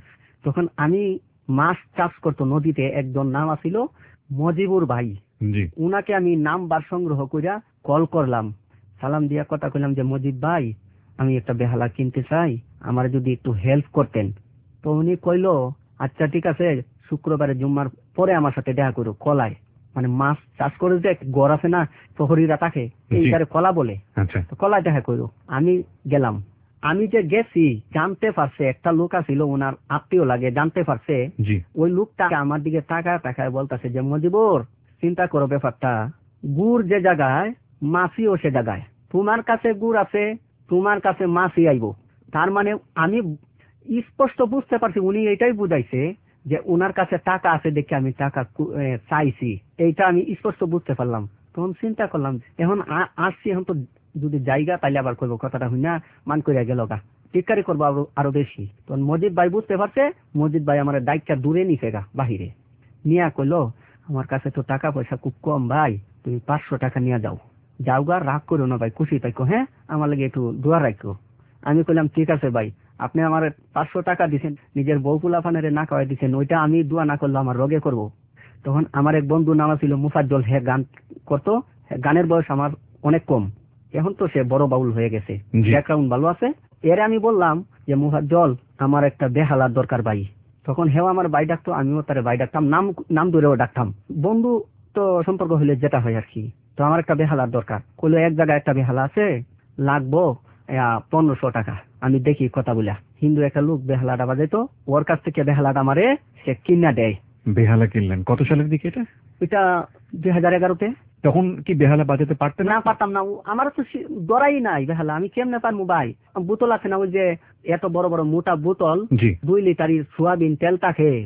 তখন আমি মাছ চাষ করতো নদীতে, একজন নাম আছিল মজিবুর ভাই, উনাকে আমি নাম্বার সংগ্রহ করিয়া কল করলাম, সালাম দিয়া কথা কইলাম যে মজিব ভাই আমি একটা বেহালা কিনতে চাই, আমার যদি একটু হেল্প করতেন। তো উনি কইলো আচ্ছা ঠিক আছে, শুক্রবারে জুম্মার পরে আমার সাথে দেখা করো কলায়, মানে মাছ চাষ করে যে গড় আছে না প্রহরীরা তাকে এইটারে কলা বলে, তো কলায় দেখা করো। আমি গেলাম। আমি যে গেছি জানতে পারছে, একটা লোক আছিল ওনার আত্মীয় লাগে, জানতে পারছে। ওই লোকটা আমার দিকে তাকায় বলতেছে যে মজিবুর চিন্তা করো ব্যাপারটা, গুড় যে জায়গায় মাছিও সে জায়গায়, তোমার কাছে গুড় আছে, তোমার কাছে মাছি আইব। তার মানে আমি স্পষ্ট বুঝতে পারছি উনি এটাই বুঝাইছে যে ওনার কাছে টাকা আছে দেখে আমি টাকা চাইছি, এইটা আমি স্পষ্ট বুঝতে পারলাম। তখন চিন্তা করলাম এখন আসছি, এখন তো যদি জায়গা তাইলে আবার করবো, কথাটা হই না মান করিয়া গেল গা, টিকারি করবো আরো বেশি। তখন মজিদ ভাই বুঝতে পারছে, মজিদ ভাই আমার দায়িত্বটা দূরে নিছে গা, বাহিরে নিয়ে কইলো আমার কাছে তো টাকা পয়সা খুব কম ভাই, তুমি 500 টাকা নিয়ে যাও, যাও গা, রাগ করো না ভাই, খুশি পাইকো, হ্যাঁ আমার লাগে একটু দোয়া রাখো। আমি কইলাম ঠিক আছে ভাই, আপনি আমার 500 টাকা দিচ্ছেন, নিজের বউ ফুলাফানের না খাওয়াই দিচ্ছেন, ওইটা আমি দোয়া না করলে আমার রোগে করবো। তখন আমার এক বন্ধু নাম ছিল মুফাজ্জল, হে গান করতো, গানের বয়স আমার অনেক কম, এখন তো সে বড় বাউল হয়ে গেছে, ব্যাকগ্রাউন্ড ভালো আছে। এর আমি বললাম যে মুফাজ্জল আমার একটা বেহালার দরকার ভাই। তখন হেও আমার ভাই ডাকতো, আমিও তার ভাই ডাকতাম, নাম ধরেও ডাকতাম, বন্ধু তো সম্পর্ক হইলে যেটা হয় আর কি। তো আমার একটা বেহালার দরকার, কইলো এক জায়গায় একটা বেহালা আছে, লাগবো 1500 টাকা। আমি দেখি কথা বলিয়া, হিন্দু একটা লোক বেহালাটা বাজাইতো, ওর কাছ থেকে বেহালাটা আমারে সে কিনা দেয়। বেহালা কিনলেন কত সালের দিকে? এটা 2011-তে। তখন কি বেহালা বাজাতে পারতেন? না, পারতাম না, আমার তো দরাই নাই বেহালা, আমি কেমনে পারবো ভাই। বোতল আছে না, ওই যে এত বড় বড় মোটা বোতল, 2 লিটারের সোয়াবিন তেল থাকে,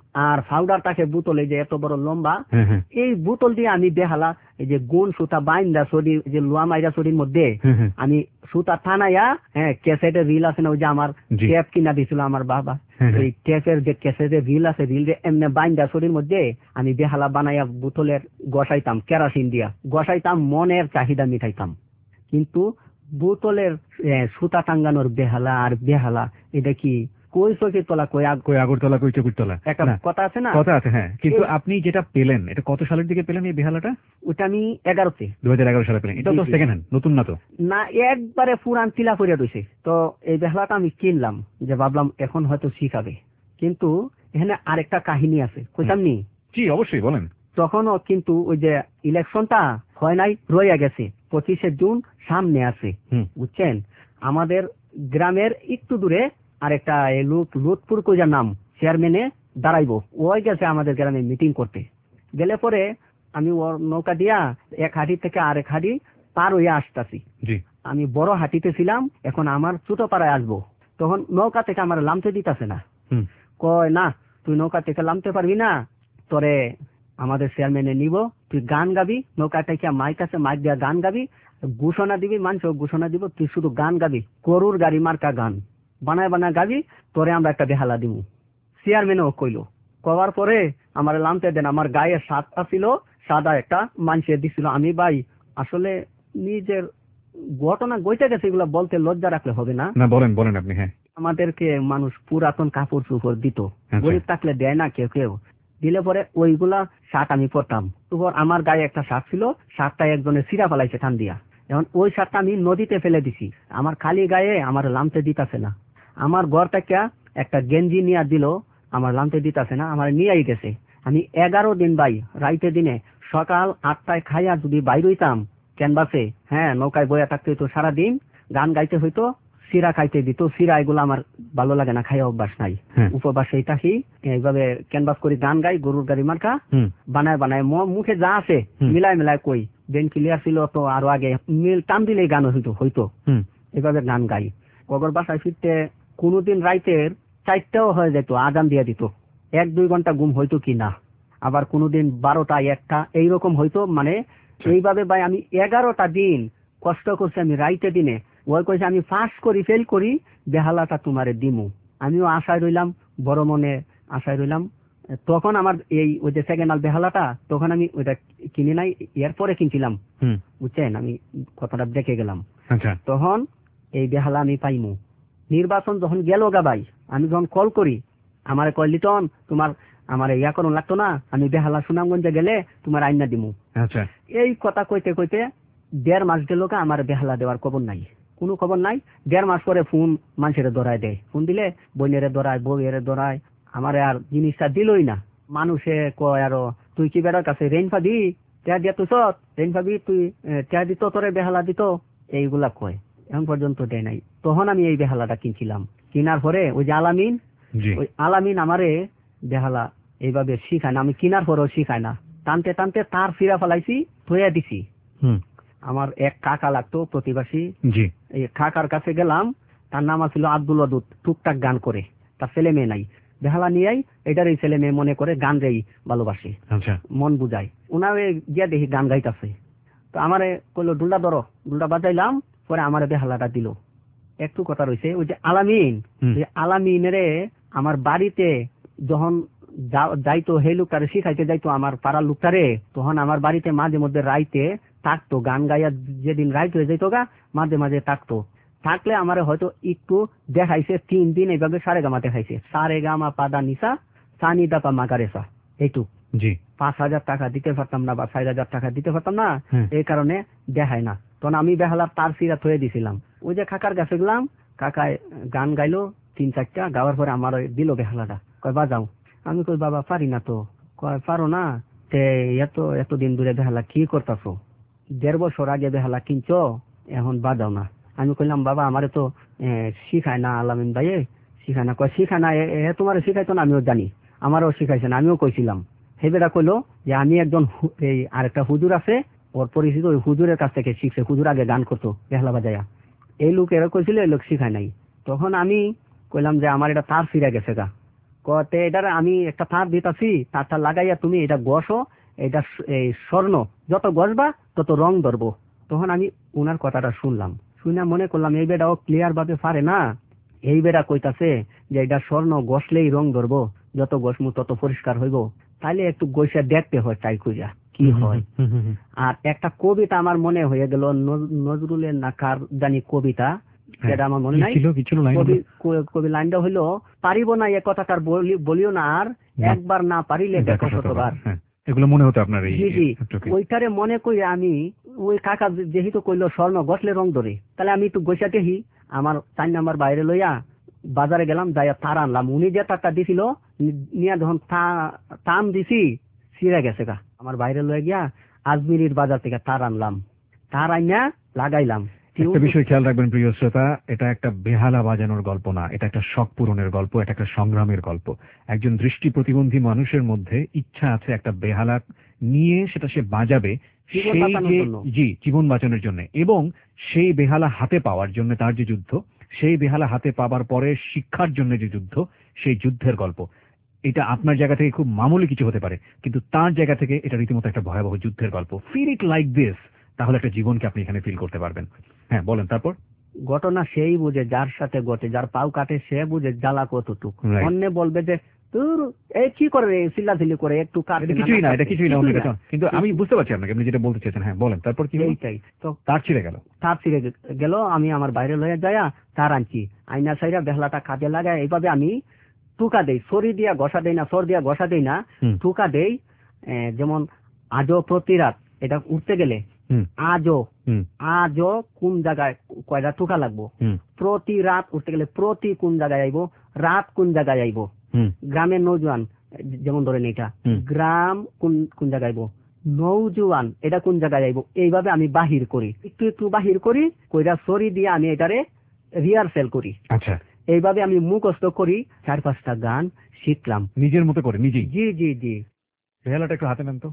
আর পাউডার থাকে বোতলে যে এত বড় লম্বা, হ্যাঁ হ্যাঁ এই বোতল দিয়ে আমি বেহালা এই যে গুণ সুতা বাইন্দা শরীর যে লোয়া মাইরা শরীর মধ্যে হ্যাঁ, হ্যাঁ। আমি সুতা টানাইয়া, হ্যাঁ ক্যাসেটের রিল আছে না ওই যে আমার জি। টেপ কিনা দিছিল আমার বাবা, হ্যাঁ, হ্যাঁ। এই টেপের যে ক্যাসেটের রিল আছে, রিল যে এমনি বাইন্দা শরীর মধ্যে আমি বেহালা বানাইয়া বোতলের গসাইতাম, কেরাসিন দিয়া গসাইতাম, মনের চাহিদা মিটাইতাম। কিন্তু বোতলের সুতা টাঙ্গানোর বেহালা আর বেহালা এটা কি কই চোখে তোলা কই কই আগরতলা কই চকুরতলা, একটা না, কথা আছে না, কথা আছে হ্যাঁ। কিন্তু এই- আপনি যেটা পেলেন এটা কত সালের দিকে পেলেন এই বেহালাটা? ওটা আমি 11তে 2011 সালে পেলেন। এটা তো জি, জি। সেকেন্ড হ্যান্ড, নতুন না তো? না, একবারে পুরান তিলা করে রয়েছে। তো এই বেহালাটা আমি কিনলাম, যে ভাবলাম এখন হয়তো শিখাবে, কিন্তু এখানে আরেকটা কাহিনী আছে, কইতাম নি? জি অবশ্যই বলেন। তখনও কিন্তু ওই যে ইলেকশনটা হয় নাই, রইয়া গেছে, 25শে জুন সামনে আছে, হুম। বুঝছেন? আমাদের গ্রামের একটু দূরে আরেকটা লুৎপুর কইজার নাম চেয়ারম্যানে দাঁড়াইবো, ওই গেছে আমাদের গ্রামে মিটিং করতে। গেলে পরে আমি ওর নৌকা দিয়া এক হাঁটি থেকে আরেক হাঁটি পার হইয়া আসতাছি। জি। আমি বড় হাঁটিতে ছিলাম, এখন আমার ছোট পাড়ায় আসবো, তখন নৌকা থেকে আমার নামতে দিতেছে না। হুম। কয় না, তুই নৌকা থেকে নামতে পারবি না, তোরে আমাদের চেয়ারম্যানে নিব, তুই গান গাবি, নৌকা থেকে মাইক আছে, মাইক দিয়া গান গাবি, ঘোষণা দিবি, মানুষ ঘোষণা দিব, তুই শুধু গান গাবি, গরুর গাড়ি মার্কা গান বানায় বানায় গাবি, তোরে আমরা একটা বেহালা দিব। চেয়ারম্যানও কইলো, কবার পরে আমার নামতে দেন। আমার গায়ে সাতটা ছিল, সাদা একটা মানুষের দিছিল। আমি ভাই আসলে নিজের ঘটনা গইতে গেছে, এগুলো বলতে লজ্জা রাখলে হবে না। না বলেন বলেন আপনি। হ্যাঁ। আমাদেরকে মানুষ পুরাতন কাপড় চোপড় দিত, আচ্ছা। গরিব থাকলে দেয় না কেউ কেউ, দিলে পরে ওইগুলা শার্ট আমি পরতাম। তারপর আমার গায়ে একটা শার্ট ছিল, শার্টটা একজনের ছিঁড়া ফেলাইছে ঠান দিয়া, এখন ওই শার্টটা আমি নদীতে ফেলে দিছি। আমার খালি গায়ে আমার লামতে দিতেছে না। আমার ঘর থেকে একটা গেঞ্জি নিয়ে দিল, আমার লামতে দিতেছে না, আমার নিয়েই গেছে। আমি 11 দিন ভাই, রাইতে দিনে সকাল 8টায় খাইয়া যদি বাইর হইতাম ক্যানভাসে, হ্যাঁ নৌকায় বইয়া থাকতে হইতো সারাদিন, গান গাইতে হইতো, সিরা খাইতে দিত। সিরা এগুলো আমার ভালো লাগে না, খাইয়া অভ্যাস নাই, হ্যাঁ। উপবাসেই থাকি। এইভাবে ক্যানভাস করি, গান গাই, গরুর গাড়ি মার্কা হুম। বানায় বানায় মুখে যা আছে হুম। মিলাই মিলাই কই। বেন ক্লিয়ার ছিল তো আরো আগে, মিল টান দিলেই গান হইতো। হুম। এভাবে গান গাই। কবর বাসায় ফিরতে কোনোদিন রাইতের 4টাও হয়ে যেত, আজান দিয়ে দিত, 1-2 ঘন্টা ঘুম হইতো কি না। আবার কোনোদিন 12টা 1টা এইরকম হইতো। মানে এইভাবে ভাই আমি 11টা দিন কষ্ট করছি আমি রাইতে দিনে। ওই কইছে আমি পাস করি ফেল করি, বেহালাটা তোমারে দিমু। আমিও আশায় রইলাম, বড় মনে আশায় রইলাম। তখন আমার ওই যে সেকেন্ড হাল বেহালাটা, তখন আমি ওইটা কিনি নাই, এরপরে কিনছিলাম, হুম। বুঝছেন? আমি কথাটা দেখে গেলাম। আচ্ছা। তখন এই বেহালা আমি পাইমু। নির্বাচন যখন গেল গা ভাই, আমি যখন কল করি, আমার কয় লিটন তোমার আমার ইয়া করুন লাগতো না, আমি বেহালা সুনামগঞ্জে গেলে তোমার আইনা দিমু। আচ্ছা। এই কথা কইতে কইতে 1.5 মাস গেল গা, আমার বেহালা দেওয়ার খবর নাই, কোনো খবর নাই। 1.5 মাস পরে ফোন মানুষের ধরায় দেয়, ফোন দিলে বোনেরে ধরায়, বউয়ের ধরায়, আমার আর জিনিসটা দিলই না। মানুষে কয় আরো, তুই কি বেড়ার কাছে রেন পাবি, টেয়া দিয়া তুই রেন পাবি, তুই টেয়া দিত, তোরে বেহালা দিত, এইগুলা কয়। এখন পর্যন্ত দেয় নাই। তখন আমি এই বেহালাটা কিনছিলাম, কিনার পরে ওই যে আলামিন, জি। ওই আলামিন আমারে বেহালা এইভাবে শিখায় না, আমি কিনার পরেও শিখায় না, টানতে টানতে তার ফিরা ফেলাইছি, থইয়া দিছি। হুম। আমার এক কাকা লাগতো প্রতিবাসী, জি। এই কাকার কাছে গেলাম, তার নাম ছিল আব্দুল ওয়াদুদ, টুকটাক গান করে, তার ছেলে মেয়ে নাই। বেহালা নিয়েই এটারই ছেলে মেয়ে মনে করে গান রেই ভালোবাসে, আচ্ছা। মন বুঝায়। উনারে গিয়া দেখি গান গাইতেছে, তো আমারে কইলো ডুলটা ধরো, ডুলটা বাজাইলাম, পরে আমারে বেহালাটা দিল। একটু কথা রয়েছে, ওই যে আলামিন, হুম। ওই আলামিনেরে আমার বাড়িতে যখন যাইতো, সেই লোকটারে শিখাইতে যাইতো আমার পাড়ার লোকটারে, তখন আমার বাড়িতে মাঝে মধ্যে রাইতে থাকতো, গান গাইয়া যেদিন রাইত হয়ে যাইতো গা, মাঝে মাঝে থাকতো। থাকলে আমারে হয়তো একটু দেখাইছে, 3 দিন এইভাবে সারে গামা দেখাইছে, সারে গামা পাদা নিসা সানি দাপা মাগারেসা, এইটু। জি। 5,000 টাকা দিতে পারতাম না বা 4,000 টাকা দিতে পারতাম না, হুম। এই কারণে দেখায় না। তখন আমি বেহালার তার সিরা থয়ে দিছিলাম। ওই যে কাকার কাছে গেলাম, কাকায় গান গাইলো 3-4টা, গাওয়ার পরে আমার দিল বেহালাটা, কয় বাজাও। আমি কই বাবা পারি না তো। কয় পারো না, তে এতদিন ধরে বেহালা কি করতেছো, 1.5 বছর আগে বেহালা কিনছো, এখন বাজাও না। আমি কইলাম বাবা আমারে তো শিখায় না আলামিন ভাইয়ে, শিখায় না। কয় শিখায় না, তোমার শিখাইতো না, আমিও জানি, আমারও শিখাইছে না, আমিও কইছিলাম। হেবেরা কইলো যে আমি একজন এই আরেকটা হুজুর আছে, ওর পরিচিত, ওই হুজুরের কাছ থেকে শিখছে, হুজুর আগে গান করতো বেহালা বাজায়া। এই লোক এরা কইছিল, এই লোক শিখায় নাই। তখন আমি কইলাম যে আমার এটা তার ফিরে গেছে গা, কতে এটার আমি একটা তার দিতাছি, তারটা লাগাইয়া তুমি এটা গসো, এটা এই স্বর্ণ যত গসবা তত রং ধরবো। তখন আমি ওনার কথাটা শুনলাম, শুনে মনে করলাম এই বেটাও ক্লিয়ার ভাবে পারে না। এই বেটা কইতাছে যে এটা স্বর্ণ গসলেই রং ধরবো, যত গসমু তত পরিষ্কার হইব। তাইলে একটু গইসা দেখতে হয় ট্রাই কইরা কি হয়। আর একটা কবিতা আমার মনে হয়ে গেল, নজরুলের না কার জানি কবিতা, যেটা আমার মনে নাই। কবি লাইনটা হইলো, পারিব না এ কথাটার বলিও না আর, একবার না পারিলে দেখো শতবার। এগুলো মনে হতো আপনার? ওইটারে মনে করি আমি, ওই কাকা যেহেতু কইলো স্বর্ণ গসলে রং ধরে, তাহলে আমি একটু গৈসা দেখি। আমার 4 নাম্বার বাইরে লইয়া বাজারে গেলাম, যাইয়া তার আনলাম। উনি যে তারটা দিছিল নিয়ে যখন টান দিছি ছিঁড়ে গেছে গা। আমার বাইরে লয়ে গিয়া আজমিরির বাজার থেকে তার আনলাম, তার আইনা লাগাইলাম। একটা বিষয় খেয়াল রাখবেন প্রিয় শ্রোতা, এটা একটা বেহালা বাজানোর গল্প না, এটা একটা শখ পূরণের গল্প, এটা একটা সংগ্রামের গল্প। একজন দৃষ্টি প্রতিবন্ধী মানুষের মধ্যে ইচ্ছা আছে একটা বেহালা নিয়ে সেটা সে বাজাবে, জীবন বাঁচানোর জন্য, এবং সেই বেহালা হাতে পাওয়ার জন্য তার যে যুদ্ধ, সেই বেহালা হাতে পাওয়ার পরে শিক্ষার জন্য যে যুদ্ধ, সেই যুদ্ধের গল্প। এটা আপনার জায়গা থেকে খুব মামুলি কিছু হতে পারে, কিন্তু তার জায়গা থেকে এটা রীতিমতো একটা ভয়াবহ যুদ্ধের গল্প। ফিল ইট লাইক দিস, তাহলে একটা জীবনকে আপনি এখানে ফিল করতে পারবেন। হ্যাঁ বলেন তারপর। ঘটনা সেই বুঝে যার সাথে ঘটে, যার পাও কাটে সে বুঝে জ্বালা কতটুক। অন্য বলবে যে তোর এই কি করে চিল্লাচিল্লি করে একটু কাটে, কিছুই না, এটা কিছুই না। কিন্তু আমি বুঝতে পারছি আপনাকে, আপনি যেটা বলতে চেয়েছেন। হ্যাঁ বলেন তারপর কি? এইটাই তো, তার ছিঁড়ে গেল। আমি আমার বাইরে লয়ে যাইয়া তার আনছি, আইনা সাইরা বেহলাটা কাজে লাগায়। এইভাবে আমি টুকা দেই, সরি দিয়া ঘষা দেই না, সর দিয়া ঘষা দেই না, টুকা দেই। যেমন আজও প্রতি রাত এটা উঠতে গেলে আজও কোন জায়গায় কয়টা টুকা লাগবো, প্রতি রাত উঠতে গেলে প্রতি কোন জায়গায় আইবো, রাত কোন জায়গায় আইবো, গ্রামের নৌজওয়ান যেমন ধরেন এটা গ্রাম কোন জায়গায় আইবো, নৌজওয়ান এটা কোন জায়গায় আইবো, এইভাবে আমি বাহির করি, একটু বাহির করি, কইরা সরি দিয়ে আমি এটারে রিহার্সেল করি। আচ্ছা, এইভাবে আমি মুখস্থ করি। 4-5টা গান শিখলাম নিজের মতো করে নিজেই। জি জি জি। বেহালাটা একটু হাতে নেন তো।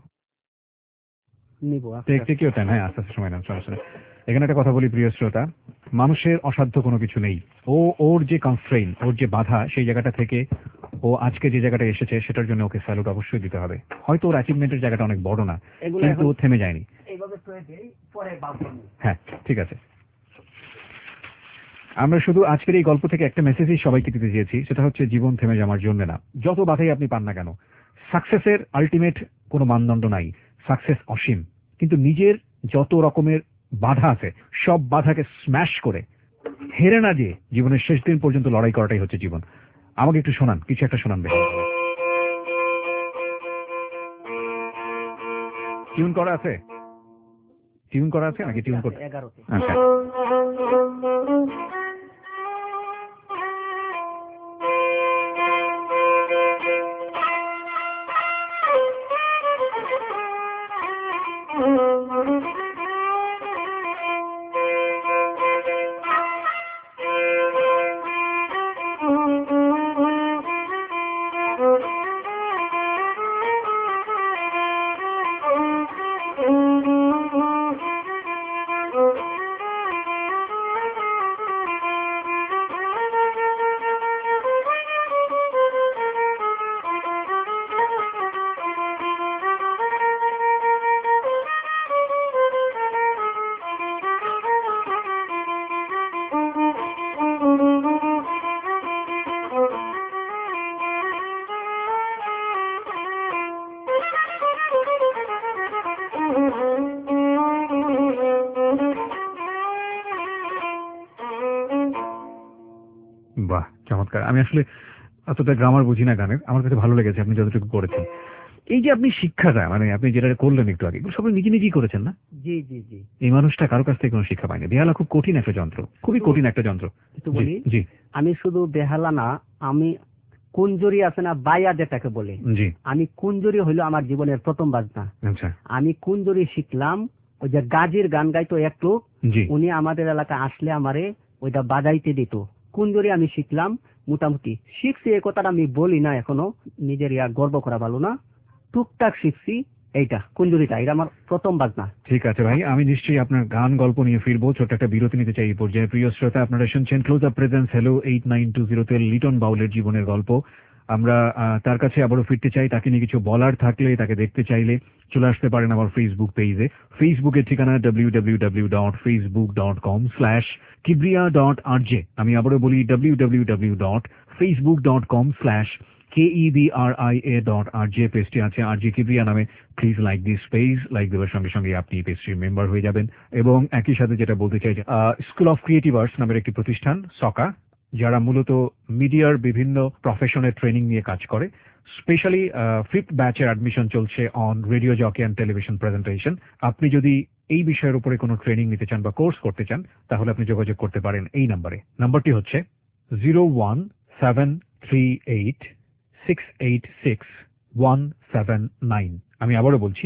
আস্তে আস্তে সময় নেন, সমস্যা নেই। এখানে একটা কথা বলি প্রিয় শ্রোতা, মানুষের অসাধ্য কোনো কিছু নেই। ওর যে কনস্ট্রেইন, ওর যে বাধা, সেই জায়গাটা থেকে ও আজকে যে জায়গাটা এসেছে সেটার জন্য ওকে স্যালুট অবশ্যই দিতে হবে। হয়তো ওর অ্যাচিভমেন্টের জায়গাটা অনেক বড় না, কিন্তু ও থেমে যায়নি। হ্যাঁ ঠিক আছে। আমরা শুধু আজকের এই গল্প থেকে একটা মেসেজই সবাইকে দিতে চেয়েছি, সেটা হচ্ছে জীবন থেমে যাওয়ার জন্য না। যত বাধাই আপনি পান না কেন, সাকসেসের আলটিমেট কোনো মানদণ্ড নাই, সাকসেস অসীম। কিন্তু নিজের যত রকমের বাধা আছে সব বাধাকে স্ম্যাশ করে হেরে না দিয়ে জীবনের শেষ দিন পর্যন্ত লড়াই করাটাই হচ্ছে জীবন। আমাকে একটু শোনান, কিছু একটা শোনান। টিউন করা আছে? টিউন করা আছে নাকি? টিউন করতে 11তে। আচ্ছা। বাহ, চমৎকার। আমি আসলে অতটা গ্রামার বুঝি না গানের, আমার কাছে ভালো লেগেছে আপনি যতটুকু করেছেন। এই যে আপনি শিক্ষাটা, মানে আপনি যেটা করলেন একটু আগে, সব নিজেই করেছেন না? জি জি জি। এই মানুষটা কারো কাছ থেকে কোনো শিক্ষা পায়নি। বেহালা খুব কঠিন একটা যন্ত্র, খুবই কঠিন একটা যন্ত্র। জি। আমি শুধু বেহালা না, আমি কুঞ্জুরি আছে না, বায়া যেটাকে বলে, জি, আমি কুঞ্জুরি হইলো আমার জীবনের প্রথম বাজনা। আচ্ছা। আমি কুঞ্জুরি শিখলাম, ওই যে গাজীর গান গাইতো একটু, উনি আমাদের এলাকায় আসলে আমারে ওইটা বাজাইতে দিত। কুঞ্জুরি আমি শিখলাম, মোটামুটি শিখছি, এই কথাটা আমি বলি না এখনো, নিজের গর্ব করা ভালো না, টুকটাক শিখছি। এইটা কুঞ্জুরিটা, এটা আমার প্রথম বাজনা। ঠিক আছে ভাই, আমি নিশ্চয়ই আপনার গান গল্প নিয়ে ফিরবো। ছোট্ট একটা বিরতি নিতে চাই এই পর্যায়ে। প্রিয় শ্রোতা, আপনারা শুনছেন ক্লোজ আপ প্রেজেন্স হ্যালো 8920 তে লিটন বাউলের জীবনের গল্প। আমরা তার কাছে আবারও ফিরতে চাই। তাকে নিয়ে কিছু বলার থাকলে, তাকে দেখতে চাইলে চলে আসতে পারেন আমার ফেসবুক পেজে। ফেসবুকের ঠিকানা www.facebook.com/kibriya.rj। আমি আবারও বলি www.facebook.com/KEBRIA.RJ। পেজটি আছে আরজে কিবরিয়া নামে। Please like this page. Like দেওয়ার সঙ্গে সঙ্গে আপনি পেজটির মেম্বার হয়ে যাবেন। এবং একই সাথে যেটা বলতে চাই, স্কুল অফ ক্রিয়েটিভ আর্টস নামের একটি প্রতিষ্ঠান, সকা, যারা মূলত মিডিয়ার বিভিন্ন প্রফেশনের ট্রেনিং নিয়ে কাজ করে। স্পেশালি 5th ব্যাচের অ্যাডমিশন চলছে on radio jockey and television presentation. আপনি যদি এই বিষয়ের উপরে কোনো ট্রেনিং নিতে চান বা কোর্স করতে চান, তাহলে আপনি যোগাযোগ করতে পারেন এই নাম্বারে। নাম্বারটি হচ্ছে 01738686179। আমি আবারও বলছি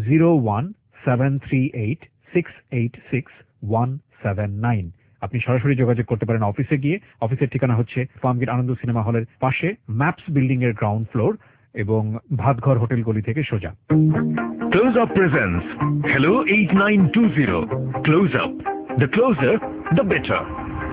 01738686179। আপনি সরাসরি যোগাযোগ করতে পারেন অফিসে গিয়ে। অফিসের ঠিকানা হচ্ছে ফার্মগেট আনন্দ সিনেমা হলের পাশে, ম্যাপস বিল্ডিং এর গ্রাউন্ড ফ্লোর এবং ভাতঘর হোটেল গলি থেকে সোজা। Close Up presents Hello 8920. Close Up. The closer, the better.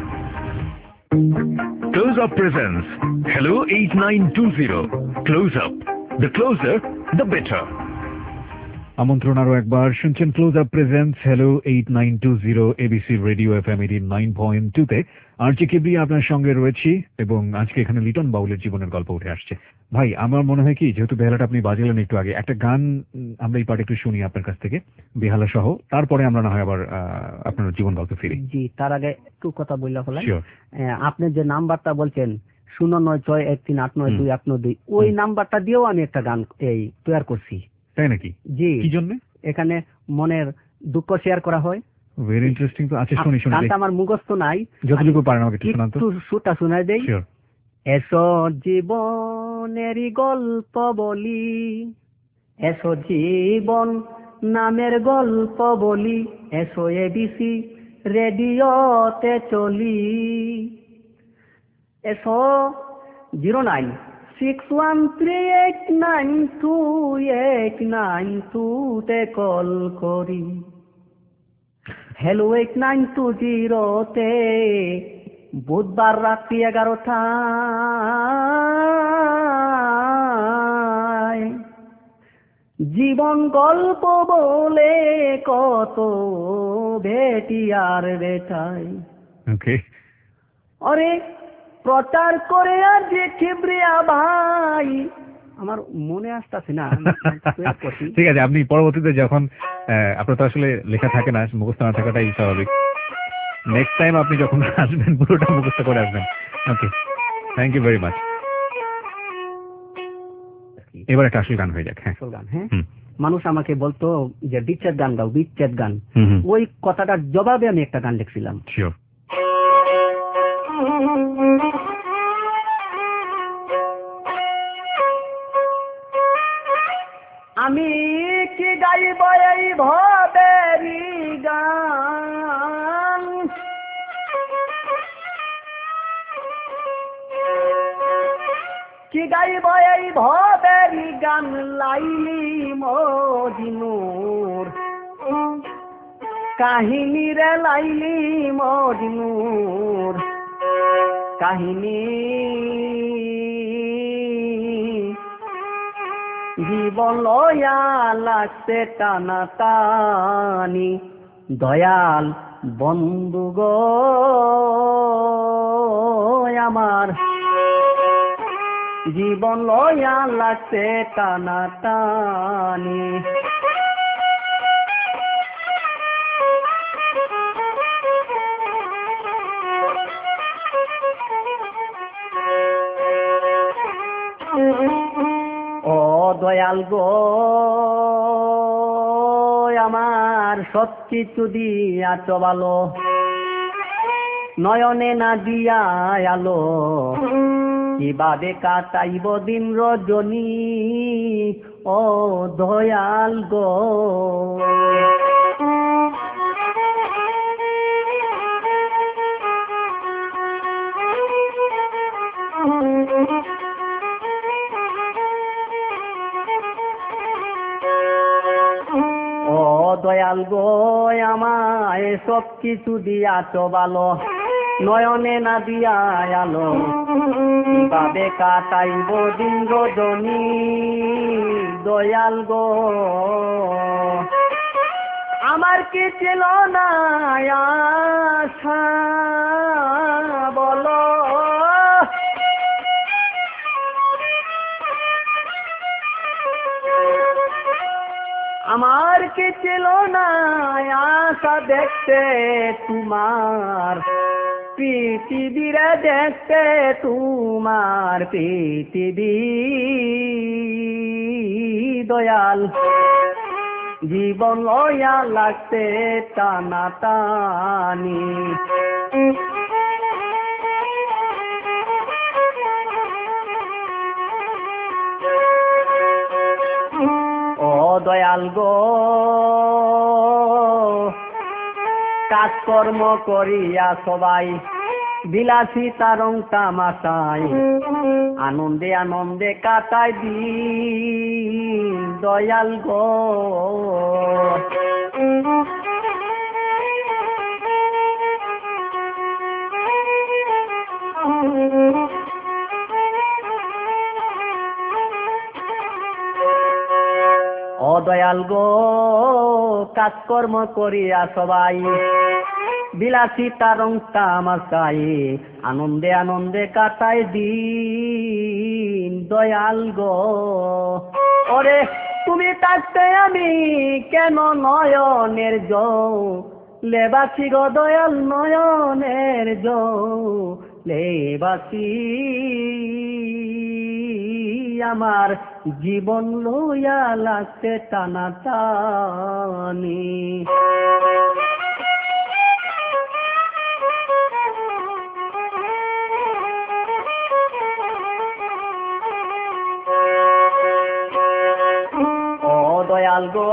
Close Up presents Hello 8920. Close Up. The closer, the better. আমন্ত্রণ আরো একবার। শুনছেন Close Up presents hello 8920 ABC radio FM 89.2 তে। আরজে কিবরিয়া আপনার সঙ্গে রয়েছি এবং আজকে এখানে লিটন বাউলের জীবনের গল্প উঠে আসছে। ভাই, আমার মনে হয় কি, যেহেতু বেহালাটা আপনি বাজালেন একটু আগে, একটা গান আমরা এই পার্ট একটু শুনি আপনার কাছ থেকে, বেহালা সহ। তারপরে আমরা না হয় আবার আপনার জীবন গল্পে ফিরি। জি, তার আগে একটু কথা বললে হলেন। Sure. আপনি যে নাম্বারটা বলছেন 0961389282, ওই নাম্বারটা দিয়েও আমি একটা গান এই তৈরি করছি। তাই নাকি? জি। কি জন্য? এখানে মনের দুঃখ শেয়ার করা হয়। ভেরি ইন্টারেস্টিং তো। আচ্ছা, শুনি শুনি। গানটা আমার মুখস্থ নাই, যতটুকু পারেন আমাকে একটু শোনান তো। একটু সুরটা শোনাই দেই। শিওর। এসো জীবনেরই গল্প বলি, এসো জীবন নামের গল্প বলি, এসো এবিসি রেডিওতে চলি, এসো 09613892892 তে কল করি। হ্যালো 8920 তে বুধবার রাত্রি 11টায় জীবন গল্প বলে কত বেটি আর বেটাই। ওকে। আরে প্রচার করে আর যে কিবরিয়া ভাই, আমার মনে আসতেছে না। ঠিক আছে, আপনি পরবর্তীতে যখন আপনার তো আসলে লেখা থাকে না, মুখস্থ না থাকাটাই স্বাভাবিক। নেক্সট টাইম আপনি যখন আসবেন পুরোটা মুখস্থ করে আসবেন। Okay, thank you very much. এবার একটা আসল গান হয়ে যাক। হ্যাঁ, আসল গান। হ্যাঁ, মানুষ আমাকে বলতো যে বিচ্ছেদ গান গাও, বিচ্ছেদ গান। ওই কথাটার জবাবে আমি একটা গান লিখছিলাম। শিওর। আমি কি গাইব এই ভবেরি গান, কি গাইব এই ভবেরি গান, লাইলি মজনুর কাহিনী রে, লাইলি মজনুর কাহিনী, জীবন লয়া লাগছে টানা টানি, দয়াল বন্ধু গো আমার, জীবন লয়া লাগছে টানা টানি। ও দয়াল গো আমার, সব কিছু দিয়াছ ভালো, নয়নে না দিয়া আলো, কিভাবে কাটাইব দিন রজনী, ও দয়াল গো। দয়াল গো আমায় সব কিছু দিয়াছ ভালো, নয়নে না দিয়া আলো, কিভাবে কাটাইব দিন রজনী দয়াল গো, আমার কি ছিল না আশা বলো, আমার কি ছিল না আশা দেখতে তোমার পৃথিবীরে, দেখতে তোমার পৃথিবী দয়াল, জীবন লয়া লাগতে টানা টানি, ও দয়াল গো, কাজকর্ম করিয়া সবাই বিলাসিতা রং তামাশাই, আনন্দে আনন্দে কাটাই দিন দয়াল গো, ও দয়াল গো, কাজকর্ম করিয়া সবাই বিলাসিতা রং তামাশাই, আনন্দে আনন্দে কাটাই দিন দয়াল গো, ওরে তুমি থাকতে আমি কেন নয়নের লেবাসি গো দয়াল, নয়নের লেবাসি, আমার জীবন লইয়া লাগছে টানা টানি, দয়াল গো,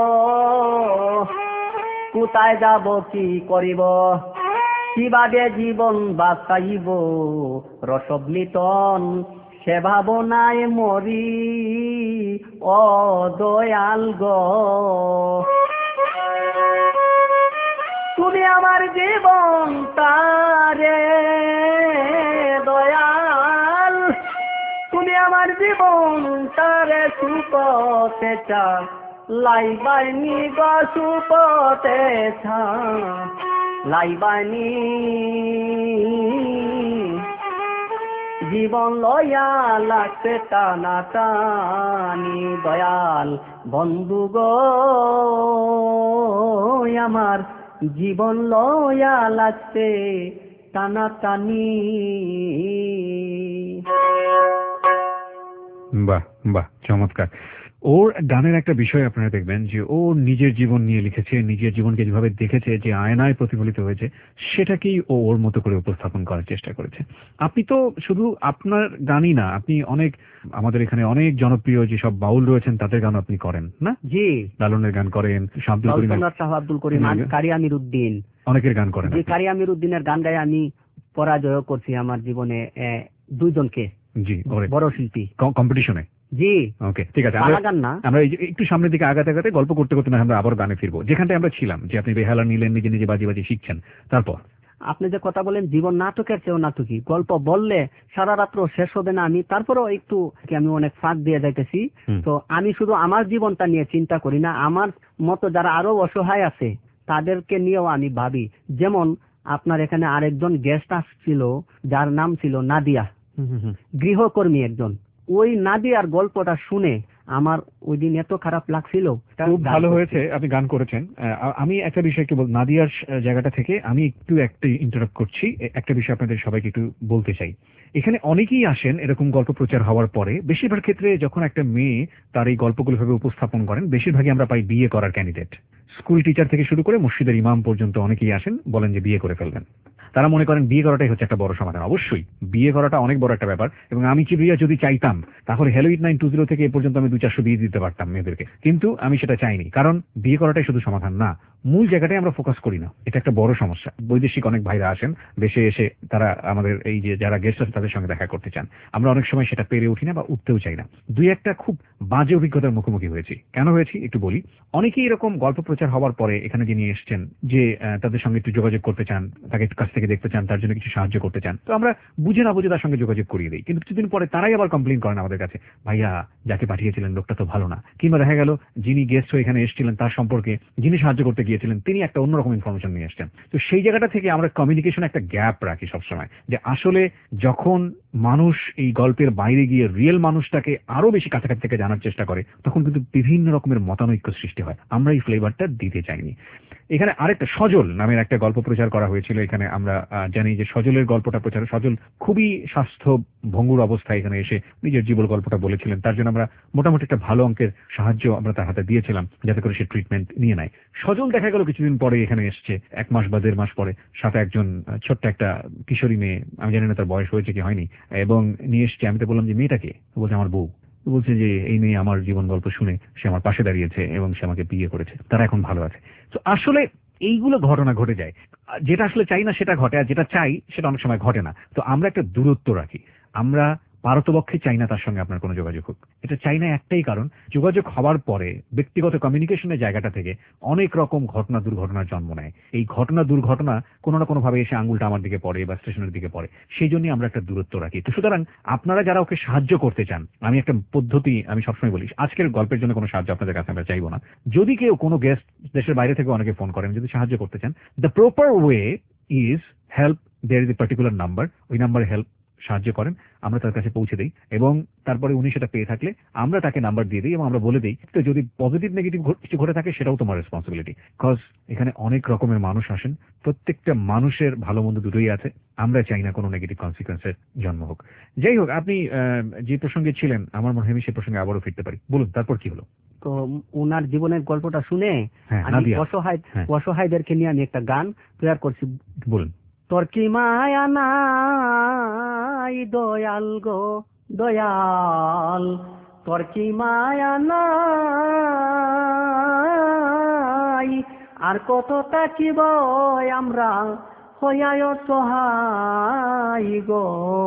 কোথায় যাব কি করিব, কিভাবে জীবন বাঁচাইব, রসবলিতন সে ভাবনায় মরি, ও দয়াল গো, তুমি আমার জীবন তারে দয়াল, তুমি আমার জীবন তারে সুপতে চা লাইবানি গো, সুপতে ছা লাইবানি, জীবন লয়া লাগছে টানা টানি দয়াল বন্ধু গো, আমার জীবন লয়া লাগছে টানা টানি। বাহ বাহ, চমৎকার। ওর গানের একটা বিষয় আপনারা দেখবেন যে ও নিজের জীবন নিয়ে লিখেছে, নিজের জীবনকে যেভাবে দেখেছে, যে আয়নায় প্রতিফলিত হয়েছে, সেটাকেই ও ওর মতো করে উপস্থাপন করার চেষ্টা করেছে। আপনি তো শুধু আপনার গানই না, আপনি অনেক আমাদের এখানে অনেক জনপ্রিয় যেসব বাউল রয়েছেন তাদের গান আপনি করেন না? জি, লালনের গান করেন, আব্দুল করিম, আব্দুল করিম, কারি আমির উদ্দিন, অনেকের গান করেন। যে কারি আমির উদ্দিনের গান গায়ে আমি পরাজয় করছি আমার জীবনে দুইজনকে, জি, বড় শিল্পী কম্পিটিশনে। জি, ওকে, ঠিক আছে। আমরা একটু সামনের দিকে আগাতে আগাতে গল্প করতে করতে না আমরা আবার গানে ফিরবো, যেখানটায় আমরা ছিলাম, যে আপনি বেহালা নিলেন, নিজে নিজে বাজি বাজি শিখছেন। তারপর আপনি যে কথা বলেন জীবন নাটকের চেয়েও নাটকই, গল্প বললে সারা রাত্র শেষ হবে না। আমি তারপরেও একটু আমি অনেক ফাঁক দিয়ে যাইতেছি। তো আমি শুধু আমার জীবনটা নিয়ে চিন্তা করি না, আমার মতো যারা আরো অসহায় আছে তাদেরকে নিয়েও আমি ভাবি। যেমন আপনার এখানে আরেকজন গেস্ট আসছিল যার নাম ছিল নাদিয়া, গৃহকর্মী একজন। ওই নাদিয়ার গল্পটা শুনে আমার ওই দিন এত খারাপ লাগছিল। খুব ভালো হয়েছে আপনি গান করেছেন। আমি একটা বিষয় একটু নাদিয়ার জায়গাটা থেকে আমি একটা ইন্টারাপ্ট করছি। একটা বিষয় আপনাদের সবাইকে একটু বলতে চাই। এখানে অনেকেই আসেন এরকম গল্প প্রচার হওয়ার পরে, বেশিরভাগ ক্ষেত্রে যখন একটা মেয়ে তার এই গল্পগুলো ভাবে উপস্থাপন করেন, বেশিরভাগই আমরা পাই বিয়ে করার ক্যান্ডিডেট। স্কুল টিচার থেকে শুরু করে মসজিদের ইমাম পর্যন্ত অনেকেই আসেন, বলেন যে বিয়ে করে ফেলবেন। তারা মনে করেন বিয়ে করাটাই হচ্ছে একটা বড় সমাধান। অবশ্যই বিয়ে করাটা অনেক বড় একটা ব্যাপার, এবং আমি চিবিয়া যদি চাইতাম তাহলে হ্যালো 8920 থেকে এ পর্যন্ত আমি 200-400 বিয়ে দিতে পারতাম মেয়েদেরকে, কিন্তু আমি সেটা চাইনি। কারণ বিয়ে করাটাই শুধু সমাধান না, মূল জায়গাটাই আমরা ফোকাস করি না। এটা একটা বড় সমস্যা। বৈদেশিক অনেক ভাইরা আসেন দেশে, এসে তারা আমাদের এই যে যারা গেস্ট আছে তাদের সঙ্গে দেখা করতে চান। আমরা অনেক সময় সেটা পেরে উঠি না বা উঠতেও চাই না। দুই একটা খুব বাজে অভিজ্ঞতার মুখোমুখি হয়েছি। কেন হয়েছি একটু বলি। অনেকেই এরকম গল্প প্রচার প্রচার হওয়ার পরে এখানে যিনি এসছেন যে তাদের সঙ্গে একটু যোগাযোগ করতে চান, তাকে কাছ থেকে দেখতে চান, তার জন্য কিছু সাহায্য করতে চান, তো আমরা বুঝে না বুঝে তার সঙ্গে যোগাযোগ করিয়ে দিই। কিন্তু কিছুদিন পরে তারাই আবার কমপ্লেন করেন আমাদের কাছে, ভাইয়া যাকে পাঠিয়েছিলেন লোকটা তো ভালো না, কিংবা দেখা গেল যিনি গেস্ট হয়ে এখানে এসেছিলেন তার সম্পর্কে যিনি সাহায্য করতে গিয়েছিলেন তিনি একটা অন্যরকম ইনফরমেশন নিয়ে এসছেন। তো সেই জায়গাটা থেকে আমরা কমিউনিকেশন একটা গ্যাপ রাখি সবসময়, যে আসলে যখন মানুষ এই গল্পের বাইরে গিয়ে রিয়েল মানুষটাকে আরো বেশি কাছাকাছি থেকে জানার চেষ্টা করে তখন কিন্তু বিভিন্ন রকমের মতানৈক্য সৃষ্টি হয়। আমরা এই ফ্লেভারটা দিতে চাইনি। এখানে আরেকটা সজল নামের একটা গল্প প্রচার করা হয়েছিল। এখানে আমরা জানি যে সজলের গল্পটা প্রচার, সজল খুবই স্বাস্থ্য ভঙ্গুর অবস্থায় এখানে এসে নিজের জীবন গল্পটা বলেছিলেন। তার জন্য আমরা মোটামুটি একটা ভালো অঙ্কের সাহায্য আমরা তার হাতে দিয়েছিলাম যাতে করে সে ট্রিটমেন্ট নিয়ে নেয়। সজল দেখা গেল কিছুদিন পরে এখানে এসছে, 1 মাস বা 1.5 মাস পরে, সাথে একজন ছোট্ট একটা কিশোরী মেয়ে, আমি জানি না তার বয়স হয়েছে কি হয়নি, এবং নিয়ে এসছে। আমি তো বললাম যে মেয়েটাকে, বলছে আমার বউ। বলছে যে এই মেয়ে আমার জীবন গল্প শুনে সে আমার পাশে দাঁড়িয়েছে এবং সে আমাকে বিয়ে করেছে, তারা এখন ভালো আছে। তো আসলে এইগুলো ঘটনা ঘটে যায়, যেটা আসলে চাই না সেটা ঘটে, আর যেটা চাই সেটা অনেক সময় ঘটে না। তো আমরা একটা দূরত্ব রাখি, আমরা পারতপক্ষে চাই না তার সঙ্গে আপনার কোনো যোগাযোগ হোক। এটা চাই না একটাই কারণ, যোগাযোগ হওয়ার পরে ব্যক্তিগত কমিউনিকেশনের জায়গাটা থেকে অনেক রকম ঘটনা দুর্ঘটনার জন্ম নেয়। এই ঘটনা দুর্ঘটনা কোনো না কোনো ভাবে এসে আঙ্গুলটা আমার দিকে পড়ে বা স্টেশনের দিকে পড়ে, সেই জন্যই আমরা একটা দূরত্ব রাখি। তো সুতরাং আপনারা যারা ওকে সাহায্য করতে চান, আমি একটা পদ্ধতি আমি সবসময় বলি, আজকের গল্পের জন্য কোনো সাহায্য আপনাদের কাছে আমরা চাইবো না। যদি কেউ কোনো গেস্ট, দেশের বাইরে থেকে অনেকে ফোন করেন, যদি সাহায্য করতে চান, the proper way is help, there is a particular number, ওই নাম্বারে হেল্প সাহায্য করেন, আমরা তার কাছে পৌঁছে দিই, এবং তারপরে উনি সেটা পেয়ে থাকলে আমরা তাকে নাম্বার দিয়ে দিই এবং আমরা বলে দিই তো যদি পজিটিভ নেগেটিভ কিছু ঘটে থাকে সেটাও তোমার রেসপন্সিবিলিটি। কজ এখানে অনেক রকমের মানুষ আসেন, প্রত্যেকটা মানুষের ভালো মন্দ দুটোই আছে, আমরা চাই না কোনো নেগেটিভ কনসিকুয়েন্সের জন্ম হোক। যাই হোক, আপনি যে প্রসঙ্গে ছিলেন আমার মনে হয় আমি সে প্রসঙ্গে আবারও ফিরতে পারি। বলুন তারপর কি হলো। তো ওনার জীবনের গল্পটা শুনে আমি অসহায়দেরকে নিয়ে আমি একটা গান তৈরি করছি। বলুন। তোর কি মায়া নাই দয়াল গো দয়াল, তোর কি মায়া নাই, আর কত তাকিব আমরা হইয়ায় সহায় গো,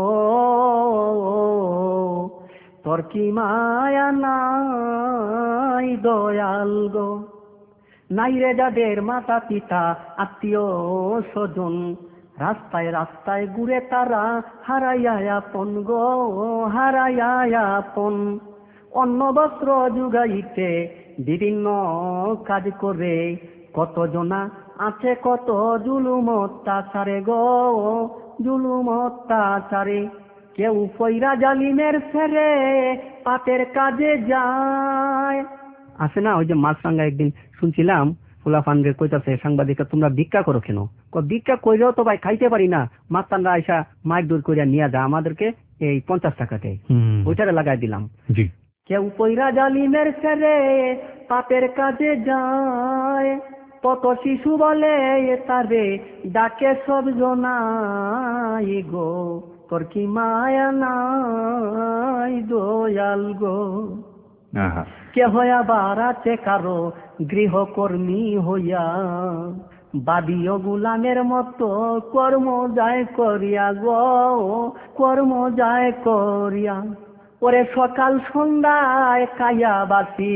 তোর কি মায়া নাই দয়াল গো। নাই রে যাদের মাতা পিতা আত্মীয় স্বজন, রাস্তায় রাস্তায় ঘুরে তারা হারাইয়া আপন গো, হারাইয়া আপন। অন্ন বস্ত্র যুগাইতে বিভিন্ন কাজ করে কত জনা আছে, কত জুলুম অত্যাচারে গো, জুলুম অত্যাচারে। কেউ পয়রা জালিমের ফেরে পাপের কাজে যায়। আছে না ওই যে মাছরাঙ্গা একদিন শুনছিলাম ফুলাফানরে কইতাছে সাংবাদিকরা, তোমরা ভিক্ষা করো কেন? ভিক্ষা কইরেও তো ভাই খাইতে পারি না, মাছরাঙ্গা আইসা মাইক দূর করিয়া নিয়ে যা, আমাদেরকে এই 50 টাকাতে ওইটারে লাগাই দিলাম। কেউ পয়রা জালিমের ফেরে পাপের কাজে যায়, কত শিশু বলে তারে ডাকে সব জনাই গো, তোর কি মায়া নাই দয়াল গো। কে হইয়া বাড়াতে কারো গৃহকর্মী হইয়া, বাদীয় গুলামের মতো কর্ম যায় করিয়া গো, কর্ম যায় করিয়া। ওরে সকাল সন্ধ্যায় কায়া বাসি,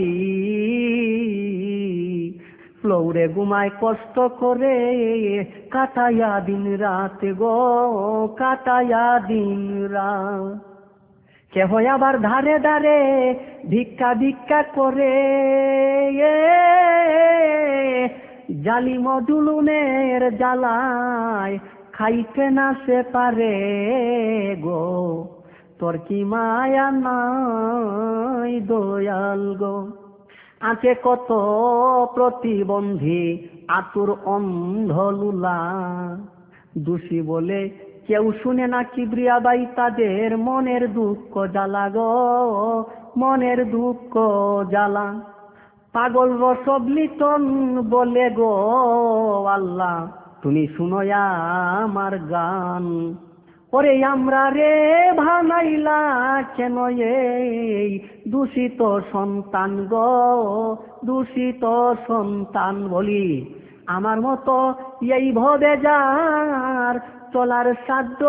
ফ্লোরে ঘুমায় কষ্ট করে কাটাইয়া দিন রাত গো, কাটাইয়া দিন রাত। কেহ আবার ধারে ধারে ভিক্ষা ভিক্ষা করে, জালিম জুলুমের জ্বালায় খাইতে না সে পারে গো, তোর কি মায়া নাই দয়াল গো। আছে কত প্রতিবন্ধী আতুর অন্ধলুলা, দোষী বলে কেউ শুনে না কিবরিয়াবাই তাদের মনের দুঃখ জ্বালা গো, মনের দুঃখ জ্বালা। পাগল রসবলিতন বলে গো আল্লাহ, তুমি শুনো আমার গান। ওরে আমরা রে ভানাইলা কেন এই দূষিত সন্তান গো, দূষিত সন্তান। বলি আমার মতো এই ভবে যার চলার সাধ্য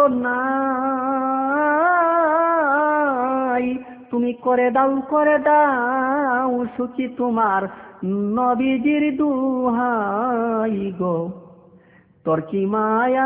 নাই, তুমি করে দাও দাও সুখী তোমার নবীজির দুহাই গো, তোর কি মায়া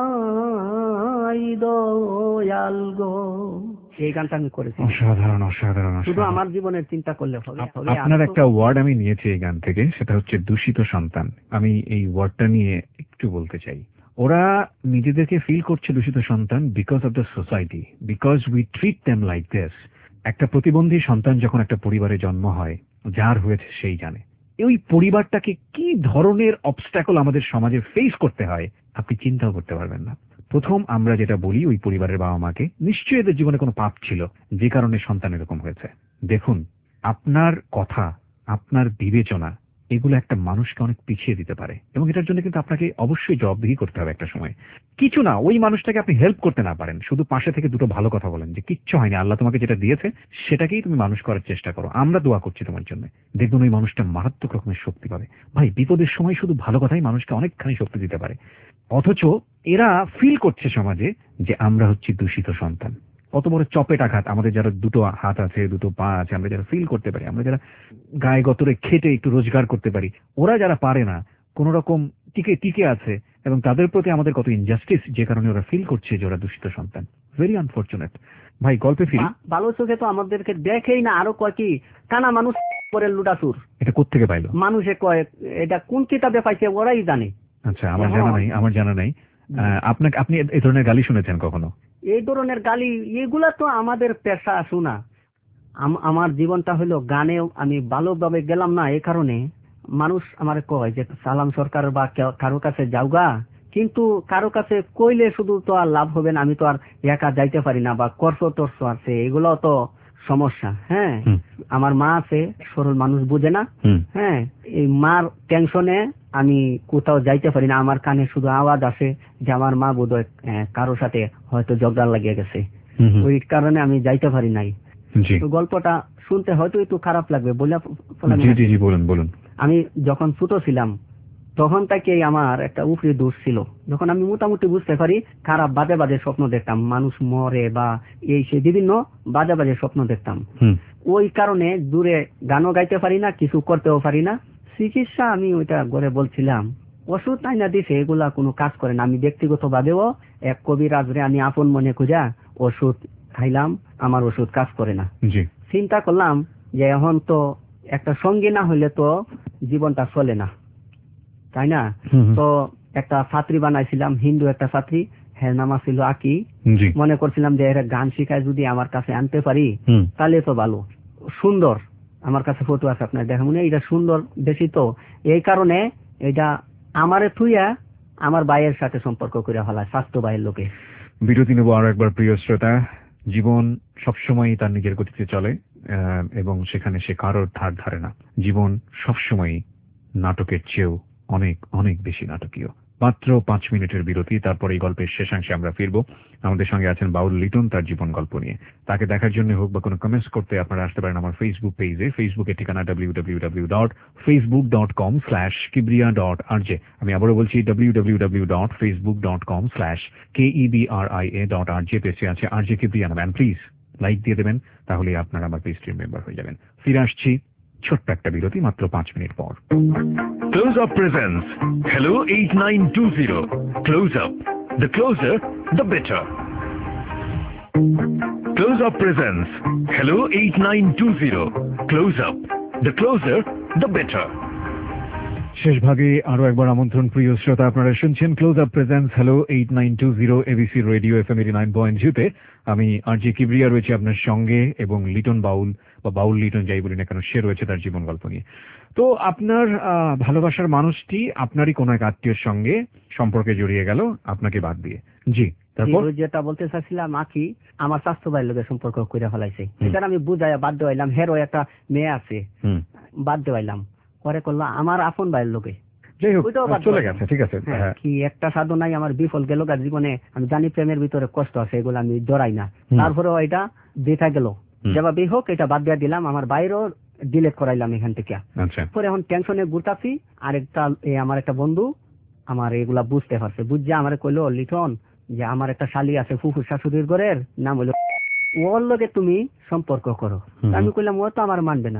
নাই দয়াল গো। এই গানটা আমি করেছি। অসাধারণ অসাধারণ শুধু অসাধারণ। আমার জীবনের চিন্তা করলে হবে। আপনার একটা ওয়ার্ড আমি নিয়েছি এই গান থেকে, সেটা হচ্ছে দূষিত সন্তান। আমি এই ওয়ার্ডটা নিয়ে একটু বলতে চাই। ওরা নিজেদেরকে ফিল করছে দূষিত সন্তান because of the society, because we treat them like this. একটা প্রতিবন্ধী সন্তান যখন একটা পরিবারে জন্ম হয়, যার হয়েছে সেই জানে ওই পরিবারটাকে কি ধরনের অবস্ট্যাকল আমাদের সমাজে ফেস করতে হয় আপনি চিন্তাও করতে পারবেন না। প্রথম আমরা যেটা বলি ওই পরিবারের বাবা মাকে, নিশ্চয়ই এদের জীবনে কোনো পাপ ছিল যে কারণে সন্তান এরকম হয়েছে। দেখুন, আপনার কথা, আপনার বিবেচনা, এগুলো একটা মানুষকে অনেক পিছিয়ে দিতে পারে, এবং এটার জন্য কিন্তু আপনাকে অবশ্যই জবাবদিহি করতে হবে একটা সময়। কিছু না, ওই মানুষটাকে আপনি হেল্প করতে না পারেন, শুধু পাশে থেকে দুটো ভালো কথা বলেন যে কিচ্ছু হয়নি, আল্লাহ তোমাকে যেটা দিয়েছে সেটাকেই তুমি মানুষ করার চেষ্টা করো, আমরা দোয়া করছি তোমার জন্য। দেখুন ওই মানুষটা মারাত্মক রকমের শক্তি পাবে। ভাই, বিপদের সময় শুধু ভালো কথাই মানুষকে অনেকখানি শক্তি দিতে পারে। অথচ এরা ফিল করছে সমাজে যে আমরা হচ্ছি দূষিত সন্তান। কত বড় চপেট আঘাত আমাদের, যারা দুটো হাত আছে, দুটো পা আছে, আমরা যারা ফিল করতে পারি, আমরা যারা গায়ে গতরে খেটে একটু রোজগার করতে পারি, ওরা যারা পারে না, কোন রকম টিকে আছে, এবং তাদের প্রতি আমাদের কত ইনজাস্টিস, যে কারণে ওরা ফিল করছে যে ওরা দূষিত সন্তান। Very unfortunate. ভাই, গল্পে ফিরি। ভালো চোখে তো আমাদেরকে দেখেই না, আরো কয় কি কানা মানুষ করে লুটাসুর। এটা কোত্থেকে পাইলো? মানুষে কয় এটা কোন কিতাবে পাইছে ওরাই জানে। আচ্ছা, আমার জানা নাই। আপনাকে, আপনি এই ধরনের গালি শুনেছেন কখনো? এই ধরনের গালি এগুলা তো আমাদের পেশা শোনা। আমার জীবনটা হলো গানেও আমি ভালোভাবে গেলাম না, এই কারণে মানুষ আমার কয় যে সালাম সরকার বা কারো কাছে যাওগা, কিন্তু কারো কাছে কইলে শুধু তো আর লাভ হবে না, আমি তো আর একা যাইতে পারি না, বা কর্ষ টর্ষ আছে, এগুলো তো সমস্যা। হ্যাঁ, আমার মা আছে, সরল মানুষ বুঝে না। হ্যাঁ, এই মার টেনশনে আমি কোথাও যাইতে পারি না, আমার কানে শুধু আওয়াজ আসে যে আমার মা বোধহয় কারোর সাথে হয়তো ঝগড়া লাগিয়ে গেছে, ওই কারণে আমি যাইতে পারি নাই। গল্পটা শুনতে হয়তো একটু খারাপ লাগবে, বলুন। আমি যখন ছোট ছিলাম তখন থেকে আমার একটা উপরি দোষ ছিল। যখন আমি মোটামুটি বুঝতে পারি, খারাপ বাজে বাজে স্বপ্ন দেখতাম, মানুষ মরে বা এই সে বিভিন্ন বাজে বাজে স্বপ্ন দেখতাম। ওই কারণে দূরে গানও গাইতে পারি না, কিছু করতেও পারি না। চিকিৎসা আমি ওইটা ঘরে বলছিলাম, ওষুধ আইনা দিছে, এগুলা কোনো কাজ করে না। আমি ব্যক্তিগত ভাবেও এক কবিরাজরে আমি আপন মনে খুঁজা ওষুধ খাইলাম, আমার ওষুধ কাজ করে না। চিন্তা করলাম যে এখন তো একটা সঙ্গী না হইলে তো জীবনটা চলে না, তাই না? তো একটা ছাত্রী বানাইছিলাম, হিন্দু একটা ছাত্রী, হ্যাঁ নামা ছিল আকি। মনে করছিলাম যে এর গান শিখায় যদি আমার কাছে আনতে পারি তাহলে তো ভালো। সুন্দর, আমার কাছে ফটো আছে, আপনার দেখা মনে, এটা সুন্দর বেশি, তো এই কারণে এটা আমারে থুইয়া আমার ভাইয়ের সাথে সম্পর্ক করে ফেলায়, স্বাস্থ্য ভাইয়ের লোকে। বিরতি নেব আরো একবার। প্রিয় শ্রোতা, জীবন সবসময় তার নিজের গতিতে চলে, এবং সেখানে সে কারোর ধার ধারে না। জীবন সবসময় নাটকের চেয়েও অনেক অনেক বেশি নাটকীয়। মাত্র 5 মিনিটের বিরতি, তারপর এই গল্পের শেষাংশে আমরা ফিরবো। আমাদের সঙ্গে আছেন বাউল লিটন, তার জীবন গল্প নিয়ে। তাকে দেখার জন্য হোক বা কোনো কমেন্টস করতে আপনারা আসতে পারেন আমার ফেসবুক পেজে। ফেসবুকের ঠিকানা www.facebook.com/kibria.rj। আমি আবারও বলছি www.facebook.com/kebria.rj। পেজে আছে আরজে কিবরিয়া নাম। প্লিজ লাইক দিয়ে দেবেন, তাহলে আপনারা আমার পেজটির মেম্বার হয়ে যাবেন। ফিরে আসছি ছোট্ট একটা বিরতি, মাত্র 5 মিনিট পর। Close Up presents Hello 8920. Close Up. The closer, the better. Close Up presents Hello 8920. Close Up. The closer, the better. শেষ ভাগে আরো একবার আমন্ত্রণ প্রিয় শ্রোতা, আপনারা শুনছেন Close Up presents hello 8920 ABC radio FM 89.2-তে। আমি আরজে কিবরিয়া রয়েছে আপনার সঙ্গে, এবং লিটন বাউল বা বাউল লিটন যাই বলি না কেন, সে রয়েছে তার জীবন গল্প নিয়ে। তো আপনার ভালোবাসার মানুষটি আপনারই কোনো এক আত্মীয়ের সঙ্গে সম্পর্কে জড়িয়ে গেল আপনাকে বাদ দিয়ে। জি, তারপর যেটা বলতে চাচ্ছিলাম, আকি আমার স্বাস্থ্য ভাইয়ের লোকের সম্পর্ক করে ফেলাইছে। এটা আমি বুঝাই বাধ্য হইলাম, হেরো একটা মেয়ে আছে, বাধ্য হইলাম, পরে করলো আমার আপন ভাইয়ের লোকে। যাই হোক, চলে গেছে, ঠিক আছে। কি একটা সাধু নাই আমার বিফল গেল জীবনে। আমি জানি প্রেমের ভিতরে কষ্ট আছে, এগুলো আমি জড়াই না। তারপরেও এটা দেখা গেল, যেভাবেই হোক এটা বাদ দিয়ে দিলাম, আমার বাইরেও ডিলেট করাইলাম এখান থেকে। পরে এখন টেনশনে ঘুরতাছি। আরেকটা আমার একটা বন্ধু আমার এগুলা বুঝতে পারছে, বুঝছে আমার কইলো, লিটন যে আমার একটা শালি আছে ফুফুর শাশুড়ির ঘরের নাম হলো, ওর লগে তুমি সম্পর্ক করো। আমি কইলাম ও তো আমার মানবে না।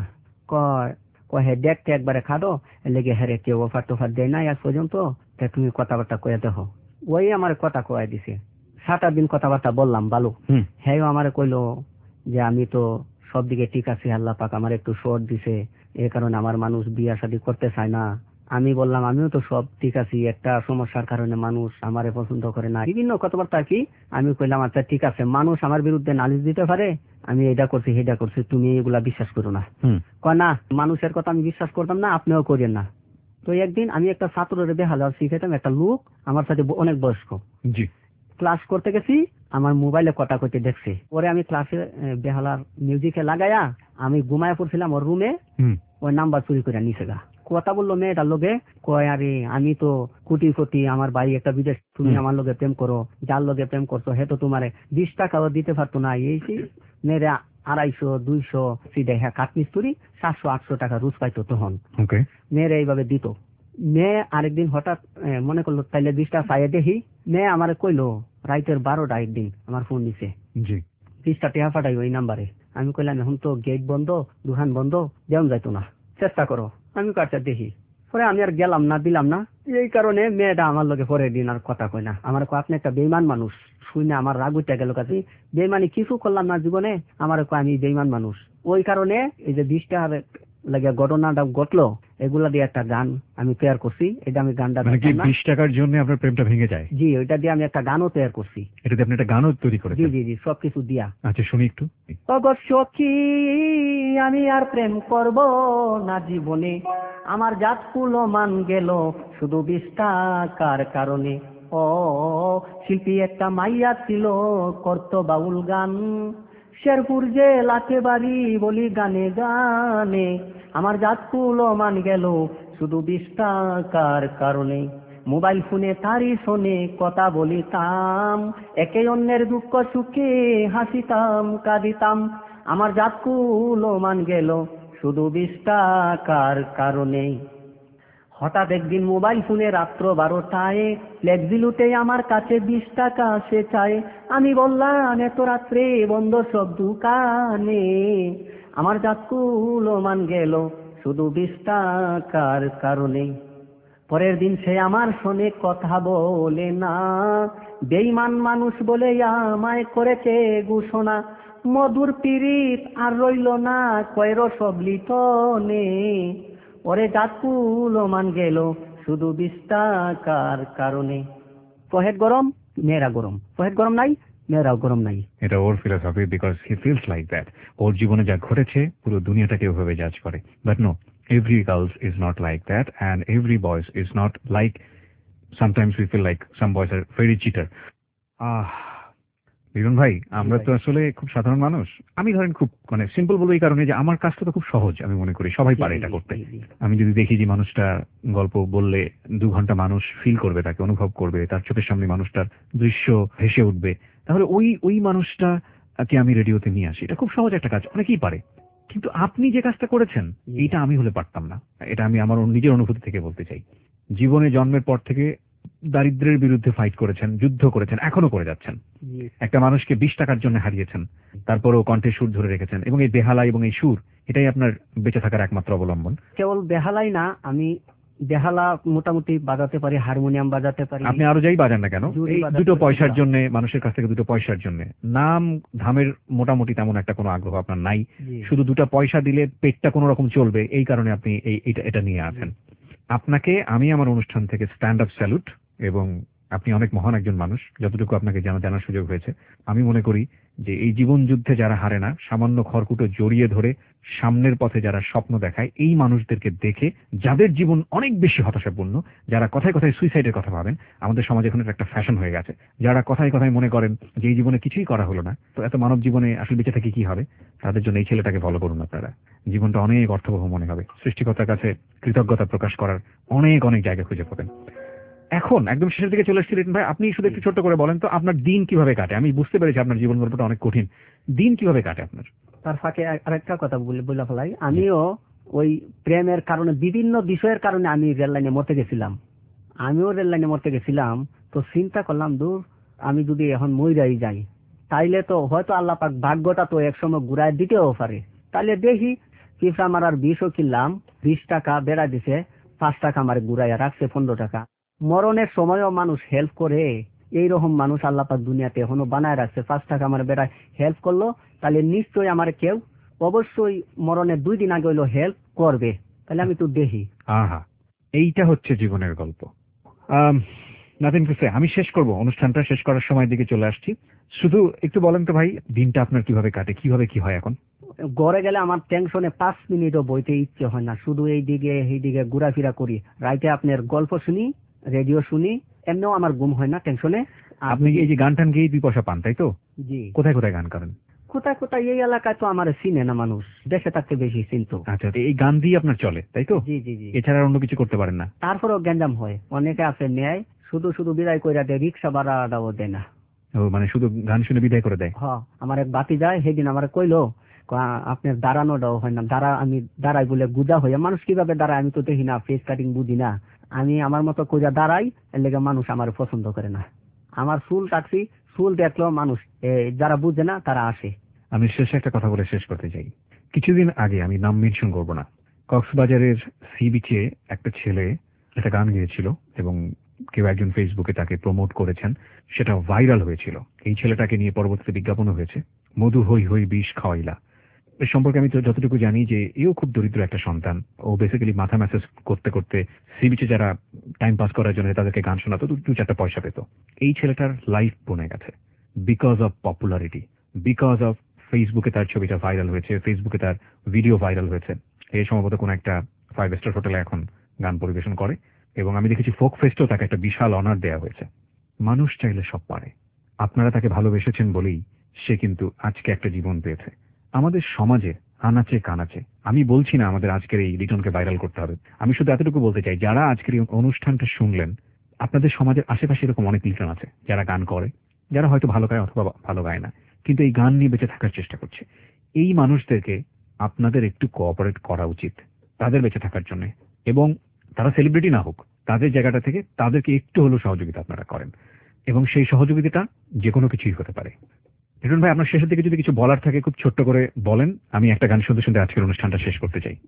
কয় কয় হে দেখতে একবারে খাদো লেগে হেরে কেউ অফার টোফার দেয় নাই আজ পর্যন্ত, তা তুমি কথাবার্তা কয়ে দেখো। ওই আমার কথা কয়ে দিছে, 7-8 দিন কথাবার্তা বললাম ভালো। হ্যাঁ আমার কইলো যে আমি তো সব দিকে ঠিক আছি, আল্লাহ পাক আমার একটু শর্ট দিছে, এই কারণে আমার মানুষ বিয়া শাদী করতে চায় না। আমি বললাম আমিও তো সব ঠিক আছি, একটা সমস্যার কারণে মানুষ আমারে পছন্দ করে না, বিভিন্ন কথাবার্তা আর কি। আমি কইলাম আচ্ছা ঠিক আছে, মানুষ আমার বিরুদ্ধে নালিশ দিতে পারে, আমি এটা করছি সেটা করছি, তুমি এগুলা বিশ্বাস করো না। কয় না, মানুষের কথা আমি বিশ্বাস করতাম না, আপনিও করেন না। তো একদিন আমি একটা ছাত্রের বেহালা শিখাইতাম, একটা লোক আমার সাথে অনেক বয়স্ক, ক্লাস করতে গেছি, আমার মোবাইলে কথা কইতে দেখছে। পরে আমি ক্লাসে বেহালার মিউজিকে লাগাইয়া আমি ঘুমায় পড়ছিলাম ওর রুমে, ওই নাম্বার চুরি করে নিছে গা। কথা বললো মেয়েটার লোকে, কয় আরে আমি তো কোটিপতি, আমার ভাই একটা বিদেশ, তুমি আমার লোকে প্রেম করো, যার লোকে প্রেম করছো হে তো তোমার 20 টাকাও দিতে পারতো না। এই মেয়েরা 250-200 সিডে হ্যাঁ কাঠমিস্তুরি 700-800 টাকা রোজ পাইতো তখন। মেয়েরা এইভাবে দিত। মেয়ে আরেকদিন হঠাৎ মনে করলো তাইলে 20 টাকা পাইয়ে দেখি, মেয়ে আমার কইলো রাইতের 12টা একদিন আমার ফোন দিছে, 20 টাকা পাঠাই ওই নাম্বারে। আমি কইলাম এখন তো গেট বন্ধ, দোকান বন্ধ, যেমন যাইতো না, চেষ্টা করো। আমি কাটটা দেখি, পরে আমি আর গেলাম না, দিলাম না। এই কারণে মেয়েটা আমার লোকে পরে দিন আর কথা কয় না। আমার আপনি একটা বেইমান মানুষ, শুনে আমার রাগ উঠে গেল। কাছে বেইমানি কিছু করলাম না জীবনে, আমার কয় আমি বেইমান মানুষ। ওই কারণে এই যে 20 টাকার লাগে ঘটনাটা ঘটলো, এগুলা দিয়ে একটা গান আমি তৈরি করছি। এটা আমি গানটা 20 টাকার জন্য আপনার প্রেমটা ভেঙে যায়? জি, ওইটা দিয়ে আমি একটা গানও তৈরি করছি। এটাতে আপনি একটা গানও তৈরি করেছেন? জি জি জি, সবকিছু দিয়া। আচ্ছা শুনি একটু। অবশ্য কি আমি আর প্রেম করব না জীবনে, আমার জাত কুলো মান গেল শুধু 20 টাকার কারণে। ও শিল্পী একটা মাইয়া ছিল করতো বাউল গান, শেরপুর জেলাতে বাড়ি বলি গানে গানে, আমার জাত কুলো মান গেল শুধু 20 টাকার কারণে। মোবাইল ফোনে তারি শোনে কথা বলিতাম, একে অন্যের দুঃখ সুখে হাসিতাম কাঁদিতাম, আমার জাত কুলো মান গেল শুধু 20 টাকার কারণে। হঠাৎ একদিন মোবাইল ফোনে রাত্র 12টায় ফ্লেক্সি লুটে আমার কাছে 20 টাকা সে চায়। আমি বললাম এত রাত্রে বন্ধ সব দোকানে, আমার জাত কুলো মান গেল শুধু 20 টাকার কারণে। পরের দিন সে আমার শোনে কথা বলে না, বেঈমান মানুষ বলে আমায় করেছে ঘোষণা, মধুর পীড়িত আর রইল না কয়রো সব লিটনে, ওরে জাত কুলো মান গেল শুধু 20 টাকার কারণে। পহেট গরম, মেয়েরা গরম, পহেট গরম নাই, মেয়েরাও গরম নাই। এটা ওর philosophy, because he feels like that. ওর জীবনে যা ঘটেছে পুরো দুনিয়াটাকে ওভাবে জাজ করে। But no, every girls is not like that, and every boys is not like, sometimes we feel like some boys are very cheater. Biron ভাই, আমরা তো আসলে খুব সাধারণ মানুষ। আমি ধরেন খুব সিম্পল বলবো এই কারণে যে আমার কাজটা তো খুব সহজ, আমি মনে করি সবাই পারে এটা করতে। আমি যদি দেখি যে মানুষটা গল্প বললে 2 ঘন্টা মানুষ ফিল করবে, তাকে অনুভব করবে, তার চোখের সামনে মানুষটার দৃশ্য ভেসে উঠবে, তাহলে ওই মানুষটাকে আমি রেডিওতে নিয়ে আসি। এটা খুব সহজ একটা কাজ, অনেকেই পারে। কিন্তু আপনি যে কাজটা করেছেন এইটা আমি হলে পারতাম না। এটা আমি আমার নিজের অনুভূতি থেকে বলতে চাই। জীবনে জন্মের পর থেকে দারিদ্র্যের বিরুদ্ধে ফাইট করেছেন, যুদ্ধ করেছেন, এখনো করে যাচ্ছেন। একটা মানুষকে 20 টাকার জন্য হারিয়েছেন, তারপরেও কণ্ঠে সুর ধরে রেখেছেন, এবং এই বেহালা এবং এই সুর এটাই আপনার বেঁচে থাকার একমাত্র অবলম্বন। কেবল বেহালাই না, আমি বেহালা মোটামুটি বাজাতে পারি, হারমোনিয়াম বাজাতে পারি। আপনি আরো যাই বাজান না কেন, এই 2 পয়সার জন্য, মানুষের কাছ থেকে 2 পয়সার জন্য নাম ধামের মোটামুটি তেমন একটা কোনো আগ্রহ আপনার নাই। শুধু 2 পয়সা দিলে পেটটা কোনো রকম চলবে, এই কারণে আপনি এটা নিয়ে আছেন। আপনাকে আমি আমার অনুষ্ঠান থেকে স্ট্যান্ড আপ স্যালুট, এবং আপনি অনেক মহান একজন মানুষ, যতটুকু আপনাকে জানার সুযোগ হয়েছে। আমি মনে করি যে এই জীবন যুদ্ধে যারা হারে না, সামান্য খড়কুটো জড়িয়ে ধরে সামনের পথে যারা স্বপ্ন দেখায়, এই মানুষদেরকে দেখে, যাদের জীবন অনেক বেশি হতাশাপূর্ণ, যারা কথায় কথায় সুইসাইডের কথা ভাবেন, আমাদের সমাজে এখন একটা ফ্যাশন হয়ে গেছে, যারা কথায় কথায় মনে করেন যে এই জীবনে কিছুই করা হলো না, তো এত মানব জীবনে আসলে বেঁচে থেকে কি হবে, তাদের জন্য এই ছেলেটাকে ফলো করুন। আপনারা জীবনটা অনেক অর্থবহ মনে হবে, সৃষ্টিকর্তার কাছে কৃতজ্ঞতা প্রকাশ করার অনেক অনেক জায়গা খুঁজে পাবেন। এখন একদম শেষের দিকে চলে এসেছিলেন ভাই, আপনি শুধু একটু ছোট্ট করে বলেন তো আপনার দিন কিভাবে কাটে। আমি বুঝতে পেরেছি আপনার জীবন গল্পটা অনেক কঠিন, দিন কিভাবে কাটে আপনার? তার ফাঁকে আরেকটা কথা বলে ফেলাই, আমিও ওই প্রেমের কারণে, বিভিন্ন বিষয়ের কারণে আমি রেল লাইনে মরতে গেছিলাম। তো চিন্তা করলাম, দূর আমি যদি এখন মইরাই যাই, তাইলে তো হয়তো আল্লাহ পাক ভাগ্যটা তো একসময় ঘুরায় দিতেও পারে। তাইলে দেখি পিঁপড়া মারার বিষও কিনলাম, 20 টাকা বেড়া দিছে, 5 টাকা আমার ঘুরাইয়া রাখছে 15 টাকা। মরণের সময়ও মানুষ হেল্প করে, এইরকম মানুষ আল্লাহ পাক দুনিয়াতে এখনো বানায় রাখছে। 5 টাকা আমার বেড়ায় হেল্প করলো, তাহলে নিশ্চয়ই আমার কেউ অবশ্যই মরণের 2 দিন আগে হইলো হেল্প করবে। তাহলে আমি তো দেখি। আহা, এইটা হচ্ছে জীবনের গল্প। Nothing to say. আমি শেষ করব, অনুষ্ঠানটা শেষ করার সময় দিকে চলে আসছি। শুধু একটু বলেন তো ভাই, দিনটা আপনার কিভাবে কাটে, কিভাবে কি হয় এখন? ঘরে গেলে আমার টেনশনে 5 মিনিটও বইতে ইচ্ছে হয় না, শুধু এই দিকে এই দিকে ঘোরাফেরা করি। রাইতে আপনার গল্প শুনি, রেডিও শুনি, এমনিও আমার ঘুম হয় না টেনশনে। আপনি কি এই যে গান টান গেয়ে 2 পয়সা পান, তাই তো? জি। কোথায় কোথায় গান করেন? কোথায় কোথায় এই এলাকায় তো আমার চিনে না মানুষ, দেশে থাকতে বেশি চিনতো। আচ্ছা, তো এই গান দিয়ে আপনার চলে, তাই তো? জি জি জি। এছাড়া আর অন্য কিছু করতে পারেন না? তারপরেও গ্যাঞ্জাম হয়, অনেকে আছে নেয়, শুধু শুধু বিদায় কইরা দেয়, রিক্সা ভাড়াটাও দেয় না। ও, মানে শুধু গান শুনে বিদায় করে দেয়? হ্যাঁ, আমার এক বাতি যায়, সেদিন আমার কইলো আপনার দাঁড়ানোটাও হয় না। আমি দাঁড়াই বলে গুদা হইয়া, মানুষ কিভাবে দাঁড়ায় আমি তো দেখি না, ফেস কাটিং বুঝি না, আমি আমার মতো কইরা দাঁড়াই, এর লেগে মানুষ আমার পছন্দ করে না। আমার চুল কাটছি, চুল দেখলো মানুষ যারা বুঝে না তারা আসে। আমি শেষে একটা কথা বলে শেষ করতে চাই। কিছুদিন আগে, আমি নাম মেনশন করব না, কক্সবাজারের সি বিচে একটা ছেলে একটা গান গেয়েছিল এবং কেউ একজন ফেসবুকে তাকে প্রমোট করেছেন, সেটা ভাইরাল হয়েছিল। এই ছেলেটাকে নিয়ে পরবর্তীতে বিজ্ঞাপনও হয়েছে, মধু হই হই বিষ খাওয়াইলা। এর সম্পর্কে আমি তো যতটুকু জানি যে এও খুব দরিদ্র একটা সন্তান। ও বেসিক্যালি মাথা ম্যাসেজ করতে করতে সি বিচে যারা টাইম পাস করার জন্য তাদেরকে গান শোনাতো, 2-4 পয়সা পেত। এই ছেলেটার লাইফ বনে গেছে because of popularity, because of ফেসবুকে তার ছবিটা ভাইরাল হয়েছে, ফেসবুকে তার ভিডিও ভাইরাল হয়েছে। এই সম্ভবত কোন একটা 5 স্টার হোটেলে এখন গান পরিবেশন করে, এবং আমি দেখেছি ফোক ফেস্টেও তাকে একটা বিশাল অনার দেওয়া হয়েছে। মানুষ চাইলে সব পারে। আপনারা তাকে ভালোবেসেছেন বলেই সে কিন্তু আজকে একটা জীবন পেয়েছে। আমাদের সমাজে আনাচে কানাচে, আমি বলছি না আমাদের আজকের এই লিটনকে ভাইরাল করতে হবে, আমি শুধু এতটুকু বলতে চাই, যারা আজকের এই অনুষ্ঠানটা শুনলেন, আপনাদের সমাজের আশেপাশে এরকম অনেক লিটন আছে যারা গান করে, যারা হয়তো ভালো গায় অথবা ভালো গায় না, কিন্তু এই গান নিয়ে বেঁচে থাকার চেষ্টা করছে। এই মানুষদেরকে আপনাদের একটু কোঅপারেট করা উচিত তাদের বেঁচে থাকার জন্য, এবং তারা সেলিব্রিটি না হোক, তাদের জায়গাটা থেকে তাদেরকে একটু হলেও সহযোগিতা আপনারা করেন, এবং সেই সহযোগিতাটা যে কোনো কিছুই হতে পারে। লিটন ভাই, আপনার শেষের দিকে যদি কিছু বলার থাকে খুব ছোট্ট করে বলেন। আমি একটা গান শুনতে শুনতে আজকের অনুষ্ঠানটা শেষ করতে চাই।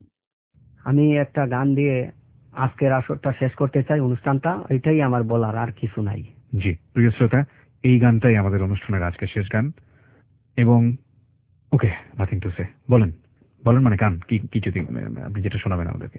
আমি একটা গান দিয়ে আজকের আসরটা শেষ করতে চাই, অনুষ্ঠানটা। এটাই আমার বলার, আর কিছু নাই। জি প্রিয় শ্রোতা, এই গানটাই আমাদের অনুষ্ঠানের আজকের শেষ গান। এবং ওকে, নাথিং টু সে। বলেন বলেন, মানে গান কি কি যদি আপনি যেটা শোনাবেন আমাদেরকে।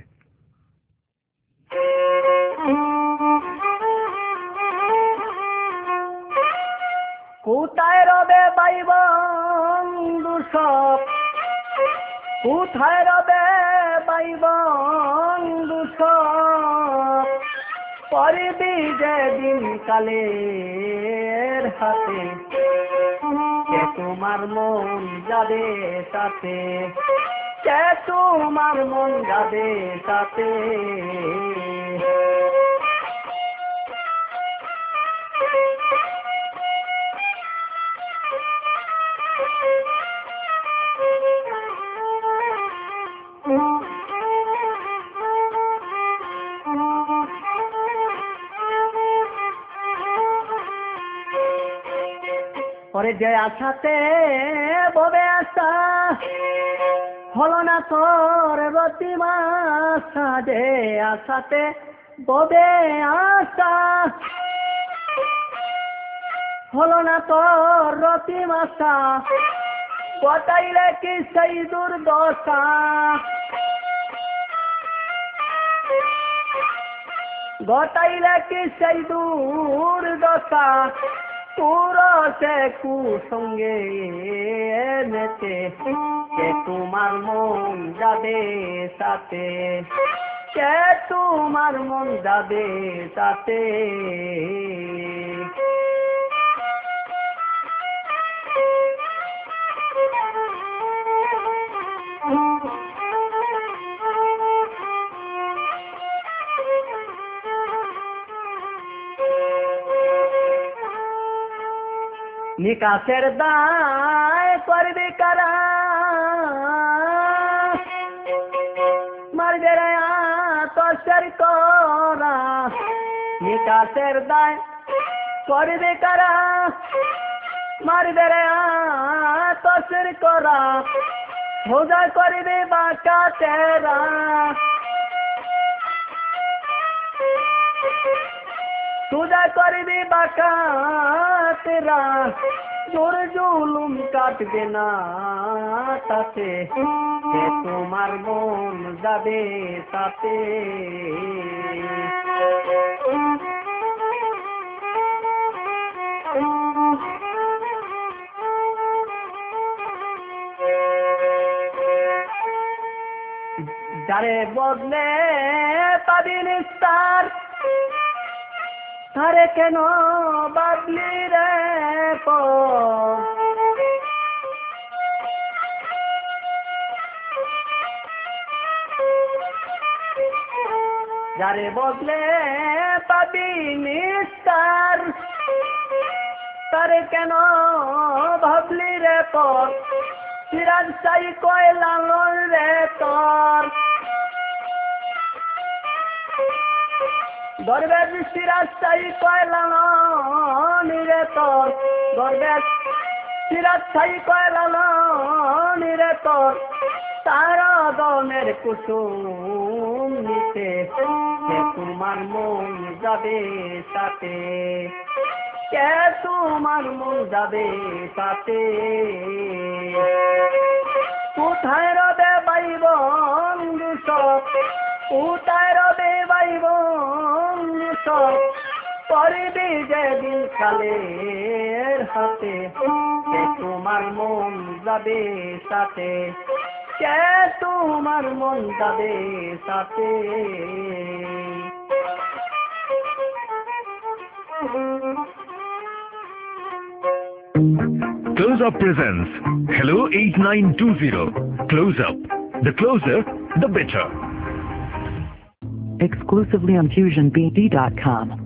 কোথায় রবে ভাই বন্ধু সব, কোথায় রবে ভাই বন্ধু সব, পরবি যেদিন কালের হাতে, কে তোমার মন যাবে সাথে, কে তোমার মন যাবে সাথে। পরে যে আশাতে ববে আসা, হলো না তোর রতিমা আশা, যে আশাতে ববে আসা, হলো না তোর রতিমা আশা, গটাইলে কি সেই দুর্দশা, গটাইলে কি সেই দুর্দশা, পুরসে কুসঙ্গে নেতে, কে তোমার মন যাবে সাথে, কে তোমার মন যাবে সাথে। নিকাশের দায় করবি কারা, মারবে রে আতসের করা, নিকাশের দায় করবি কারা, মারবে রে আতসের করা, সোজা করিবে বাঁকা তেরা, সোজা করিবে বাঁকা তেরা, জোর জুলুম কাটবে না তাতে, তোমার মন যাবে তাতে। যারে বদলে পাবি নিস্তার, তারে কেন বাদলি রে পর, যারে বদলে পাবি নিস্তার, তারে কেন ভাবলি রে পর, সিরাজ চাই কয়লা রে তোর, দরবেশ সিরাজ চাই কয়লা রে তোর, দরবেশ সিরাজ চাই কয়লা রে তোর, তারা দমের কুসুম নিতে, তোমার মন যাবে তাতে, কে তোমার মন যাবে তাতে। কোথায় রবে ভাই বন্ধু সব, কোথায় রবে ভাই বন্ধু সব, পড়বি যেদিন কালের হাতে, তোমার মন যাবে তাতে, কে তোমার মন যাবে তাতে। Close Up presents Hello 8920. Close Up. The closer, the better. Exclusively on FusionBD.com.